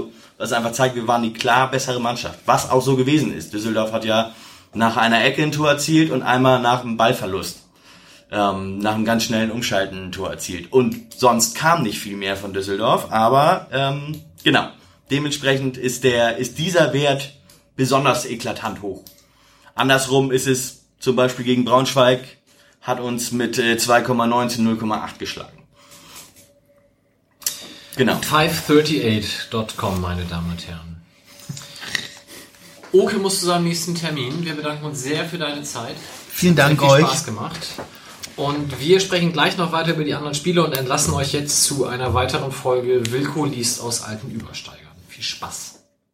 was einfach zeigt, wir waren die klar bessere Mannschaft. Was auch so gewesen ist. Düsseldorf hat ja nach einer Ecke ein Tor erzielt und einmal nach einem Ballverlust. Ähm, nach einem ganz schnellen Umschalten ein Tor erzielt. Und sonst kam nicht viel mehr von Düsseldorf, aber ähm, genau. Dementsprechend ist der ist dieser Wert besonders eklatant hoch. Andersrum ist es zum Beispiel gegen Braunschweig, hat uns mit äh, zwei Komma neun zu null Komma acht geschlagen. Genau. five thirty-eight Punkt com, meine Damen und Herren. Oke muss zu seinem nächsten Termin. Wir bedanken uns sehr für deine Zeit. Vielen Dank Hat viel euch. Spaß gemacht. Und wir sprechen gleich noch weiter über die anderen Spiele und entlassen euch jetzt zu einer weiteren Folge Wilko liest aus alten Übersteigern. Viel Spaß.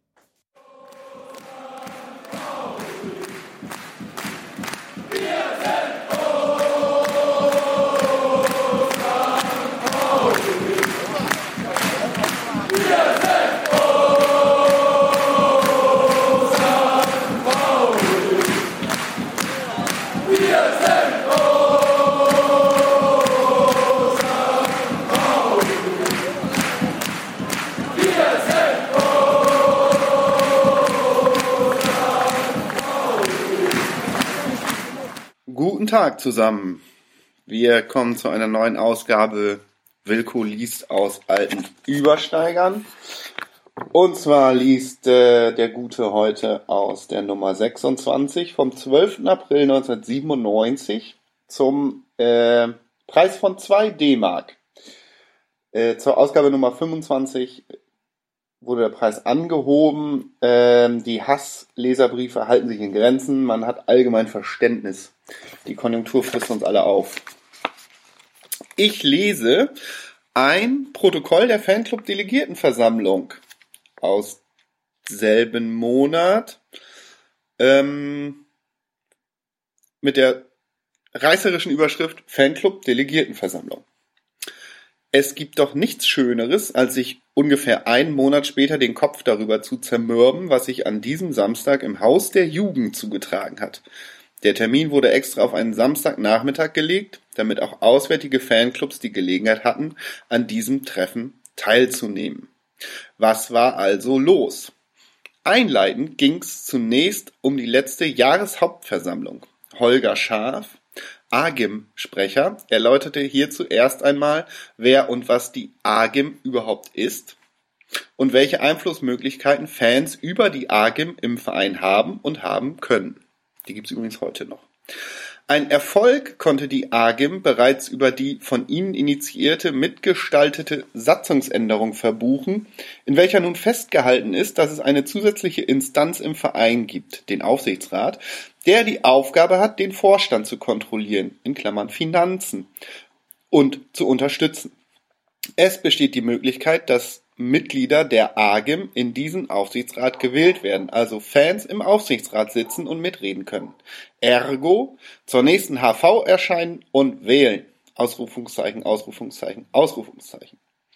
Guten Tag zusammen. Wir kommen zu einer neuen Ausgabe Wilko liest aus alten Übersteigern. Und zwar liest äh, der Gute heute aus der Nummer sechsundzwanzig vom zwölften April neunzehnhundertsiebenundneunzig zum äh, Preis von zwei D-Mark. Äh, zur Ausgabe Nummer fünfundzwanzig wurde der Preis angehoben. Ähm, die Hassleserbriefe halten sich in Grenzen. Man hat allgemein Verständnis. Die Konjunktur frisst uns alle auf. Ich lese ein Protokoll der Fanclub-Delegiertenversammlung aus selben Monat ähm, mit der reißerischen Überschrift Fanclub-Delegiertenversammlung. Es gibt doch nichts Schöneres, als sich ungefähr einen Monat später den Kopf darüber zu zermürben, was sich an diesem Samstag im Haus der Jugend zugetragen hat. Der Termin wurde extra auf einen Samstagnachmittag gelegt, damit auch auswärtige Fanclubs die Gelegenheit hatten, an diesem Treffen teilzunehmen. Was war also los? Einleitend ging's zunächst um die letzte Jahreshauptversammlung. Holger Scharf, A G I M-Sprecher, erläuterte hier zuerst einmal, wer und was die A G I M überhaupt ist und welche Einflussmöglichkeiten Fans über die A G I M im Verein haben und haben können. Die gibt es übrigens heute noch. Ein Erfolg konnte die A G I M bereits über die von ihnen initiierte, mitgestaltete Satzungsänderung verbuchen, in welcher nun festgehalten ist, dass es eine zusätzliche Instanz im Verein gibt, den Aufsichtsrat, der die Aufgabe hat, den Vorstand zu kontrollieren, in Klammern Finanzen, und zu unterstützen. Es besteht die Möglichkeit, dass Mitglieder der A G I M in diesen Aufsichtsrat gewählt werden, also Fans im Aufsichtsrat sitzen und mitreden können. Ergo zur nächsten H V erscheinen und wählen. Ausrufungszeichen, Ausrufungszeichen, Ausrufungszeichen.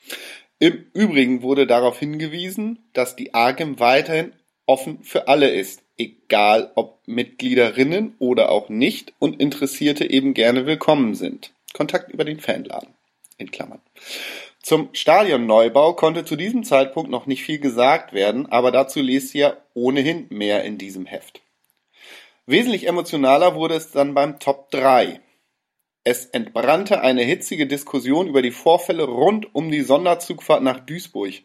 Im Übrigen wurde darauf hingewiesen, dass die A G I M weiterhin offen für alle ist, egal ob Mitgliederinnen oder auch nicht, und Interessierte eben gerne willkommen sind. Kontakt über den Fanladen, in Klammern. Zum Stadionneubau konnte zu diesem Zeitpunkt noch nicht viel gesagt werden, aber dazu lest ihr ohnehin mehr in diesem Heft. Wesentlich emotionaler wurde es dann beim Top drei. Es entbrannte eine hitzige Diskussion über die Vorfälle rund um die Sonderzugfahrt nach Duisburg.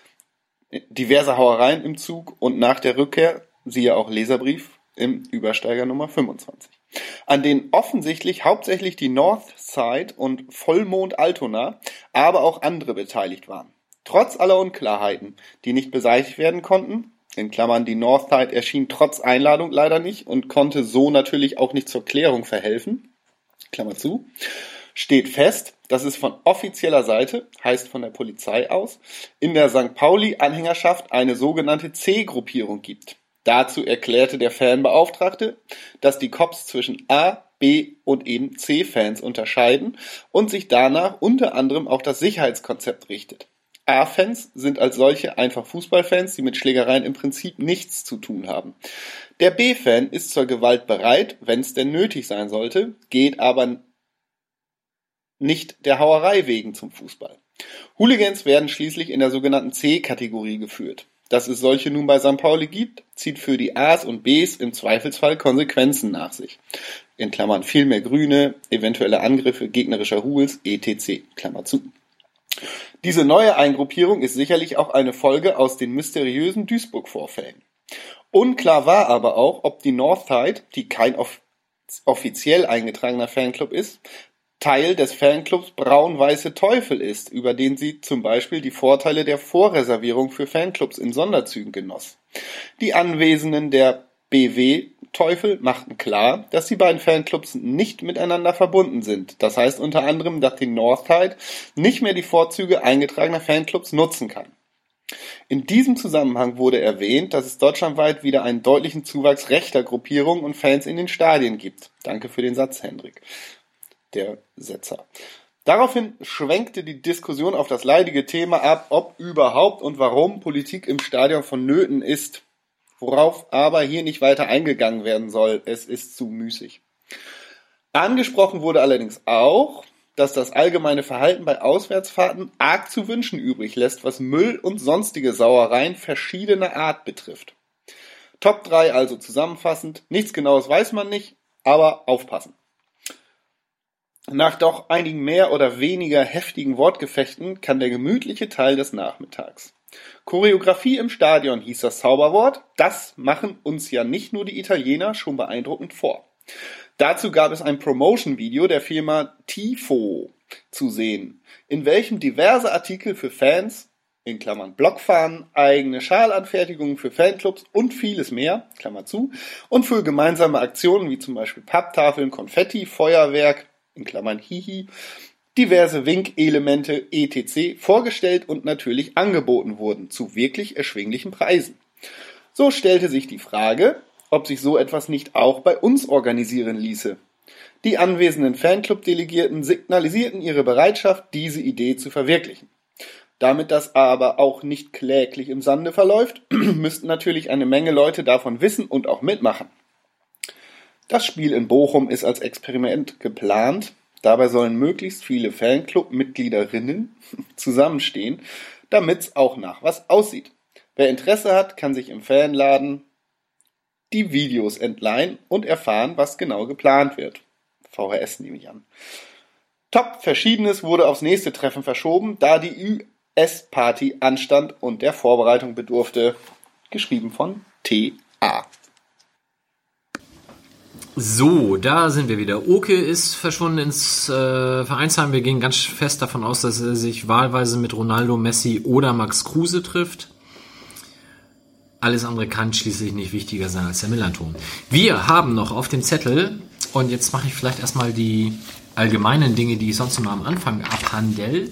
Diverse Hauereien im Zug und nach der Rückkehr, siehe auch Leserbrief im Übersteiger Nummer fünfundzwanzig. An denen offensichtlich hauptsächlich die Northside und Vollmond Altona, aber auch andere beteiligt waren. Trotz aller Unklarheiten, die nicht beseitigt werden konnten, in Klammern die Northside erschien trotz Einladung leider nicht und konnte so natürlich auch nicht zur Klärung verhelfen, Klammer zu, steht fest, dass es von offizieller Seite, heißt von der Polizei aus, in der Sankt Pauli-Anhängerschaft eine sogenannte C-Gruppierung gibt. Dazu erklärte der Fanbeauftragte, dass die Cops zwischen A, B und eben C-Fans unterscheiden und sich danach unter anderem auch das Sicherheitskonzept richtet. A-Fans sind als solche einfach Fußballfans, die mit Schlägereien im Prinzip nichts zu tun haben. Der B-Fan ist zur Gewalt bereit, wenn es denn nötig sein sollte, geht aber nicht der Hauerei wegen zum Fußball. Hooligans werden schließlich in der sogenannten C-Kategorie geführt. Dass es solche nun bei Sankt Pauli gibt, zieht für die A's und B's im Zweifelsfall Konsequenzen nach sich. In Klammern viel mehr Grüne, eventuelle Angriffe gegnerischer Huls, et cetera. Klammer zu. Diese neue Eingruppierung ist sicherlich auch eine Folge aus den mysteriösen Duisburg-Vorfällen. Unklar war aber auch, ob die Northside, die kein off- offiziell eingetragener Fanclub ist, Teil des Fanclubs Braun-Weiße Teufel ist, über den sie zum Beispiel die Vorteile der Vorreservierung für Fanclubs in Sonderzügen genoss. Die Anwesenden der B W-Teufel machten klar, dass die beiden Fanclubs nicht miteinander verbunden sind. Das heißt unter anderem, dass die Northside nicht mehr die Vorzüge eingetragener Fanclubs nutzen kann. In diesem Zusammenhang wurde erwähnt, dass es deutschlandweit wieder einen deutlichen Zuwachs rechter Gruppierungen und Fans in den Stadien gibt. Danke für den Satz, Hendrik. Der Setzer. Daraufhin schwenkte die Diskussion auf das leidige Thema ab, ob überhaupt und warum Politik im Stadion vonnöten ist, worauf aber hier nicht weiter eingegangen werden soll. Es ist zu müßig. Angesprochen wurde allerdings auch, dass das allgemeine Verhalten bei Auswärtsfahrten arg zu wünschen übrig lässt, was Müll und sonstige Sauereien verschiedener Art betrifft. Top drei also zusammenfassend. Nichts Genaues weiß man nicht, aber aufpassen. Nach doch einigen mehr oder weniger heftigen Wortgefechten kann der gemütliche Teil des Nachmittags. Choreografie im Stadion hieß das Zauberwort. Das machen uns ja nicht nur die Italiener schon beeindruckend vor. Dazu gab es ein Promotion-Video der Firma Tifo zu sehen, in welchem diverse Artikel für Fans, in Klammern Blockfahnen, eigene Schalanfertigungen für Fanclubs und vieles mehr, Klammer zu, und für gemeinsame Aktionen wie zum Beispiel Papptafeln, Konfetti, Feuerwerk, in Klammern Hihi, diverse Winkelemente et cetera vorgestellt und natürlich angeboten wurden, zu wirklich erschwinglichen Preisen. So stellte sich die Frage, ob sich so etwas nicht auch bei uns organisieren ließe. Die anwesenden Fanclub-Delegierten signalisierten ihre Bereitschaft, diese Idee zu verwirklichen. Damit das aber auch nicht kläglich im Sande verläuft, müssten natürlich eine Menge Leute davon wissen und auch mitmachen. Das Spiel in Bochum ist als Experiment geplant. Dabei sollen möglichst viele Fanclub-Mitgliederinnen zusammenstehen, damit es auch nach was aussieht. Wer Interesse hat, kann sich im Fanladen die Videos entleihen und erfahren, was genau geplant wird. V H S nehme ich an. Top, Verschiedenes wurde aufs nächste Treffen verschoben, da die U S-Party anstand und der Vorbereitung bedurfte. Geschrieben von T A. So, da sind wir wieder. Oke ist verschwunden ins äh, Vereinsheim. Wir gehen ganz fest davon aus, dass er sich wahlweise mit Ronaldo, Messi oder Max Kruse trifft. Alles andere kann schließlich nicht wichtiger sein als der Millanton. Wir haben noch auf dem Zettel, und jetzt mache ich vielleicht erstmal die allgemeinen Dinge, die ich sonst immer am Anfang abhandel.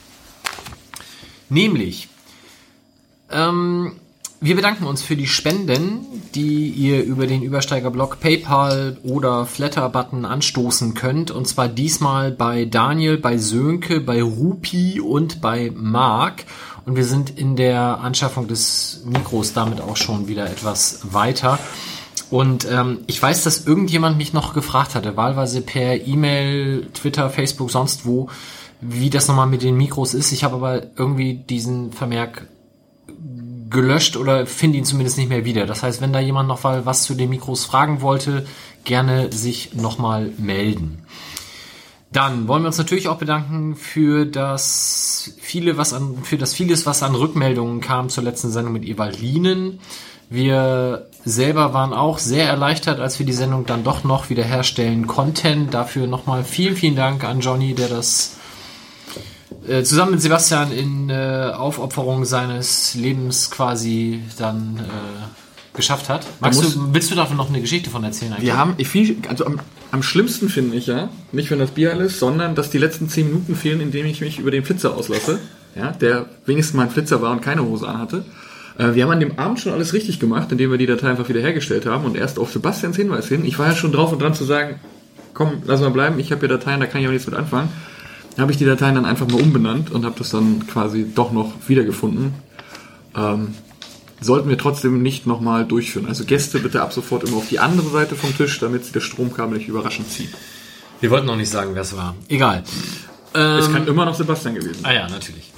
Nämlich, ähm, wir bedanken uns für die Spenden, die ihr über den Übersteigerblog, PayPal oder Flatter-Button anstoßen könnt. Und zwar diesmal bei Daniel, bei Sönke, bei Rupi und bei Marc. Und wir sind in der Anschaffung des Mikros damit auch schon wieder etwas weiter. Und ähm, ich weiß, dass irgendjemand mich noch gefragt hatte, wahlweise per E-Mail, Twitter, Facebook, sonst wo, wie das nochmal mit den Mikros ist. Ich habe aber irgendwie diesen Vermerk gelöscht oder finde ihn zumindest nicht mehr wieder. Das heißt, wenn da jemand noch mal was zu den Mikros fragen wollte, gerne sich nochmal melden. Dann wollen wir uns natürlich auch bedanken für das viele, was an, für das vieles, was an Rückmeldungen kam zur letzten Sendung mit Evalinen. Wir selber waren auch sehr erleichtert, als wir die Sendung dann doch noch wiederherstellen konnten. Dafür nochmal vielen, vielen Dank an Johnny, der das äh, zusammen mit Sebastian in äh, Aufopferung seines Lebens quasi dann äh, geschafft hat. Magst du, willst du davon noch eine Geschichte von erzählen eigentlich? Wir haben, ich viel, also am, am schlimmsten finde ich ja, nicht wenn das Bier alles ist, sondern dass die letzten zehn Minuten fehlen, indem ich mich über den Flitzer auslasse, ja, der wenigstens mal ein Flitzer war und keine Hose anhatte. Äh, wir haben an dem Abend schon alles richtig gemacht, indem wir die Datei einfach wieder hergestellt haben und erst auf Sebastians Hinweis hin. Ich war ja schon drauf und dran zu sagen, komm, lass mal bleiben, ich habe hier Dateien, da kann ich auch nichts mit anfangen. Da habe ich die Dateien dann einfach mal umbenannt und habe das dann quasi doch noch wiedergefunden. Ähm, sollten wir trotzdem nicht nochmal durchführen. Also Gäste bitte ab sofort immer auf die andere Seite vom Tisch, damit sie das Stromkabel nicht überraschend zieht. Wir wollten noch nicht sagen, wer es war. Egal. Ähm, es kann immer noch Sebastian gewesen sein. Ah ja, natürlich.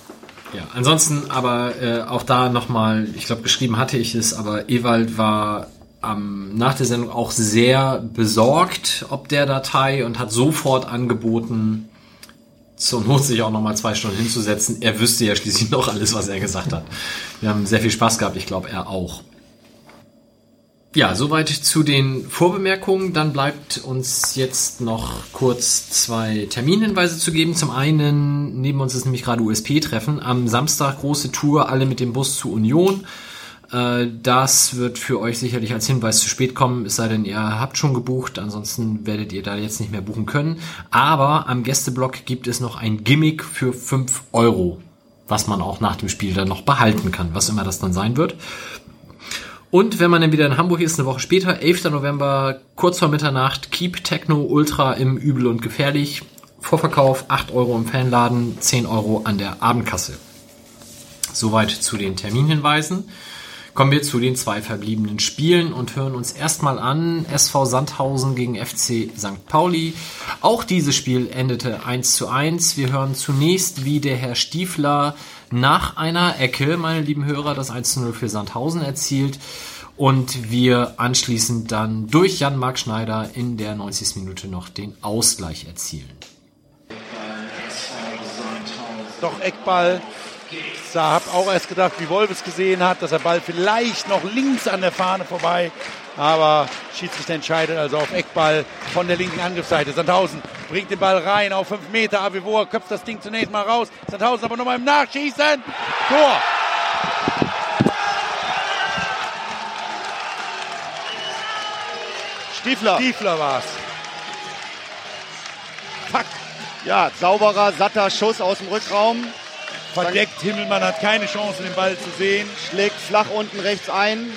Ja, ansonsten aber äh, auch da nochmal, ich glaube, geschrieben hatte ich es, aber Ewald war ähm, nach der Sendung auch sehr besorgt ob der Datei und hat sofort angeboten, zur Not sich auch nochmal zwei Stunden hinzusetzen. Er wüsste ja schließlich noch alles, was er gesagt hat. Wir haben sehr viel Spaß gehabt, ich glaube, er auch. Ja, soweit zu den Vorbemerkungen. Dann bleibt uns jetzt noch kurz zwei Terminhinweise zu geben. Zum einen, neben uns ist nämlich gerade U S P-Treffen. Am Samstag große Tour, alle mit dem Bus zu Union. Das wird für euch sicherlich als Hinweis zu spät kommen, es sei denn, ihr habt schon gebucht. Ansonsten werdet ihr da jetzt nicht mehr buchen können. Aber am Gästeblock gibt es noch ein Gimmick für fünf Euro, was man auch nach dem Spiel dann noch behalten kann, was immer das dann sein wird. Und wenn man dann wieder in Hamburg ist, eine Woche später, elfter November, kurz vor Mitternacht, Keep Techno Ultra im Übel und Gefährlich. Vorverkauf acht Euro im Fanladen, zehn Euro an der Abendkasse. Soweit zu den Terminhinweisen. Kommen wir zu den zwei verbliebenen Spielen und hören uns erstmal an S V Sandhausen gegen F C Sankt Pauli. Auch dieses Spiel endete eins zu eins. Wir hören zunächst, wie der Herr Stiefler nach einer Ecke, meine lieben Hörer, das eins zu null für Sandhausen erzielt und wir anschließend dann durch Jan-Marc Schneider in der neunzigsten Minute noch den Ausgleich erzielen. Doch Eckball. Ich habe auch erst gedacht, wie Wolf es gesehen hat, dass der Ball vielleicht noch links an der Fahne vorbei, aber Schiedsrichter entscheidet also auf Eckball von der linken Angriffsseite. Sandhausen bringt den Ball rein auf fünf Meter, Avivor köpft das Ding zunächst mal raus. Sandhausen aber nochmal im Nachschießen. Tor! Stiefler. Stiefler war's. Fuck. Ja, sauberer, satter Schuss aus dem Rückraum. Verdeckt, Himmelmann hat keine Chance, den Ball zu sehen. Schlägt flach unten rechts ein.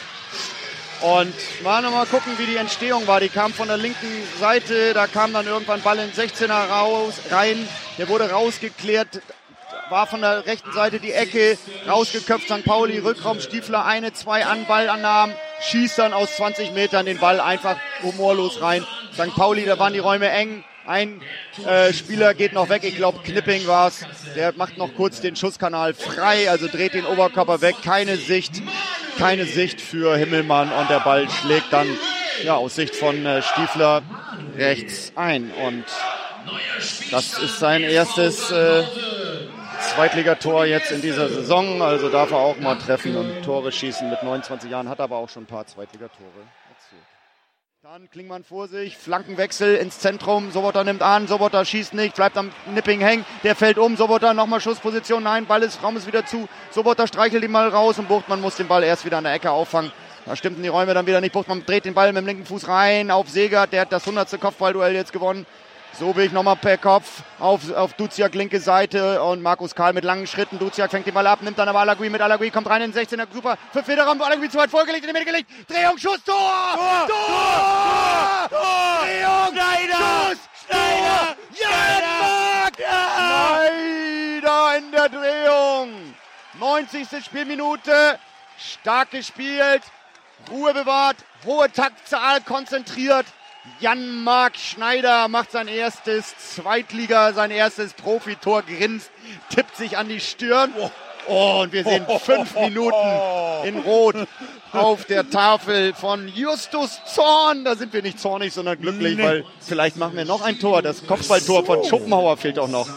Und mal noch mal gucken, wie die Entstehung war. Die kam von der linken Seite, da kam dann irgendwann Ball in den sechzehner raus, rein. Der wurde rausgeklärt, war von der rechten Seite die Ecke, rausgeköpft. Sankt Pauli, Rückraum, Stiefler, eine, zwei an Ballannahmen, schießt dann aus zwanzig Metern den Ball einfach humorlos rein. Sankt Pauli, da waren die Räume eng. Ein äh, Spieler geht noch weg, ich glaube Knipping war es, der macht noch kurz den Schusskanal frei, also dreht den Oberkörper weg, keine Sicht, keine Sicht für Himmelmann und der Ball schlägt dann ja aus Sicht von äh, Stiefler rechts ein und das ist sein erstes äh, Zweitligator jetzt in dieser Saison, also darf er auch mal treffen und Tore schießen mit neunundzwanzig Jahren, hat aber auch schon ein paar Zweitligatore erzielt. Dann Klingmann vor sich, Flankenwechsel ins Zentrum, Sobotta nimmt an, Sobotta schießt nicht, bleibt am Nipping hängen, der fällt um, Sobotta nochmal Schussposition, nein, Ball ist, Raum ist wieder zu, Sobotta streichelt ihn mal raus und Buchtmann muss den Ball erst wieder an der Ecke auffangen. Da stimmten die Räume dann wieder nicht, Buchtmann dreht den Ball mit dem linken Fuß rein auf Segert, der hat das hundertste Kopfballduell jetzt gewonnen. Sobich nochmal per Kopf auf, auf Duziak linke Seite und Markus Karl mit langen Schritten. Duziak fängt den Ball ab, nimmt dann aber Alagui mit. Alagui kommt rein in den sechzehner, super. Für Federer, Alagui zu weit vorgelegt, in die Mitte gelegt. Drehung, Schuss, Tor! Tor! Tor! Tor! Tor! Drehung, Schneider! Schuss! Schneider! Jan-Marc! Schneider in der Drehung. neunzigste Spielminute. Stark gespielt. Ruhe bewahrt. Hohe Taktzahl konzentriert. Jan-Marc Schneider macht sein erstes Zweitliga, sein erstes Profitor, grinst, tippt sich an die Stirn. Oh, und wir sehen fünf Minuten in Rot auf der Tafel von Justus Zorn. Da sind wir nicht zornig, sondern glücklich, nee. Weil vielleicht machen wir noch ein Tor. Das Kopfballtor so. Von Schopenhauer fehlt auch noch.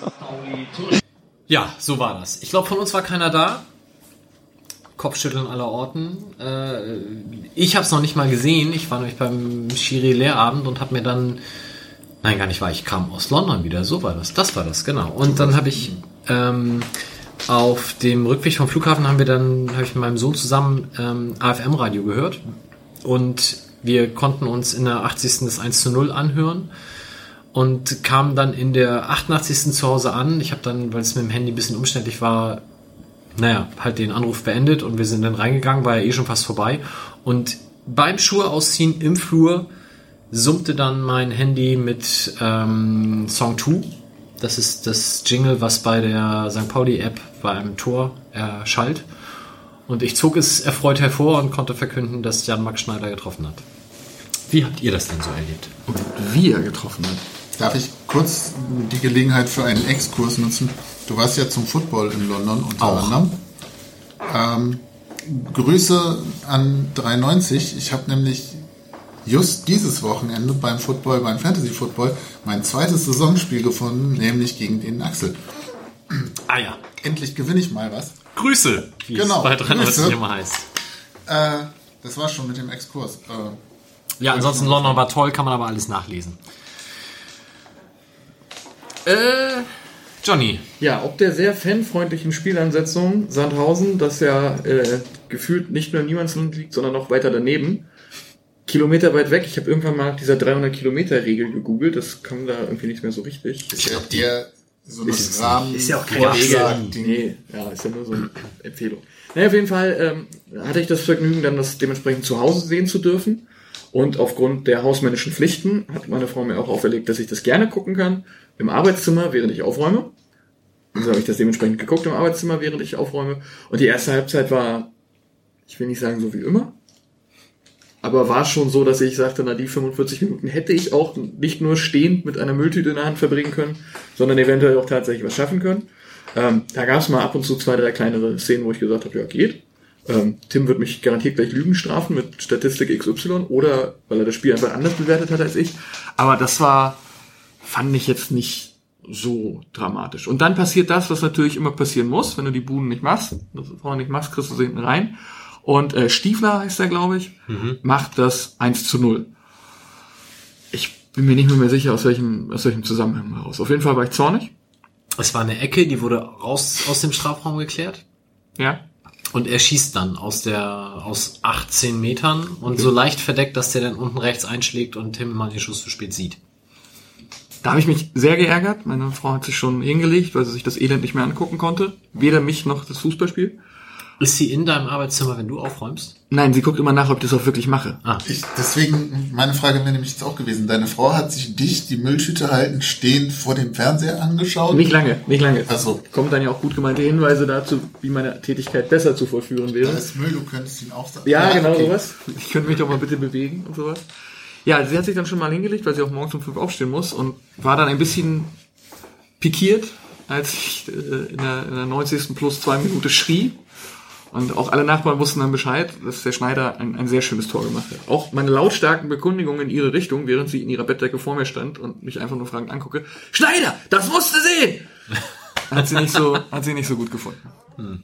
Ja, so war das. Ich glaube, von uns war keiner da. Kopfschütteln aller Orten. Äh, ich habe es noch nicht mal gesehen. Ich war nämlich beim Schiri-Lehrabend und habe mir dann, nein, gar nicht wahr, ich kam aus London wieder. So war das. Das war das, genau. Und dann habe ich ähm, auf dem Rückweg vom Flughafen haben wir dann, habe ich mit meinem Sohn zusammen ähm, A F M-Radio gehört und wir konnten uns in der achtzigsten das eins zu null anhören und kamen dann in der achtundachtzigsten zu Hause an. Ich habe dann, weil es mit dem Handy ein bisschen umständlich war, naja, halt den Anruf beendet und wir sind dann reingegangen, war ja eh schon fast vorbei. Und beim Schuhe ausziehen im Flur summte dann mein Handy mit ähm, Song zwei. Das ist das Jingle, was bei der Sankt Pauli-App beim Tor erschallt. Und ich zog es erfreut hervor und konnte verkünden, dass Jan-Marc Schneider getroffen hat. Wie habt ihr das denn so erlebt? Und wie er getroffen hat. Darf ich kurz die Gelegenheit für einen Exkurs nutzen? Du warst ja zum Football in London unter Auch. anderem. Ähm, Grüße an dreiundneunzig. Ich habe nämlich just dieses Wochenende beim Football, beim Fantasy Football, mein zweites Saisonspiel gefunden, nämlich gegen den Axel. Ah ja. Endlich gewinne ich mal was. Grüße, wie Genau, es bei dreiundneunzig Grüße. immer heißt. Äh, das war schon mit dem Exkurs. Äh, Ja, ansonsten London war toll, kann man aber alles nachlesen. Äh, Johnny. Ja, ob der sehr fanfreundlichen Spielansetzung Sandhausen, das ja äh, gefühlt nicht nur in Niemandsland liegt, sondern noch weiter daneben, Kilometer weit weg. Ich habe irgendwann mal nach dieser dreihundert-Kilometer-Regel gegoogelt, das kam da irgendwie nicht mehr so richtig. ist ja eher so ein Ist- Rahmen. ist ja auch keine Vorschlag-Ding. Nee, ja, ist ja nur so eine Empfehlung. Naja, auf jeden Fall ähm, hatte ich das Vergnügen, dann das dementsprechend zu Hause sehen zu dürfen. Und aufgrund der hausmännischen Pflichten hat meine Frau mir auch auferlegt, dass ich das gerne gucken kann im Arbeitszimmer, während ich aufräume. Also habe ich das dementsprechend geguckt im Arbeitszimmer, während ich aufräume. Und die erste Halbzeit war, ich will nicht sagen so wie immer, aber war schon so, dass ich sagte, na die fünfundvierzig Minuten hätte ich auch nicht nur stehend mit einer Mülltüte in der Hand verbringen können, sondern eventuell auch tatsächlich was schaffen können. Ähm, da gab es mal ab und zu zwei, drei kleinere Szenen, wo ich gesagt habe, ja geht. Ähm, Tim wird mich garantiert gleich Lügen strafen mit Statistik X Y oder weil er das Spiel einfach anders bewertet hat als ich. Aber das war, fand ich jetzt nicht so dramatisch. Und dann passiert das, was natürlich immer passieren muss, wenn du die Buden nicht machst. Das vorne nicht machst, kriegst du sie hinten rein. Und äh, Stiefler heißt er, glaube ich, Mhm. macht das eins zu null. Ich bin mir nicht mehr, mehr sicher, aus welchem, aus welchem Zusammenhang heraus. Auf jeden Fall war ich zornig. Es war eine Ecke, die wurde raus aus dem Strafraum geklärt. Ja. Und er schießt dann aus der aus achtzehn Metern und so leicht verdeckt, dass der dann unten rechts einschlägt und Timmermann den Schuss zu spät sieht. Da habe ich mich sehr geärgert. Meine Frau hat sich schon hingelegt, weil sie sich das Elend nicht mehr angucken konnte. Weder mich noch das Fußballspiel. Ist sie in deinem Arbeitszimmer, wenn du aufräumst? Nein, sie guckt immer nach, ob ich das auch wirklich mache. Ah. Ich, deswegen, meine Frage wäre nämlich jetzt auch gewesen. Deine Frau hat sich dich, die Mülltüte halten, stehend vor dem Fernseher angeschaut? Nicht lange, nicht lange. Ach so. Kommen dann ja auch gut gemeinte Hinweise dazu, wie meine Tätigkeit besser zu vollführen wäre. Da ist Müll, du könntest ihn auch sagen. Ja, genau okay. sowas. Ich könnte mich doch mal bitte bewegen und sowas. Ja, sie hat sich dann schon mal hingelegt, weil sie auch morgens um fünf aufstehen muss und war dann ein bisschen pikiert, als ich äh, in, der, in der neunzigsten plus zwei Minute schrie. Und auch alle Nachbarn wussten dann Bescheid, dass der Schneider ein, ein sehr schönes Tor gemacht hat. Auch meine lautstarken Bekundigungen in ihre Richtung, während sie in ihrer Bettdecke vor mir stand und mich einfach nur fragend angucke, Schneider, das musst du sehen! Hat sie nicht so, hat sie nicht so gut gefunden. Hm.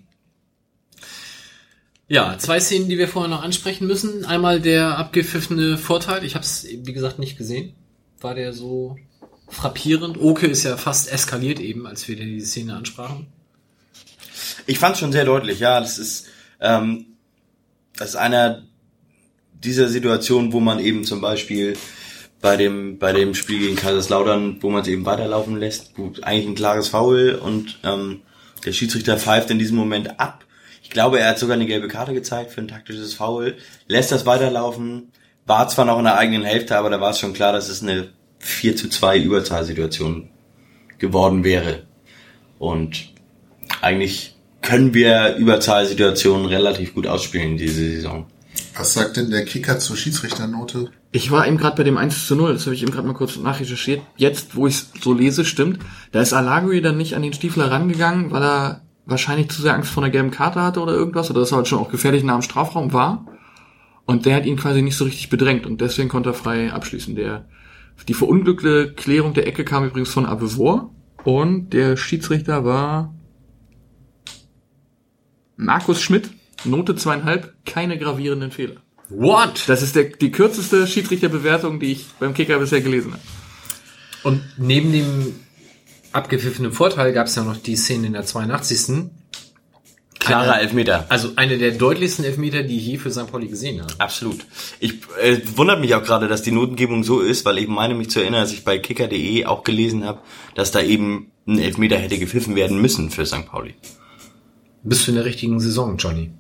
Ja, zwei Szenen, die wir vorher noch ansprechen müssen. Einmal der abgepfiffene Vorteil. Ich habe es, wie gesagt, nicht gesehen. War der so frappierend? Oke ist ja fast eskaliert eben, als wir die Szene ansprachen. Ich fand es schon sehr deutlich, ja. Das ist, ähm, das ist einer dieser Situationen, wo man eben zum Beispiel bei dem bei dem Spiel gegen Kaiserslautern, wo man es eben weiterlaufen lässt, wo eigentlich ein klares Foul und ähm, der Schiedsrichter pfeift in diesem Moment ab. Ich glaube, er hat sogar eine gelbe Karte gezeigt für ein taktisches Foul, lässt das weiterlaufen, war zwar noch in der eigenen Hälfte, aber da war es schon klar, dass es eine vier zu zwei Überzahlsituation geworden wäre. Und eigentlich können wir Überzahlsituationen relativ gut ausspielen diese Saison. Was sagt denn der Kicker zur Schiedsrichternote? Ich war eben gerade bei dem eins zu null, das habe ich eben gerade mal kurz nachrecherchiert. Jetzt, wo ich es so lese, stimmt. Da ist Alagui dann nicht an den Stiefler rangegangen, weil er wahrscheinlich zu sehr Angst vor einer gelben Karte hatte oder irgendwas, oder dass er halt schon auch gefährlich nah am Strafraum war. Und der hat ihn quasi nicht so richtig bedrängt und deswegen konnte er frei abschließen. Der, die verunglückte Klärung der Ecke kam übrigens von Abevor und der Schiedsrichter war Markus Schmidt, Note zweieinhalb, keine gravierenden Fehler. What? Das ist der, die kürzeste Schiedsrichterbewertung, die ich beim Kicker bisher gelesen habe. Und neben dem abgepfiffenen Vorteil gab es ja noch die Szene in der zweiundachtzigsten Klarer Eine- Elfmeter. Also eine der deutlichsten Elfmeter, die ich je für Sankt Pauli gesehen habe. Absolut. Ich äh, wundert mich auch gerade, dass die Notengebung so ist, weil ich meine mich zu erinnern, dass ich bei kicker punkt de auch gelesen habe, dass da eben ein Elfmeter hätte gepfiffen werden müssen für Sankt Pauli. Bist du in der richtigen Saison, Johnny?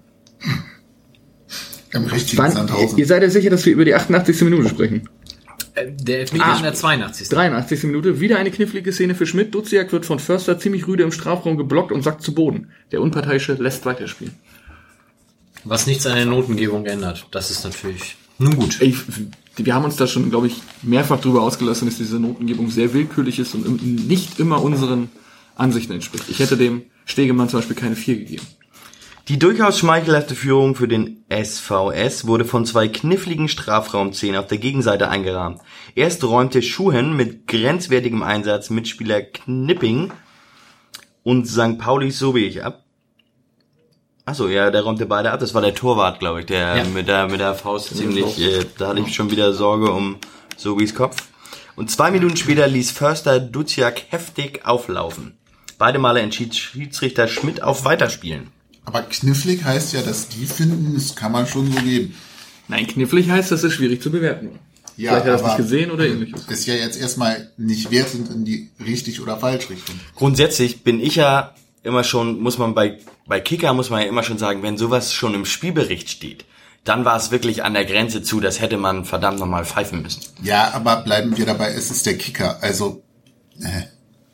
Im richtigen Wann, Sandhausen. ihr seid ja sicher, dass wir über die achtundachtzigste Minute sprechen. Äh, Der Elfmeter Ah. in der zweiundachtzigsten dreiundachtzigste Minute, wieder eine knifflige Szene für Schmidt. Duziak wird von Förster ziemlich rüde im Strafraum geblockt und sackt zu Boden. Der Unparteiische lässt weiterspielen. Was nichts an der Notengebung ändert. Das ist natürlich nun gut. Ich, wir haben uns da schon, glaube ich, mehrfach drüber ausgelassen, dass diese Notengebung sehr willkürlich ist und nicht immer unseren Ansichten entspricht. Ich hätte dem Stegemann zum Beispiel keine vier gegeben. Die durchaus schmeichelhafte Führung für den S V S wurde von zwei kniffligen Strafraumszenen auf der Gegenseite eingerahmt. Erst räumte Schuhen mit grenzwertigem Einsatz Mitspieler Knipping und Sankt Pauli Sobich ab. Achso, ja, der räumte beide ab. Das war der Torwart, glaube ich, der ja. mit der mit der Faust ziemlich, äh, da hatte ich schon wieder Sorge um Sobichs Kopf. Und zwei Minuten später ließ Förster Duziak heftig auflaufen. Beide Male entschied Schiedsrichter Schmidt auf Weiterspielen. Aber knifflig heißt ja, dass die finden, das kann man schon so geben. Nein, knifflig heißt, das ist schwierig zu bewerten. Ja, vielleicht hat er das nicht gesehen oder ähnliches. Ist ja jetzt erstmal nicht wertend in die richtig oder falsch Richtung. Grundsätzlich bin ich ja immer schon, muss man bei bei Kicker muss man ja immer schon sagen, wenn sowas schon im Spielbericht steht, dann war es wirklich an der Grenze zu, das hätte man verdammt nochmal pfeifen müssen. Ja, aber bleiben wir dabei, es ist der Kicker, also äh.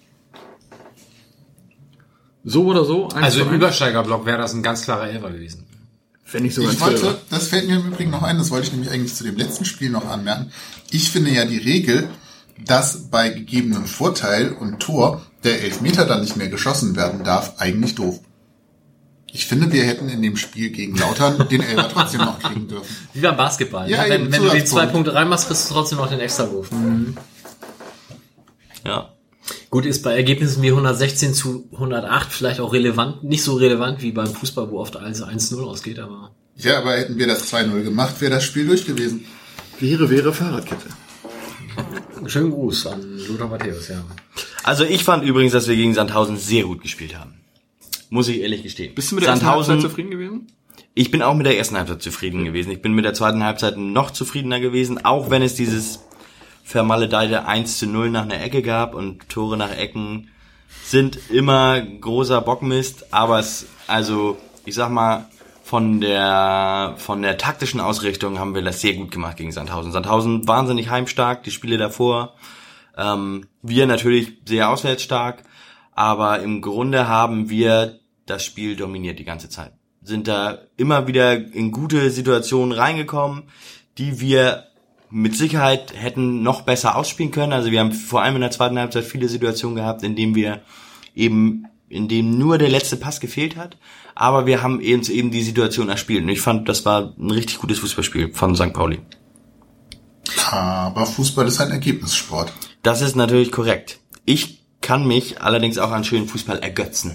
So oder so? Also im Übersteigerblock wäre das ein ganz klarer Elfer gewesen. Wenn nicht sogar ich wollte, das fällt mir im Übrigen noch ein, das wollte ich nämlich eigentlich zu dem letzten Spiel noch anmerken. Ich finde ja die Regel, dass bei gegebenem Vorteil und Tor der Elfmeter dann nicht mehr geschossen werden darf, eigentlich doof. Ich finde, wir hätten in dem Spiel gegen Lautern den Elfer trotzdem noch kriegen dürfen. Wie beim Basketball. Ja, ja, wenn wenn du die zwei Punkte reinmachst, kriegst du trotzdem noch den Extrawurf. Mhm. Ja. Gut, ist bei Ergebnissen wie hundertsechzehn zu hundertacht vielleicht auch relevant, nicht so relevant wie beim Fußball, wo oft alles eins null ausgeht, aber... Ja, aber hätten wir das zwei null gemacht, wäre das Spiel durch gewesen. Wäre, wäre Fahrradkette. Schönen Gruß an Lothar Matthäus, ja. Also ich fand übrigens, dass wir gegen Sandhausen sehr gut gespielt haben. Muss ich ehrlich gestehen. Bist du mit der Sandhausen, ersten Halbzeit zufrieden gewesen? Ich bin auch mit der ersten Halbzeit zufrieden gewesen. Ich bin mit der zweiten Halbzeit noch zufriedener gewesen, auch wenn es dieses vermaledeite eins zu null nach einer Ecke gab und Tore nach Ecken sind immer großer Bockmist, aber es, also, ich sag mal, von der, von der taktischen Ausrichtung haben wir das sehr gut gemacht gegen Sandhausen. Sandhausen wahnsinnig heimstark, die Spiele davor, ähm, wir natürlich sehr auswärtsstark, aber im Grunde haben wir das Spiel dominiert die ganze Zeit. Sind da immer wieder in gute Situationen reingekommen, die wir mit Sicherheit hätten noch besser ausspielen können. Also wir haben vor allem in der zweiten Halbzeit viele Situationen gehabt, in denen wir eben, in denen nur der letzte Pass gefehlt hat. Aber wir haben eben, eben die Situation erspielt. Und ich fand, das war ein richtig gutes Fußballspiel von Sankt Pauli. Aber Fußball ist ein Ergebnissport. Das ist natürlich korrekt. Ich kann mich allerdings auch an schönen Fußball ergötzen.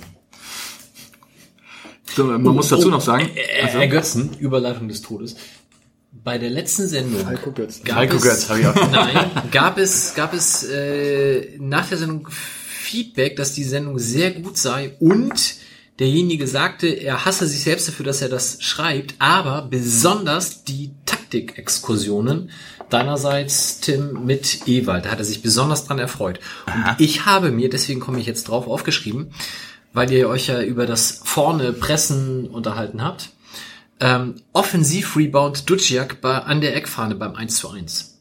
So, man oh, muss dazu oh, noch sagen, also, ergötzen, Überleitung des Todes. Bei der letzten Sendung Falco Götz. gab Falco es, Götz, hab ich auch. Nein, gab es, gab es äh, nach der Sendung Feedback, dass die Sendung sehr gut sei und derjenige sagte, er hasse sich selbst dafür, dass er das schreibt, aber besonders die Taktikexkursionen deinerseits, Tim, mit Ewald, da hat er sich besonders dran erfreut. Und Aha. ich habe mir, deswegen komme ich jetzt drauf, aufgeschrieben, weil ihr euch ja über das vorne Pressen unterhalten habt, ähm, Offensiv-Rebound Duciak bei, an der Eckfahne beim eins zu eins.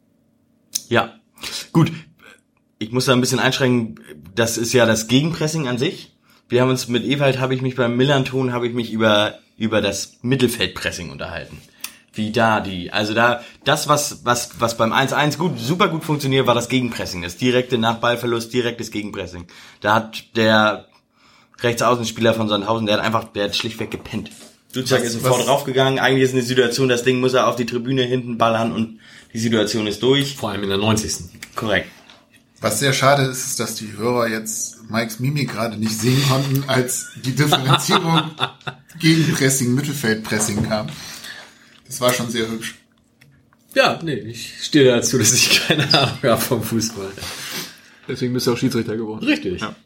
Ja, gut. Ich muss da ein bisschen einschränken, das ist ja das Gegenpressing an sich. Wir haben uns mit Ewald, habe ich mich beim Millanton, habe ich mich über über das Mittelfeldpressing unterhalten. Wie da die, also da, das was was was beim eins eins gut, super gut funktioniert, war das Gegenpressing, das direkte nach Ballverlust, direktes Gegenpressing. Da hat der Rechtsaußenspieler von Sandhausen, der hat einfach, der hat schlichtweg gepennt. Duciak ist sofort draufgegangen, eigentlich ist eine Situation, das Ding muss er auf die Tribüne hinten ballern und die Situation ist durch. Vor allem in der neunzigsten Korrekt. Was sehr schade ist, ist, dass die Hörer jetzt Mikes Mimik gerade nicht sehen konnten, als die Differenzierung Gegenpressing, Mittelfeldpressing kam. Das war schon sehr hübsch. Ja, nee, ich stehe dazu, dass ich keine Ahnung habe vom Fußball. Deswegen bist du auch Schiedsrichter geworden. Richtig. Ja.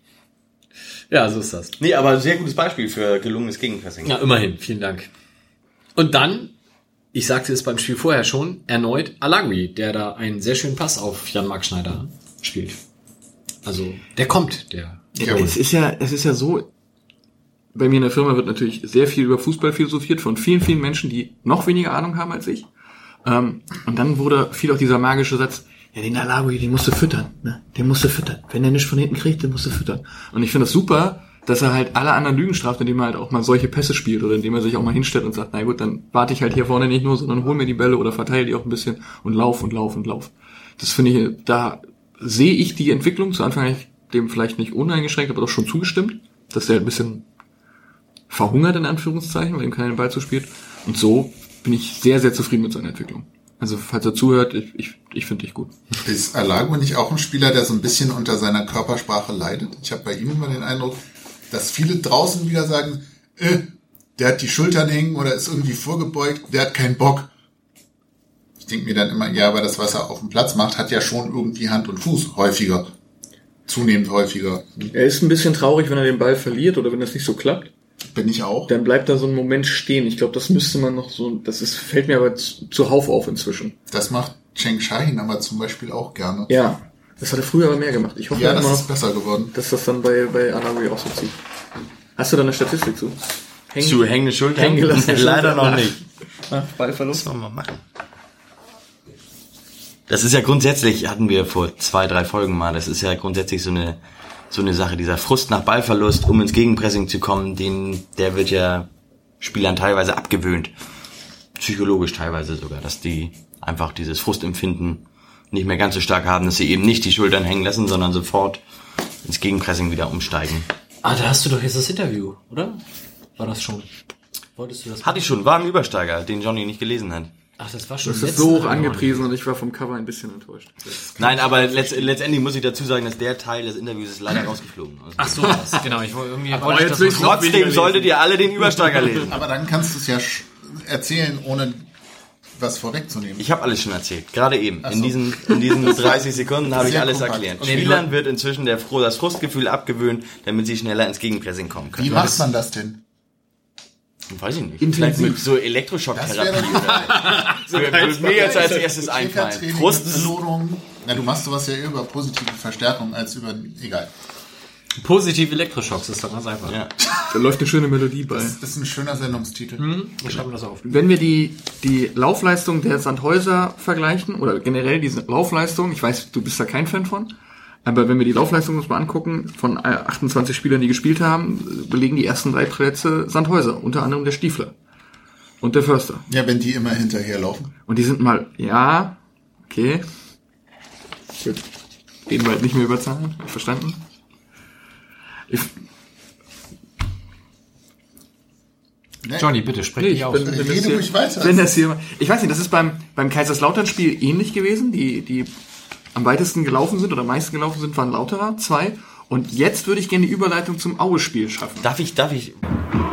Ja, so ist das. Nee, aber sehr gutes Beispiel für gelungenes Gegenpressing. Ja, immerhin. Vielen Dank. Und dann, ich sagte es beim Spiel vorher schon, erneut Alagui, der da einen sehr schönen Pass auf Jan-Marc Schneider spielt. Also, der kommt, der. Ja, es ist ja, es ist ja so, bei mir in der Firma wird natürlich sehr viel über Fußball philosophiert von vielen, vielen Menschen, die noch weniger Ahnung haben als ich. Und dann wurde viel auch dieser magische Satz, ja, den Alagui, den musst du füttern, ne? Den musst du füttern. Wenn der nicht von hinten kriegt, den musst du füttern. Und ich finde das super, dass er halt alle anderen Lügen straft, indem er halt auch mal solche Pässe spielt oder indem er sich auch mal hinstellt und sagt, na gut, dann warte ich halt hier vorne nicht nur, sondern hol mir die Bälle oder verteile die auch ein bisschen und lauf und lauf und lauf. Das finde ich, da sehe ich die Entwicklung. Zu Anfang habe ich dem vielleicht nicht uneingeschränkt, aber doch schon zugestimmt, dass er ein bisschen verhungert, in Anführungszeichen, weil ihm keiner den Ball zuspielt. Und so bin ich sehr, sehr zufrieden mit seiner Entwicklung. Also, falls er zuhört, ich, ich, ich finde dich gut. Ist Alago nicht auch ein Spieler, der so ein bisschen unter seiner Körpersprache leidet? Ich habe bei ihm immer den Eindruck, dass viele draußen wieder sagen, äh, der hat die Schultern hängen oder ist irgendwie vorgebeugt, der hat keinen Bock. Ich denke mir dann immer, ja, aber das, was er auf dem Platz macht, hat ja schon irgendwie Hand und Fuß häufiger. Zunehmend häufiger. Er ist ein bisschen traurig, wenn er den Ball verliert oder wenn das nicht so klappt. Bin ich auch. Dann bleibt da so ein Moment stehen. Ich glaube, das müsste man noch so, das ist, fällt mir aber zu, zuhauf auf inzwischen. Das macht Cheng Shahin aber zum Beispiel auch gerne. Ja, das hat er früher aber mehr gemacht. Ich hoffe ja, das immer ist noch, besser geworden. dass das dann bei, bei Anagui auch so zieht. Hast du da eine Statistik zu? Häng, zu hängende Schultern? Hängen gelassene Leider Schultern. noch nicht. Ach, Ballverlust. Das wollen wir mal machen. Das ist ja grundsätzlich, hatten wir vor zwei, drei Folgen mal, das ist ja grundsätzlich so eine so eine Sache, dieser Frust nach Ballverlust, um ins Gegenpressing zu kommen, den, der wird ja Spielern teilweise abgewöhnt. Psychologisch teilweise sogar, dass die einfach dieses Frustempfinden nicht mehr ganz so stark haben, dass sie eben nicht die Schultern hängen lassen, sondern sofort ins Gegenpressing wieder umsteigen. Ah, da hast du doch jetzt das Interview, oder? War das schon? Wolltest du das? Hatte ich schon, war ein Übersteiger, den Johnny nicht gelesen hat. Ach, das war schon. Das ist so hoch angepriesen und ich war vom Cover ein bisschen enttäuscht. Nein, aber letzt, letztendlich muss ich dazu sagen, dass der Teil des Interviews ist leider rausgeflogen. Also Ach so, was, genau. Ich wollte irgendwie. Aber wollte ich jetzt das will ich noch- Trotzdem solltet ihr alle den Übersteiger lesen. Aber dann kannst du es ja sch- erzählen, ohne was vorwegzunehmen. Ich habe alles schon erzählt, gerade eben. Ach In so. diesen, in diesen dreißig Sekunden habe ich Sehr alles kompakt. erklärt. Okay, Spielern wird inzwischen der Fro- das Frustgefühl abgewöhnt, damit sie schneller ins Gegenpressing kommen können. Wie macht man das denn? Weiß ich nicht. Intensiv. Vielleicht mit so Das Elektroschocktherapie. wäre oder so. Würde mir jetzt als erstes einfallen. Training, Frust, Belohnung. Na, du machst sowas ja eher über positive Verstärkung als über, egal. Positive Elektroschocks ist doch ganz einfach. ja. Da läuft eine schöne Melodie bei. Das ist ein schöner Sendungstitel. Hm? Wir schreiben das auf. Wenn wir die, die Laufleistung der Sandhäuser vergleichen, oder generell diese Laufleistung, ich weiß, du bist da kein Fan von, aber wenn wir die Laufleistung uns mal angucken, von achtundzwanzig Spielern, die gespielt haben, belegen die ersten drei Plätze Sandhäuser, unter anderem der Stiefler und der Förster. Ja, wenn die immer hinterherlaufen. Und die sind mal, ja, okay, gut, reden wir halt nicht mehr über Zahlen, verstanden? Ich, Ne? Johnny, bitte, sprech Nee, dich ich aus. bin- wenn das Rede hier- ruhig weiter. Wenn das hier, ich weiß nicht, das ist beim, beim Kaiserslautern-Spiel ähnlich gewesen. Die, die am weitesten gelaufen sind oder am meisten gelaufen sind, waren Lauterer, zwei. Und jetzt würde ich gerne die Überleitung zum Aue-Spiel schaffen. Darf ich, darf ich?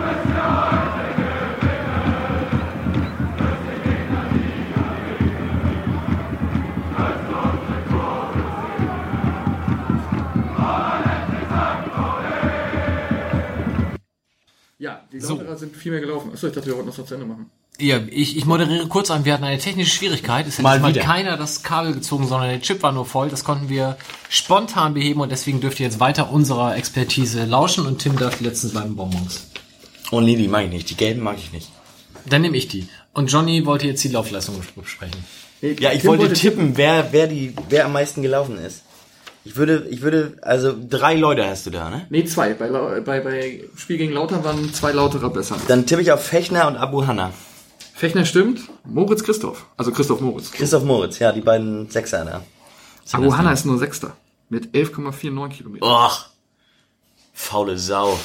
Ja, die Lauterer sind viel mehr gelaufen. Achso, ich dachte, wir wollten das noch zu Ende machen. Ja, ich, ich moderiere kurz an. Wir hatten eine technische Schwierigkeit. Es hat Mal mal wieder. keiner das Kabel gezogen, sondern der Chip war nur voll. Das konnten wir spontan beheben und deswegen dürft ihr jetzt weiter unserer Expertise lauschen und Tim darf die letzten beiden Bonbons. Oh nee, die mag ich nicht. Die gelben mag ich nicht. Dann nehme ich die. Und Johnny wollte jetzt die Laufleistung besprechen. Ja, ich Tim wollte tippen, wer, wer die, wer am meisten gelaufen ist. Ich würde, ich würde, also drei Leute hast du da, ne? Nee, zwei. Bei, Lau- bei, bei Spiel gegen Lautern waren zwei Lauterer besser. Dann tippe ich auf Fechner und Abu Hanna. Fechner stimmt, Moritz Christoph. Also Christoph Moritz. Christoph Moritz, ja, die beiden Sechser da. Abu Hanna ist nur Sechster. Mit elf Komma neunundvierzig Kilometer. Och, faule Sau.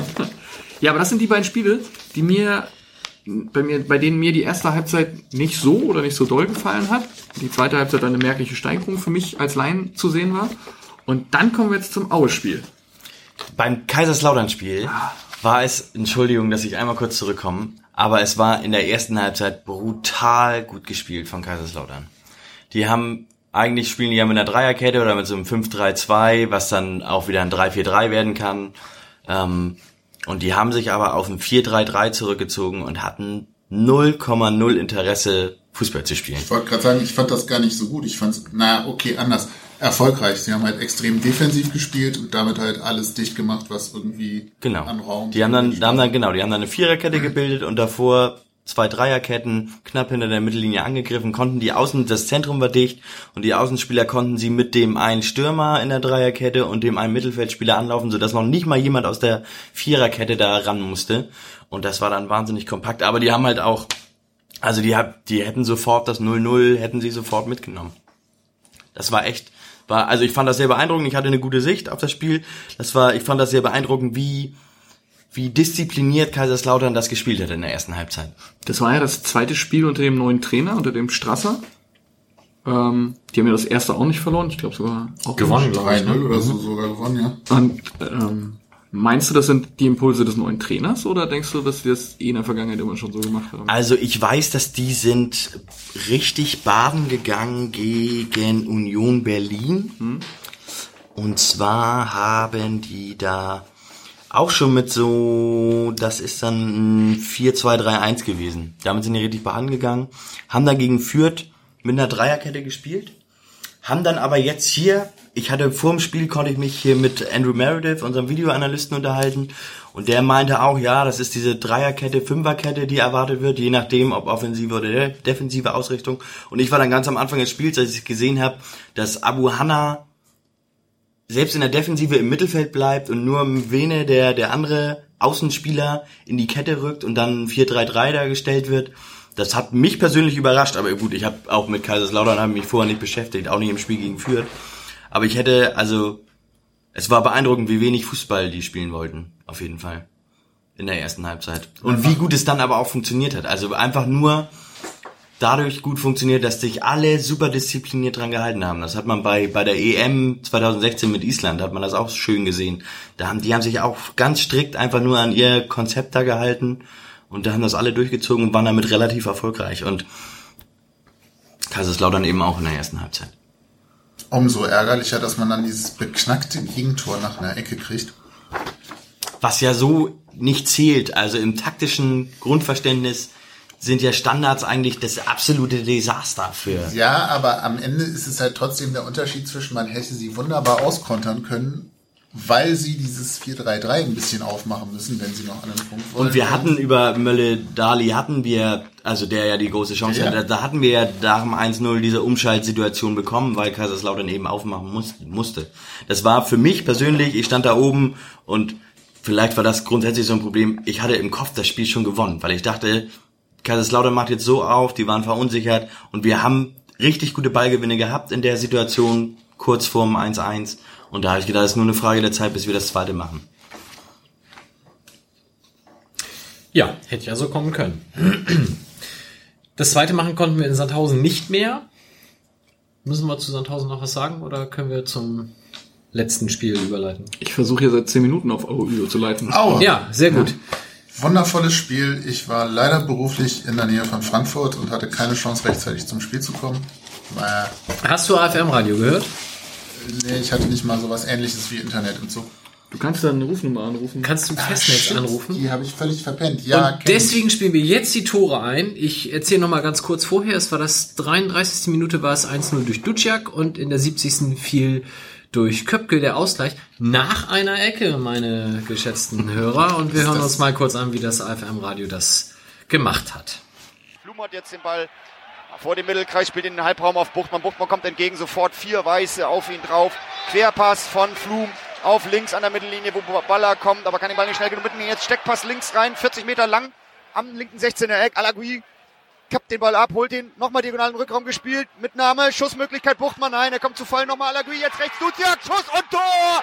Ja, aber das sind die beiden Spiele, die mir bei mir, bei denen mir die erste Halbzeit nicht so oder nicht so doll gefallen hat. Die zweite Halbzeit eine merkliche Steigerung für mich als Laien zu sehen war. Und dann kommen wir jetzt zum Aue-Spiel. Beim Kaiserslautern-Spiel war es, Entschuldigung, dass ich einmal kurz zurückkomme, aber es war in der ersten Halbzeit brutal gut gespielt von Kaiserslautern. Die haben, eigentlich spielen die ja mit einer Dreierkette oder mit so einem fünf drei zwei, was dann auch wieder ein drei vier drei werden kann. Ähm, und die haben sich aber auf ein vier drei drei zurückgezogen und hatten null Komma null Interesse, Fußball zu spielen. Ich wollte gerade sagen, ich fand das gar nicht so gut. Ich fand es, naja, okay, anders. Erfolgreich. Sie haben halt extrem defensiv gespielt und damit halt alles dicht gemacht, was irgendwie Genau. an Raum... Die haben dann, die haben dann, genau, die haben dann eine Viererkette gebildet und davor zwei Dreierketten knapp hinter der Mittellinie angegriffen, konnten die Außen, das Zentrum war dicht und die Außenspieler konnten sie mit dem einen Stürmer in der Dreierkette und dem einen Mittelfeldspieler anlaufen, sodass noch nicht mal jemand aus der Viererkette da ran musste. Und das war dann wahnsinnig kompakt. Aber die haben halt auch, also die, hab, die hätten sofort das null null, hätten sie sofort mitgenommen. Das war echt, war, also ich fand das sehr beeindruckend. Ich hatte eine gute Sicht auf das Spiel. Das war, ich fand das sehr beeindruckend, wie wie diszipliniert Kaiserslautern das gespielt hat in der ersten Halbzeit. Das war ja das zweite Spiel unter dem neuen Trainer, unter dem Strasser. Ähm, die haben ja das erste auch nicht verloren. Ich glaube sogar auch gewonnen. drei null oder so sogar gewonnen, ja. Und ähm, meinst du, das sind die Impulse des neuen Trainers oder denkst du, dass die das eh in der Vergangenheit immer schon so gemacht haben? Also ich weiß, dass die sind richtig baden gegangen gegen Union Berlin. Hm. Und zwar haben die da auch schon mit so, das ist dann vier zwei drei eins gewesen. Damit sind die richtig baden gegangen. Haben dann gegen Fürth mit einer Dreierkette gespielt. Haben dann aber jetzt hier, ich hatte vor dem Spiel, konnte ich mich hier mit Andrew Meredith, unserem Videoanalysten, unterhalten. Und der meinte auch, ja, das ist diese Dreierkette, Fünferkette, die erwartet wird, je nachdem, ob offensive oder defensive Ausrichtung. Und ich war dann ganz am Anfang des Spiels, als ich gesehen habe, dass Abu Hanna selbst in der Defensive im Mittelfeld bleibt und nur Vene, der der andere Außenspieler, in die Kette rückt und dann vier drei drei da gestellt wird. Das hat mich persönlich überrascht, aber gut, ich habe auch mit Kaiserslautern habe mich vorher nicht beschäftigt, auch nicht im Spiel gegen Fürth. Aber ich hätte, also, es war beeindruckend, wie wenig Fußball die spielen wollten, auf jeden Fall, in der ersten Halbzeit. Und wie gut es dann aber auch funktioniert hat. Also einfach nur dadurch gut funktioniert, dass sich alle super diszipliniert dran gehalten haben. Das hat man bei bei der E M zwanzig sechzehn mit Island, hat man das auch schön gesehen. Da haben die haben sich auch ganz strikt einfach nur an ihr Konzept da gehalten und da haben das alle durchgezogen und waren damit relativ erfolgreich. Und Kaiserslautern eben auch in der ersten Halbzeit. Umso ärgerlicher, dass man dann dieses beknackte Gegentor nach einer Ecke kriegt. Was ja so nicht zählt. Also im taktischen Grundverständnis sind ja Standards eigentlich das absolute Desaster für. Ja, aber am Ende ist es halt trotzdem der Unterschied zwischen, man hätte sie wunderbar auskontern können, weil sie dieses vier drei drei ein bisschen aufmachen müssen, wenn sie noch an den Punkt wollen. Und wir hatten über Mölle-Dali hatten wir, also der ja die große Chance ja. hatte, da hatten wir ja nach dem eins null diese Umschaltsituation bekommen, weil Kaiserslautern eben aufmachen muss, musste. Das war für mich persönlich, ich stand da oben und vielleicht war das grundsätzlich so ein Problem, ich hatte im Kopf das Spiel schon gewonnen, weil ich dachte, Kaiserslautern macht jetzt so auf, die waren verunsichert und wir haben richtig gute Ballgewinne gehabt in der Situation, kurz vorm eins eins. Und da habe ich gedacht, es ist nur eine Frage der Zeit, bis wir das zweite machen. Ja, hätte ja so kommen können. Das zweite machen konnten wir in Sandhausen nicht mehr. Müssen wir zu Sandhausen noch was sagen oder können wir zum letzten Spiel überleiten? Ich versuche hier seit zehn Minuten auf Aue zu leiten. Aue. Ja, sehr gut. Ja. Wundervolles Spiel. Ich war leider beruflich in der Nähe von Frankfurt und hatte keine Chance, rechtzeitig zum Spiel zu kommen. Naja. Hast du A F M-Radio gehört? Nee, ich hatte nicht mal sowas Ähnliches wie Internet und so. Du kannst da eine Rufnummer anrufen. Kannst du im Ah, Festnetz shit, anrufen? Die habe ich völlig verpennt. Ja, und deswegen spielen wir jetzt die Tore ein. Ich erzähle noch mal ganz kurz vorher. Es war das dreiunddreißigste Minute, war es eins null durch Duciak und in der siebzigsten fiel durch Köpke der Ausgleich nach einer Ecke, meine geschätzten Hörer. Und wir hören uns mal kurz an, wie das A F M-Radio das gemacht hat. Flum hat jetzt den Ball vor dem Mittelkreis, spielt in den Halbraum auf Buchtmann. Buchtmann kommt entgegen, sofort vier Weiße auf ihn drauf. Querpass von Flum auf links an der Mittellinie, wo Baller kommt, aber kann den Ball nicht schnell genug mitnehmen. Jetzt Steckpass links rein, vierzig Meter lang, am linken sechzehner Eck. Alagui kappt den Ball ab, holt den, nochmal diagonalen Rückraum gespielt, Mitnahme, Schussmöglichkeit, Buchtmann, nein, er kommt zu Fall, nochmal Alagui, jetzt rechts, Duziak, Schuss und Tor!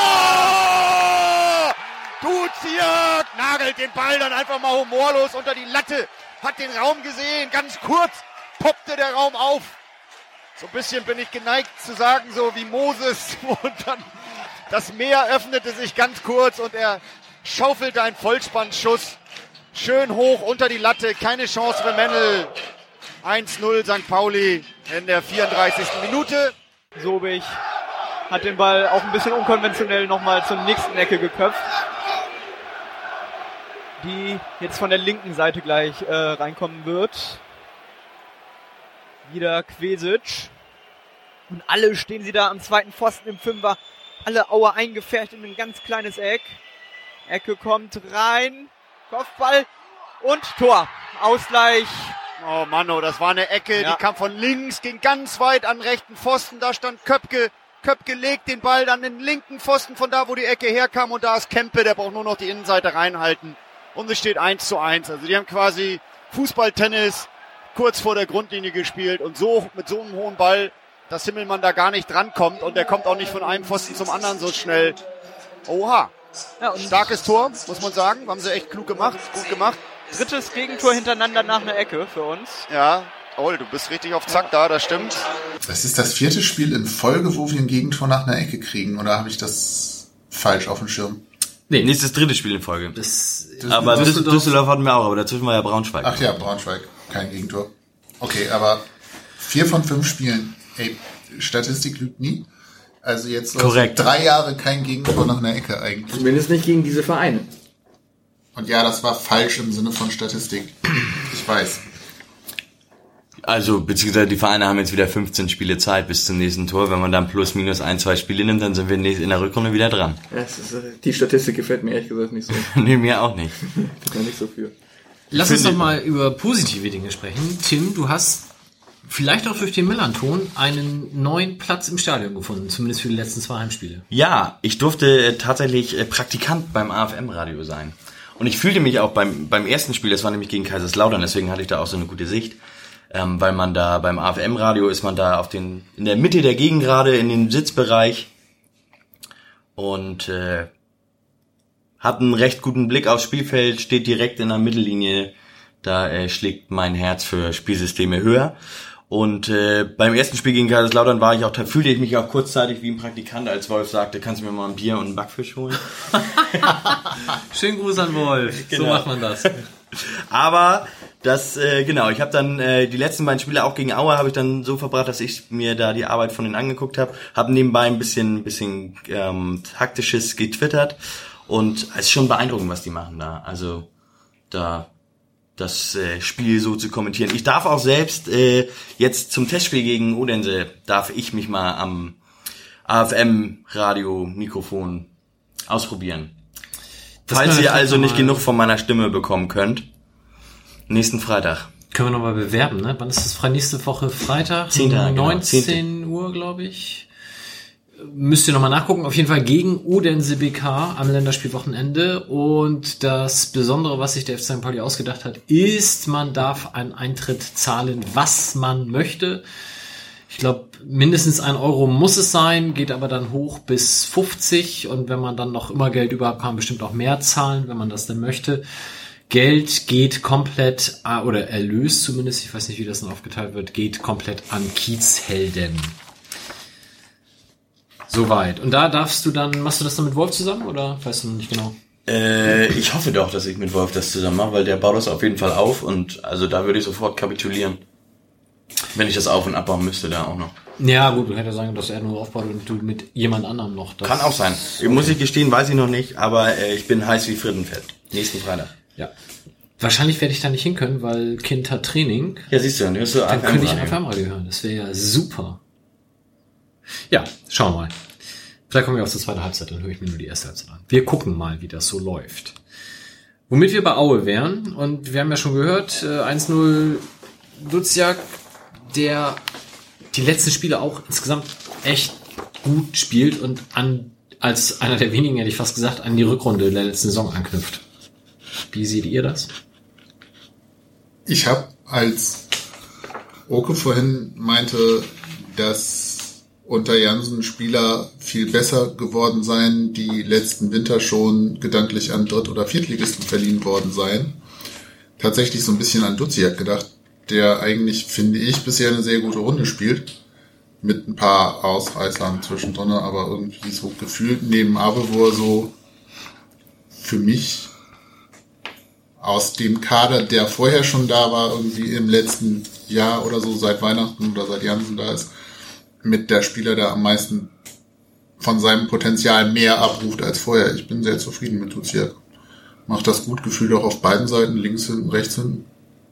Ja! Tor! Duziak nagelt den Ball dann einfach mal humorlos unter die Latte, hat den Raum gesehen, ganz kurz poppte der Raum auf. So ein bisschen bin ich geneigt zu sagen, so wie Moses, und dann das Meer öffnete sich ganz kurz und er schaufelte einen Vollspannschuss schön hoch unter die Latte, keine Chance für Mendel. eins null Sankt Pauli in der vierunddreißigsten Minute. Sobich hat den Ball auch ein bisschen unkonventionell nochmal zur nächsten Ecke geköpft, die jetzt von der linken Seite gleich äh, reinkommen wird. Wieder Kvesic. Und alle stehen sie da am zweiten Pfosten im Fünfer. Alle Auer eingefärbt in ein ganz kleines Eck. Ecke kommt rein. Kopfball und Tor. Ausgleich. Oh Mann, oh, das war eine Ecke, ja. Die kam von links, ging ganz weit an rechten Pfosten. Da stand Köpke. Köpke legt den Ball dann in den linken Pfosten von da, wo die Ecke herkam. Und da ist Kempe, der braucht nur noch die Innenseite reinhalten. Und es steht eins zu eins. Also die haben quasi Fußballtennis kurz vor der Grundlinie gespielt. Und so mit so einem hohen Ball dass Himmelmann da gar nicht drankommt und der kommt auch nicht von einem Pfosten zum anderen so schnell. Oha. Ja, und Starkes Tor, muss man sagen. Haben sie echt klug gemacht, gut gemacht. drittes Gegentor hintereinander nach einer Ecke für uns. Ja, oh, du bist richtig auf Zack da, das stimmt. Das ist das vierte Spiel in Folge, wo wir ein Gegentor nach einer Ecke kriegen. Oder habe ich das falsch auf dem Schirm? Nee, nee, ist das dritte Spiel in Folge. Das, aber Düsseldorf, Düsseldorf hatten wir auch, aber dazwischen war ja Braunschweig. Ach ja, Braunschweig, kein Gegentor. Okay, aber vier von fünf Spielen. Ey, Statistik lügt nie. Also jetzt Korrekt. drei Jahre kein Gegentor nach einer Ecke eigentlich. Zumindest nicht gegen diese Vereine. Und ja, das war falsch im Sinne von Statistik. Ich weiß. Also, beziehungsweise die Vereine haben jetzt wieder fünfzehn Spiele Zeit bis zum nächsten Tor. Wenn man dann plus minus ein, zwei Spiele nimmt, dann sind wir in der Rückrunde wieder dran. Ja, das ist, die Statistik gefällt mir ehrlich gesagt nicht so. Nee, mir auch nicht. Ich bin da nicht so für. Lass uns doch mal über positive Dinge sprechen. Tim, du hast vielleicht auch durch den Melanton einen neuen Platz im Stadion gefunden, zumindest für die letzten zwei Heimspiele. Ja, ich durfte tatsächlich Praktikant beim A F M-Radio sein. Und ich fühlte mich auch beim beim ersten Spiel, das war nämlich gegen Kaiserslautern, deswegen hatte ich da auch so eine gute Sicht, ähm, weil man da beim A F M-Radio ist man da auf den in der Mitte der Gegengrade, in den Sitzbereich und äh, hat einen recht guten Blick aufs Spielfeld, steht direkt in der Mittellinie, da äh, schlägt mein Herz für Spielsysteme höher. Und äh, beim ersten Spiel gegen Kaiserslautern war ich auch, da fühlte ich mich auch kurzzeitig wie ein Praktikant, als Wolf sagte, kannst du mir mal ein Bier und einen Backfisch holen? Schönen Gruß an Wolf, genau. So macht man das. Aber das, äh, genau, ich habe dann äh, die letzten beiden Spiele auch gegen Aue habe ich dann so verbracht, dass ich mir da die Arbeit von denen angeguckt habe, habe nebenbei ein bisschen, bisschen ähm, taktisches getwittert und es ist schon beeindruckend, was die machen da. Also da das äh, Spiel so zu kommentieren. Ich darf auch selbst äh, jetzt zum Testspiel gegen Odense, darf ich mich mal am A F M-Radio-Mikrofon ausprobieren. Das Falls ihr also nicht genug von meiner Stimme bekommen könnt, nächsten Freitag. Können wir nochmal bewerben, ne? Wann ist das frei? Nächste Woche Freitag? zehnten neunzehn Uhr, glaube ich. Müsst ihr nochmal nachgucken. Auf jeden Fall gegen Odense B K am Länderspielwochenende. Und das Besondere, was sich der F C Sankt Pauli ausgedacht hat, ist, man darf einen Eintritt zahlen, was man möchte. Ich glaube, mindestens ein Euro muss es sein, geht aber dann hoch bis fünfzig. Und wenn man dann noch immer Geld über hat, kann man bestimmt auch mehr zahlen, wenn man das denn möchte. Geld geht komplett, oder Erlös zumindest, ich weiß nicht, wie das dann aufgeteilt wird, geht komplett an Kiezhelden. Soweit. Und da darfst du dann, machst du das dann mit Wolf zusammen oder weißt du noch nicht genau? Äh, ich hoffe doch, dass ich mit Wolf das zusammen mache, weil der baut das auf jeden Fall auf und also da würde ich sofort kapitulieren. Wenn ich das auf- und abbauen müsste, da auch noch. Ja gut, du hättest sagen, dass er nur aufbaut und du mit jemand anderem noch. Das kann auch sein. Okay. Muss ich gestehen, weiß ich noch nicht, aber äh, ich bin heiß wie Frittenfett. Nächsten Freitag. Ja. Wahrscheinlich werde ich da nicht hin können, weil Kind hat Training. Ja, siehst du, dann hörst du Dann könnte ich A F M-Radio hören. Das wäre ja super. Ja, schauen wir mal. Vielleicht kommen wir auch zur zweiten Halbzeit, dann höre ich mir nur die erste Halbzeit an. Wir gucken mal, wie das so läuft. Womit wir bei Aue wären, und wir haben ja schon gehört, äh, eins null Duziak, der die letzten Spiele auch insgesamt echt gut spielt und an als einer der wenigen, hätte ich fast gesagt, an die Rückrunde der letzten Saison anknüpft. Wie seht ihr das? Ich habe, als Oke vorhin meinte, dass unter Jansen Spieler viel besser geworden seien, die letzten Winter schon gedanklich an Dritt- oder Viertligisten verliehen worden seien, tatsächlich so ein bisschen an Duziak gedacht, der eigentlich, finde ich, bisher eine sehr gute Runde spielt. Mit ein paar Ausreißern zwischendrin, aber irgendwie so gefühlt neben Abe, wo er so für mich aus dem Kader, der vorher schon da war, irgendwie im letzten Jahr oder so, seit Weihnachten oder seit Jansen da ist, mit der Spieler, der am meisten von seinem Potenzial mehr abruft als vorher. Ich bin sehr zufrieden mit Duziak. Macht das gut, gefühlt auch auf beiden Seiten, links hinten, rechts hinten.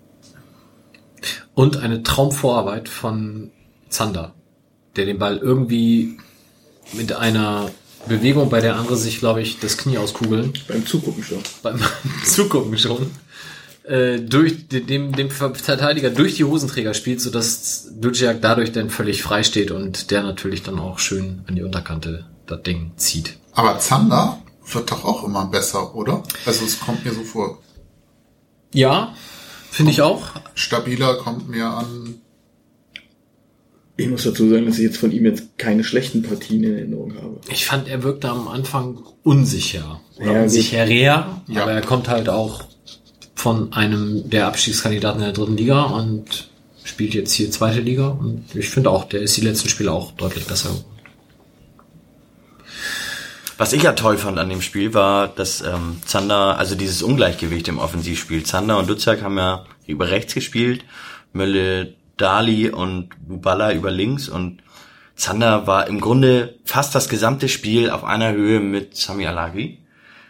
Und eine Traumvorarbeit von Zander, der den Ball irgendwie mit einer Bewegung, bei der andere sich, glaube ich, das Knie auskugeln. Beim Zugucken schon. Beim Zugucken schon. Äh, durch dem, dem Verteidiger durch die Hosenträger spielt, sodass Duziak dadurch dann völlig frei steht und der natürlich dann auch schön an die Unterkante das Ding zieht. Aber Zander wird doch auch immer besser, oder? Also es kommt mir so vor. Ja, finde ich auch. Stabiler, kommt mir an Ich muss dazu sagen, dass ich jetzt von ihm jetzt keine schlechten Partien in Erinnerung habe. Ich fand, er wirkte am Anfang unsicher. Oder Ja, unsicherer, Ja. aber er kommt halt auch von einem der Abstiegskandidaten in der dritten Liga und spielt jetzt hier zweite Liga. Und ich finde auch, der ist die letzten Spiele auch deutlich besser. Was ich ja toll fand an dem Spiel war, dass ähm, Zander, also dieses Ungleichgewicht im Offensivspiel. Zander und Duziak haben ja über rechts gespielt, Mölle, Dali und Bubala über links und Zander war im Grunde fast das gesamte Spiel auf einer Höhe mit Sami Alagui.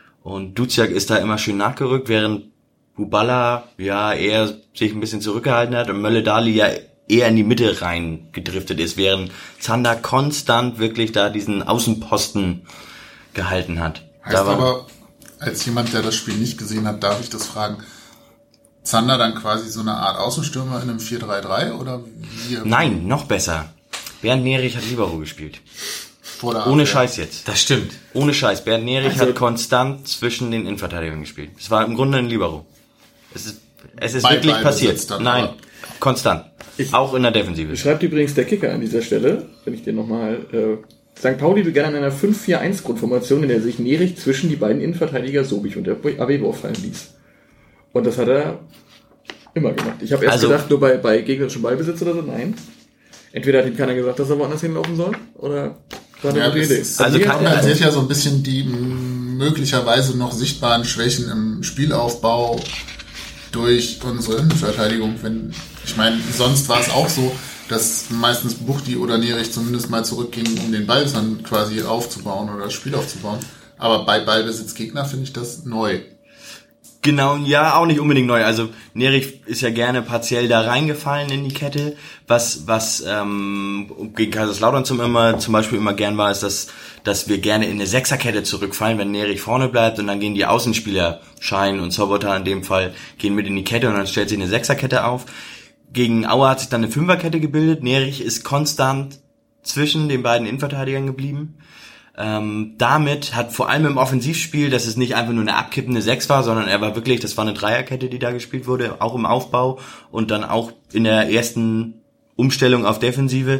Und Duziak ist da immer schön nachgerückt, während Bubala ja eher sich ein bisschen zurückgehalten hat und Mölle Dali ja eher in die Mitte rein gedriftet ist, während Zander konstant wirklich da diesen Außenposten gehalten hat. Heißt da war, aber, als jemand, der das Spiel nicht gesehen hat, darf ich das fragen, Zander dann quasi so eine Art Außenstürmer in einem vier drei drei oder wie? Nein, noch besser. Bernd Nerich hat Libero gespielt. Vor der Ohne Abwehr. Scheiß jetzt. Das stimmt. Ohne Scheiß. Bernd Nerich Also- hat konstant zwischen den Innenverteidigern gespielt. Es war im Grunde ein Libero. Es ist, es ist Bei wirklich Ballbesitz passiert. dann, Nein, aber- konstant. Ich- Auch in der Defensive. Schreibt übrigens der Kicker an dieser Stelle, wenn ich den nochmal... Äh, Sankt Pauli begann in einer fünf vier eins Grundformation, in der sich Nerich zwischen die beiden Innenverteidiger Sobich und der Avevo fallen ließ. Und das hat er immer gemacht. Ich habe erst Also- gedacht, nur bei, bei gegnerischem Ballbesitz oder so, nein. Entweder hat ihm keiner gesagt, dass er woanders hinlaufen soll, oder war eine Ja, gute das Idee. ist- Also mir kann- auch- Man sieht ja so ein bisschen die m, möglicherweise noch sichtbaren Schwächen im Spielaufbau durch unsere Innenverteidigung. Wenn, ich meine, sonst war es auch so, dass meistens Buchti oder Nerich zumindest mal zurückgingen, um den Ball dann quasi aufzubauen oder das Spiel aufzubauen. Aber bei Ballbesitz Gegner finde ich das neu. Genau, ja, auch nicht unbedingt neu. Also Nerich ist ja gerne partiell da reingefallen in die Kette. Was was ähm, gegen Kaiserslautern zum immer zum Beispiel immer gern war, ist, dass dass wir gerne in eine Sechserkette zurückfallen, wenn Nerich vorne bleibt und dann gehen die Außenspieler, Schein und Sobotta in dem Fall, gehen mit in die Kette und dann stellt sich eine Sechserkette auf. Gegen Aue hat sich dann eine Fünferkette gebildet. Nerich ist konstant zwischen den beiden Innenverteidigern geblieben. Ähm, damit hat vor allem im Offensivspiel, dass es nicht einfach nur eine abkippende Sechs war, sondern er war wirklich, das war eine Dreierkette, die da gespielt wurde, auch im Aufbau und dann auch in der ersten Umstellung auf Defensive.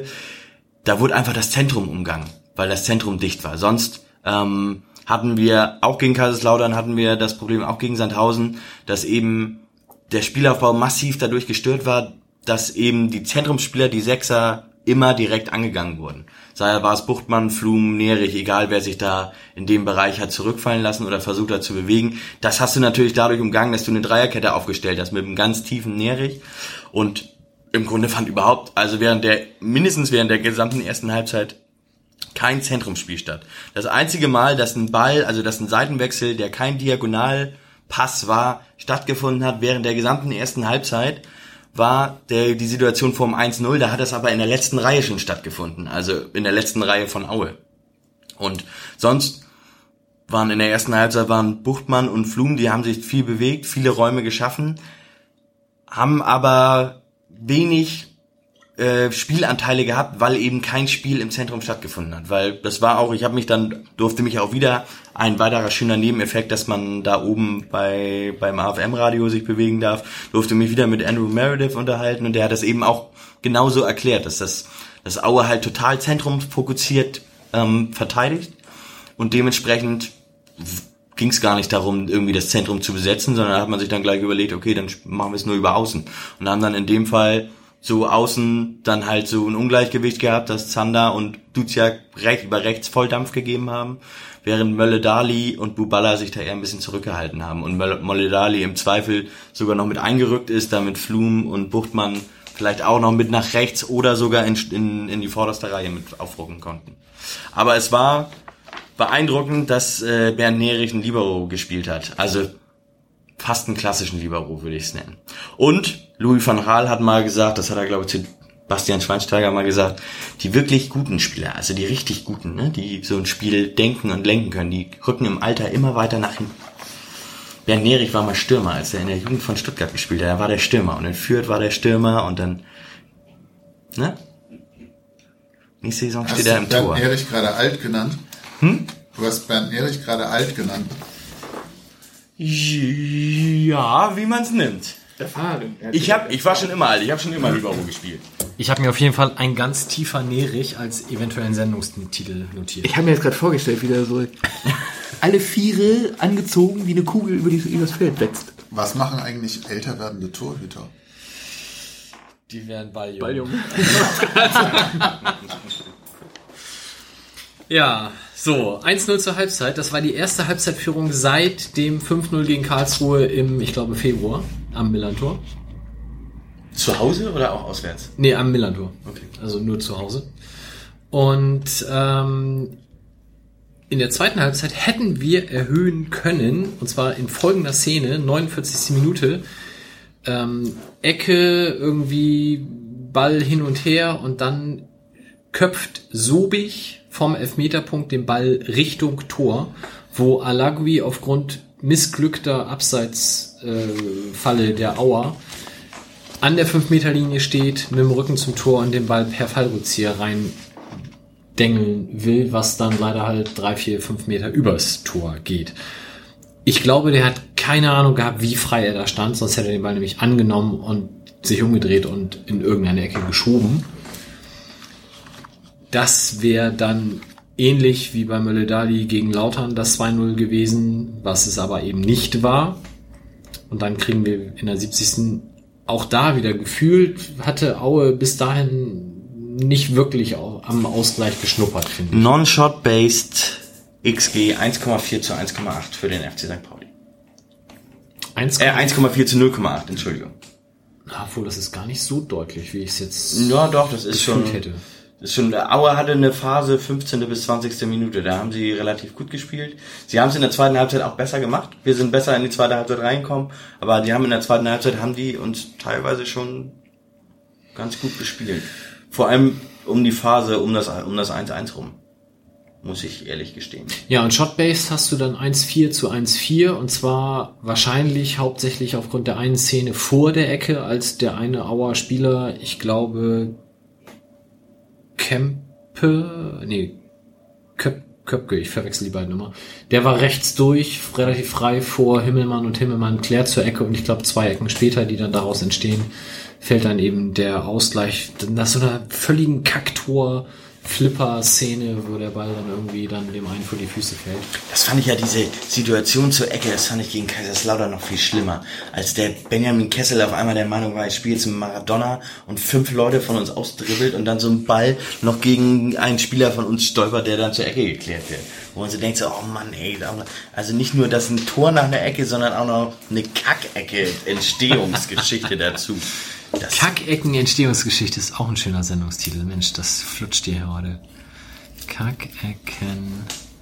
Da wurde einfach das Zentrum umgangen, weil das Zentrum dicht war. Sonst ähm, hatten wir, auch gegen Kaiserslautern hatten wir das Problem, auch gegen Sandhausen, dass eben der Spielaufbau massiv dadurch gestört war, dass eben die Zentrumsspieler, die Sechser, immer direkt angegangen wurden. Sei war es Buchtmann, Flum, Nerich, egal wer sich da in dem Bereich hat zurückfallen lassen oder versucht hat zu bewegen. Das hast du natürlich dadurch umgangen, dass du eine Dreierkette aufgestellt hast mit einem ganz tiefen Nerich. Und im Grunde fand überhaupt, also während der, mindestens während der gesamten ersten Halbzeit kein Zentrumsspiel statt. Das einzige Mal, dass ein Ball, also dass ein Seitenwechsel, der kein Diagonalpass war, stattgefunden hat während der gesamten ersten Halbzeit, war der, die Situation vor dem eins null, da hat es aber in der letzten Reihe schon stattgefunden, also in der letzten Reihe von Aue. Und sonst waren in der ersten Halbzeit waren Buchtmann und Flum, die haben sich viel bewegt, viele Räume geschaffen, haben aber wenig äh, Spielanteile gehabt, weil eben kein Spiel im Zentrum stattgefunden hat, weil das war auch, ich habe mich dann, durfte mich auch wieder, ein weiterer schöner Nebeneffekt, dass man da oben bei beim A F M-Radio sich bewegen darf, durfte mich wieder mit Andrew Meredith unterhalten und der hat das eben auch genauso erklärt, dass das das Aue halt total zentrumsfokussiert ähm, verteidigt und dementsprechend ging es gar nicht darum, irgendwie das Zentrum zu besetzen, sondern da hat man sich dann gleich überlegt, okay, dann machen wir es nur über Außen und haben dann in dem Fall so außen dann halt so ein Ungleichgewicht gehabt, dass Zander und Duziak recht, über rechts Volldampf gegeben haben, während Mölle Dali und Bubala sich da eher ein bisschen zurückgehalten haben und Mölle Dali im Zweifel sogar noch mit eingerückt ist, damit Flum und Buchtmann vielleicht auch noch mit nach rechts oder sogar in, in, in die vorderste Reihe mit aufrücken konnten. Aber es war beeindruckend, dass äh, Bernd Nerich einen Libero gespielt hat. Also fast einen klassischen Libero, würde ich es nennen. Und Louis van Gaal hat mal gesagt, das hat er, glaube ich, zu Bastian Schweinsteiger mal gesagt, die wirklich guten Spieler, also die richtig guten, ne, die so ein Spiel denken und lenken können, die rücken im Alter immer weiter nach hinten. Bernd Nerich war mal Stürmer, als er in der Jugend von Stuttgart gespielt hat. Er war der Stürmer und in Fürth war der Stürmer und dann, ne? Nächste Saison Hast steht er du im Bernd Tor. Nerich gerade alt genannt? Hm? Du hast Bernd Nerich gerade alt genannt. Ja, wie man's nimmt. Erfahren. Ich hab, ich war schon immer alt, ich habe schon immer Libero gespielt. Ich habe mir auf jeden Fall ein ganz tiefer Nerich als eventuellen Sendungstitel notiert. Ich habe mir jetzt gerade vorgestellt, wie der so alle Viere angezogen wie eine Kugel über, die, über das Feld wächst. Was machen eigentlich älter werdende Torhüter? Die werden Balljungen. Balljungen. Ja, so, eins null zur Halbzeit. Das war die erste Halbzeitführung seit dem fünf null gegen Karlsruhe im, ich glaube, Februar am Millantor. Zu Hause oder auch auswärts? Nee, am Millantor. Okay. Also nur zu Hause. Und ähm, in der zweiten Halbzeit hätten wir erhöhen können, und zwar in folgender Szene, neunundvierzigste Minute, ähm, Ecke, irgendwie Ball hin und her und dann köpft Sobich vom Elfmeterpunkt den Ball Richtung Tor, wo Alagui aufgrund missglückter Abseitsfalle äh, der Auer an der fünf Meter Linie steht, mit dem Rücken zum Tor und den Ball per Fallrückzieher rein dengeln will, was dann leider halt drei, vier, fünf Meter übers Tor geht. Ich glaube, der hat keine Ahnung gehabt, wie frei er da stand, sonst hätte er den Ball nämlich angenommen und sich umgedreht und in irgendeine Ecke geschoben. Das wäre dann ähnlich wie bei Mölle-Dali gegen Lautern das zwei null gewesen, was es aber eben nicht war. Und dann kriegen wir in der siebzigsten auch da wieder gefühlt, hatte Aue bis dahin nicht wirklich am Ausgleich geschnuppert, finde ich. Non-Shot-Based X G eins Komma vier zu eins Komma acht für den F C Sankt Pauli. eins, äh, eins Komma vier zu null Komma acht, Entschuldigung. Obwohl, das ist gar nicht so deutlich, wie ich es jetzt ja, doch, das ist schon hätte. Das ist schon, Aue hatte eine Phase fünfzehnte bis zwanzigste Minute, da haben sie relativ gut gespielt. Sie haben es in der zweiten Halbzeit auch besser gemacht. Wir sind besser in die zweite Halbzeit reingekommen, aber die haben in der zweiten Halbzeit haben die uns teilweise schon ganz gut gespielt. Vor allem um die Phase um das um das eins eins rum, muss ich ehrlich gestehen. Ja, und Shotbase hast du dann eins vier zu eins vier und zwar wahrscheinlich hauptsächlich aufgrund der einen Szene vor der Ecke, als der eine Auer Spieler, ich glaube Kempe, nee, Köp, Köpke, ich verwechsel die beiden immer. Der war rechts durch, relativ frei vor Himmelmann und Himmelmann klärt zur Ecke und ich glaube zwei Ecken später, die dann daraus entstehen, fällt dann eben der Ausgleich nach so einer völligen Kacktor Flipper-Szene, wo der Ball dann irgendwie dann dem einen vor die Füße fällt. Das fand ich ja, diese Situation zur Ecke, das fand ich gegen Kaiserslautern noch viel schlimmer. Als der Benjamin Kessel auf einmal der Meinung war, ich spiele jetzt mit Maradona und fünf Leute von uns ausdribbelt und dann so ein Ball noch gegen einen Spieler von uns stolpert, der dann zur Ecke geklärt wird. Wo man so denkt, so, oh Mann, ey, also nicht nur das ein Tor nach einer Ecke, sondern auch noch eine Kackecke, Entstehungsgeschichte dazu. Das Kackecken-Entstehungsgeschichte ist auch ein schöner Sendungstitel. Mensch, das flutscht dir heute. Kackecken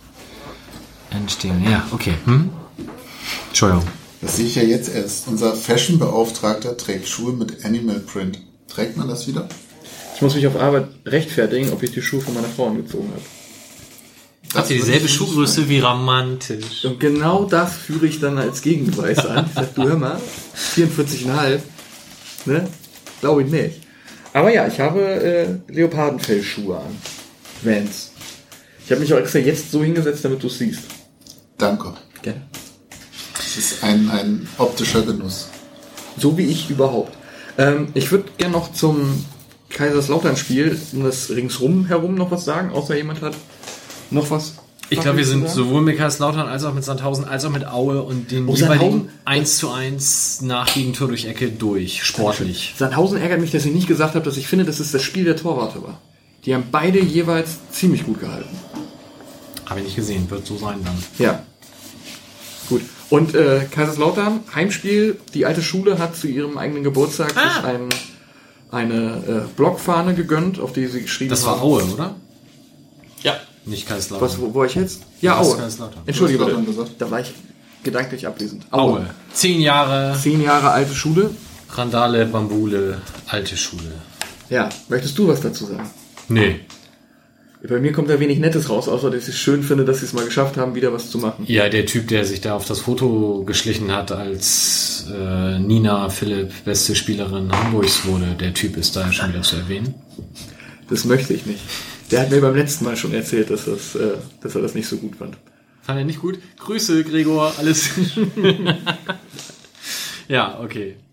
Entstehung. Ja, okay. Hm? Entschuldigung. Das sehe ich ja jetzt erst. Unser Fashion-Beauftragter trägt Schuhe mit Animal Print. Trägt man das wieder? Ich muss mich auf Arbeit rechtfertigen, ob ich die Schuhe von meiner Frau angezogen habe. Habt ihr dieselbe Schuhgröße, wie romantisch? Und genau das führe ich dann als Gegenbeweis an. Ich sag, du hör mal, vierundvierzig Komma fünf. Ne? Glaube ich nicht. Aber ja, ich habe äh, Leopardenfellschuhe an. Vans. Ich habe mich auch extra jetzt so hingesetzt, damit du es siehst. Danke. Gerne. Das ist ein, ein optischer Genuss. So wie ich überhaupt. Ähm, ich würde gerne noch zum Kaiserslautern-Spiel um das ringsrum herum noch was sagen, außer jemand hat noch was. Ich glaube, wir sind sowohl mit Kaiserslautern als auch mit Sandhausen als auch mit Aue und den oh, jeweiligen eins zu eins nach Gegentor durch Ecke durch, sportlich. Sandhausen ärgert mich, dass ich nicht gesagt habe, dass ich finde, dass es das Spiel der Torwarte war. Die haben beide jeweils ziemlich gut gehalten. Habe ich nicht gesehen, wird so sein dann. Ja. Gut. Und äh, Kaiserslautern, Heimspiel, die alte Schule hat zu ihrem eigenen Geburtstag ah. sich ein, eine äh, Blockfahne gegönnt, auf die sie geschrieben haben. Das war Aue, oder? Ja. Nicht Kaiserslautern. Was, wo war ich jetzt? Ja, Aue. Entschuldige bitte. Gesagt. Da war ich gedanklich abwesend. Aue. Aue. Zehn Jahre. Zehn Jahre alte Schule. Randale, Bambule, alte Schule. Ja. Möchtest du was dazu sagen? Nee. Bei mir kommt da wenig Nettes raus, außer dass ich es schön finde, dass sie es mal geschafft haben, wieder was zu machen. Ja, der Typ, der sich da auf das Foto geschlichen hat, als äh, Nina Philipp beste Spielerin Hamburgs wurde, der Typ ist da schon wieder zu erwähnen. Das möchte ich nicht. Der hat mir beim letzten Mal schon erzählt, dass, das, äh, dass er das nicht so gut fand. Fand er nicht gut? Grüße, Gregor, alles. Ja, okay.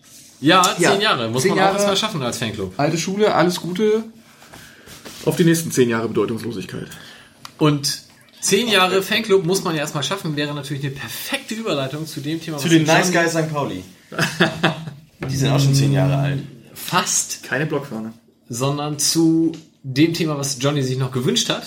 Ja, zehn Ja, Jahre. Muss zehn man auch Jahre. erstmal schaffen als Fanclub. Alte Schule, alles Gute. Auf die nächsten zehn Jahre Bedeutungslosigkeit. Und zehn Jahre Fanclub muss man ja erstmal schaffen, wäre natürlich eine perfekte Überleitung zu dem Thema, Zu was den wir Nice schon- Guys Sankt Pauli. Die sind auch schon zehn Jahre alt. Fast, Keine Blockfahne. sondern zu dem Thema, was Johnny sich noch gewünscht hat.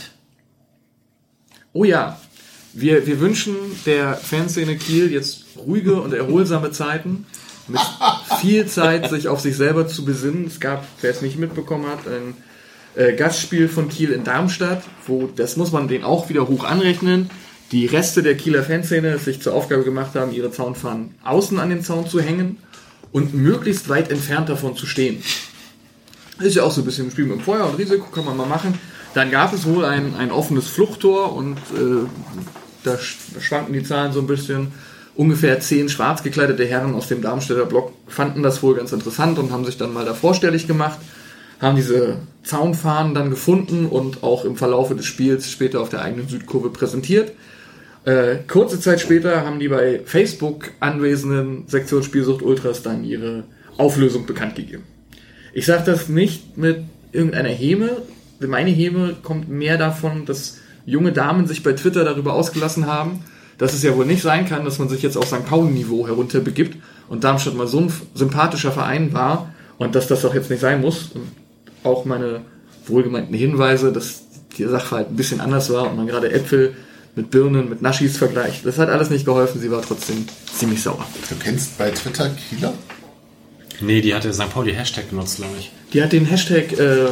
Oh ja, wir, wir wünschen der Fanszene Kiel jetzt ruhige und erholsame Zeiten. Mit viel Zeit, sich auf sich selber zu besinnen. Es gab, wer es nicht mitbekommen hat, ein äh, Gastspiel von Kiel in Darmstadt, wo, das muss man denen auch wieder hoch anrechnen, die Reste der Kieler Fanszene sich zur Aufgabe gemacht haben, ihre Zaunfahnen außen an den Zaun zu hängen und möglichst weit entfernt davon zu stehen. Das ist ja auch so ein bisschen ein Spiel mit dem Feuer und Risiko, kann man mal machen. Dann gab es wohl ein, ein offenes Fluchttor und äh, da sch- schwanken die Zahlen so ein bisschen. Ungefähr zehn schwarz gekleidete Herren aus dem Darmstädter Block fanden das wohl ganz interessant und haben sich dann mal da vorstellig gemacht, haben diese Zaunfahnen dann gefunden und auch im Verlaufe des Spiels später auf der eigenen Südkurve präsentiert. Äh, kurze Zeit später haben die bei Facebook anwesenden Sektion Spielsucht Ultras dann ihre Auflösung bekannt gegeben. Ich sage das nicht mit irgendeiner Häme. Meine Häme kommt mehr davon, dass junge Damen sich bei Twitter darüber ausgelassen haben, dass es ja wohl nicht sein kann, dass man sich jetzt auf Sankt Pauli-Niveau herunterbegibt und Darmstadt mal so ein sympathischer Verein war und dass das doch jetzt nicht sein muss. Und auch meine wohlgemeinten Hinweise, dass die Sachverhalt ein bisschen anders war und man gerade Äpfel mit Birnen, mit Naschis vergleicht. Das hat alles nicht geholfen, sie war trotzdem ziemlich sauer. Du kennst bei Twitter Kieler? Nee, die hatte Sankt Pauli Hashtag genutzt, glaube ich. Die hat den Hashtag äh,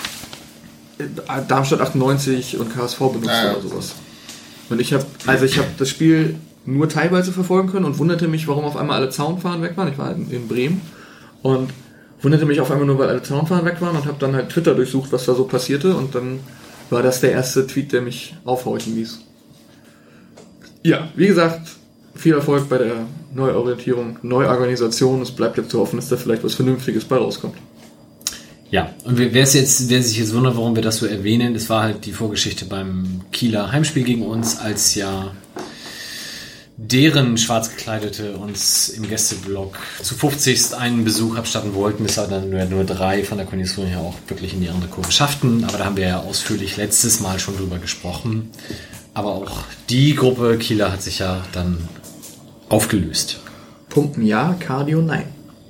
Darmstadt achtundneunzig und K S V benutzt Ah, ja. oder sowas. Und ich habe, also ich habe das Spiel nur teilweise verfolgen können und wunderte mich, warum auf einmal alle Zaunfahnen weg waren. Ich war halt in Bremen und wunderte mich auf einmal nur, weil alle Zaunfahnen weg waren und habe dann halt Twitter durchsucht, was da so passierte und dann war das der erste Tweet, der mich aufhorchen ließ. Ja, wie gesagt, viel Erfolg bei der Neuorientierung, Neuorganisation. Es bleibt jetzt zu hoffen, dass da vielleicht was Vernünftiges bei rauskommt. Ja, und wer wer es jetzt, wer sich jetzt wundert, warum wir das so erwähnen, das war halt die Vorgeschichte beim Kieler Heimspiel gegen uns, als ja deren Schwarzgekleidete uns im Gästeblock zu fünfzigst einen Besuch abstatten wollten, bis dann nur, nur drei von der Kondition her auch wirklich in die andere Kurve schafften. Aber da haben wir ja ausführlich letztes Mal schon drüber gesprochen. Aber auch die Gruppe Kieler hat sich ja dann aufgelöst. Pumpen ja, Cardio nein.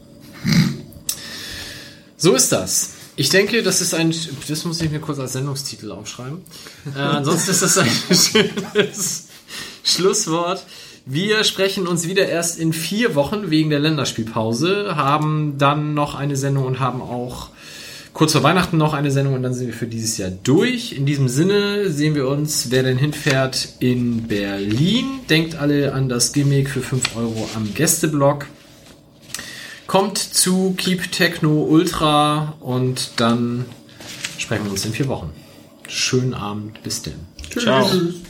So ist das. Ich denke, das ist ein, das muss ich mir kurz als Sendungstitel aufschreiben. Äh, ansonsten ist das ein schönes Schlusswort. Wir sprechen uns wieder erst in vier Wochen wegen der Länderspielpause, haben dann noch eine Sendung und haben auch kurz vor Weihnachten noch eine Sendung und dann sind wir für dieses Jahr durch. In diesem Sinne sehen wir uns, wer denn hinfährt, in Berlin. Denkt alle an das Gimmick für fünf Euro am Gästeblock. Kommt zu Keep Techno Ultra und dann sprechen wir uns in vier Wochen. Schönen Abend, bis denn. Tschüss. Ciao.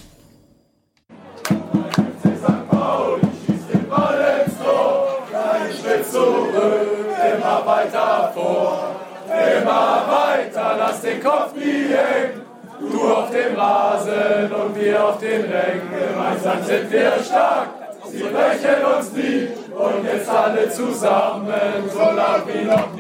Immer weiter vor, immer weiter, lass den Kopf nie hängen. Du auf dem Rasen und wir auf den Rängen, gemeinsam sind wir stark, sie brechen uns nie. Und jetzt alle zusammen, so laut wie noch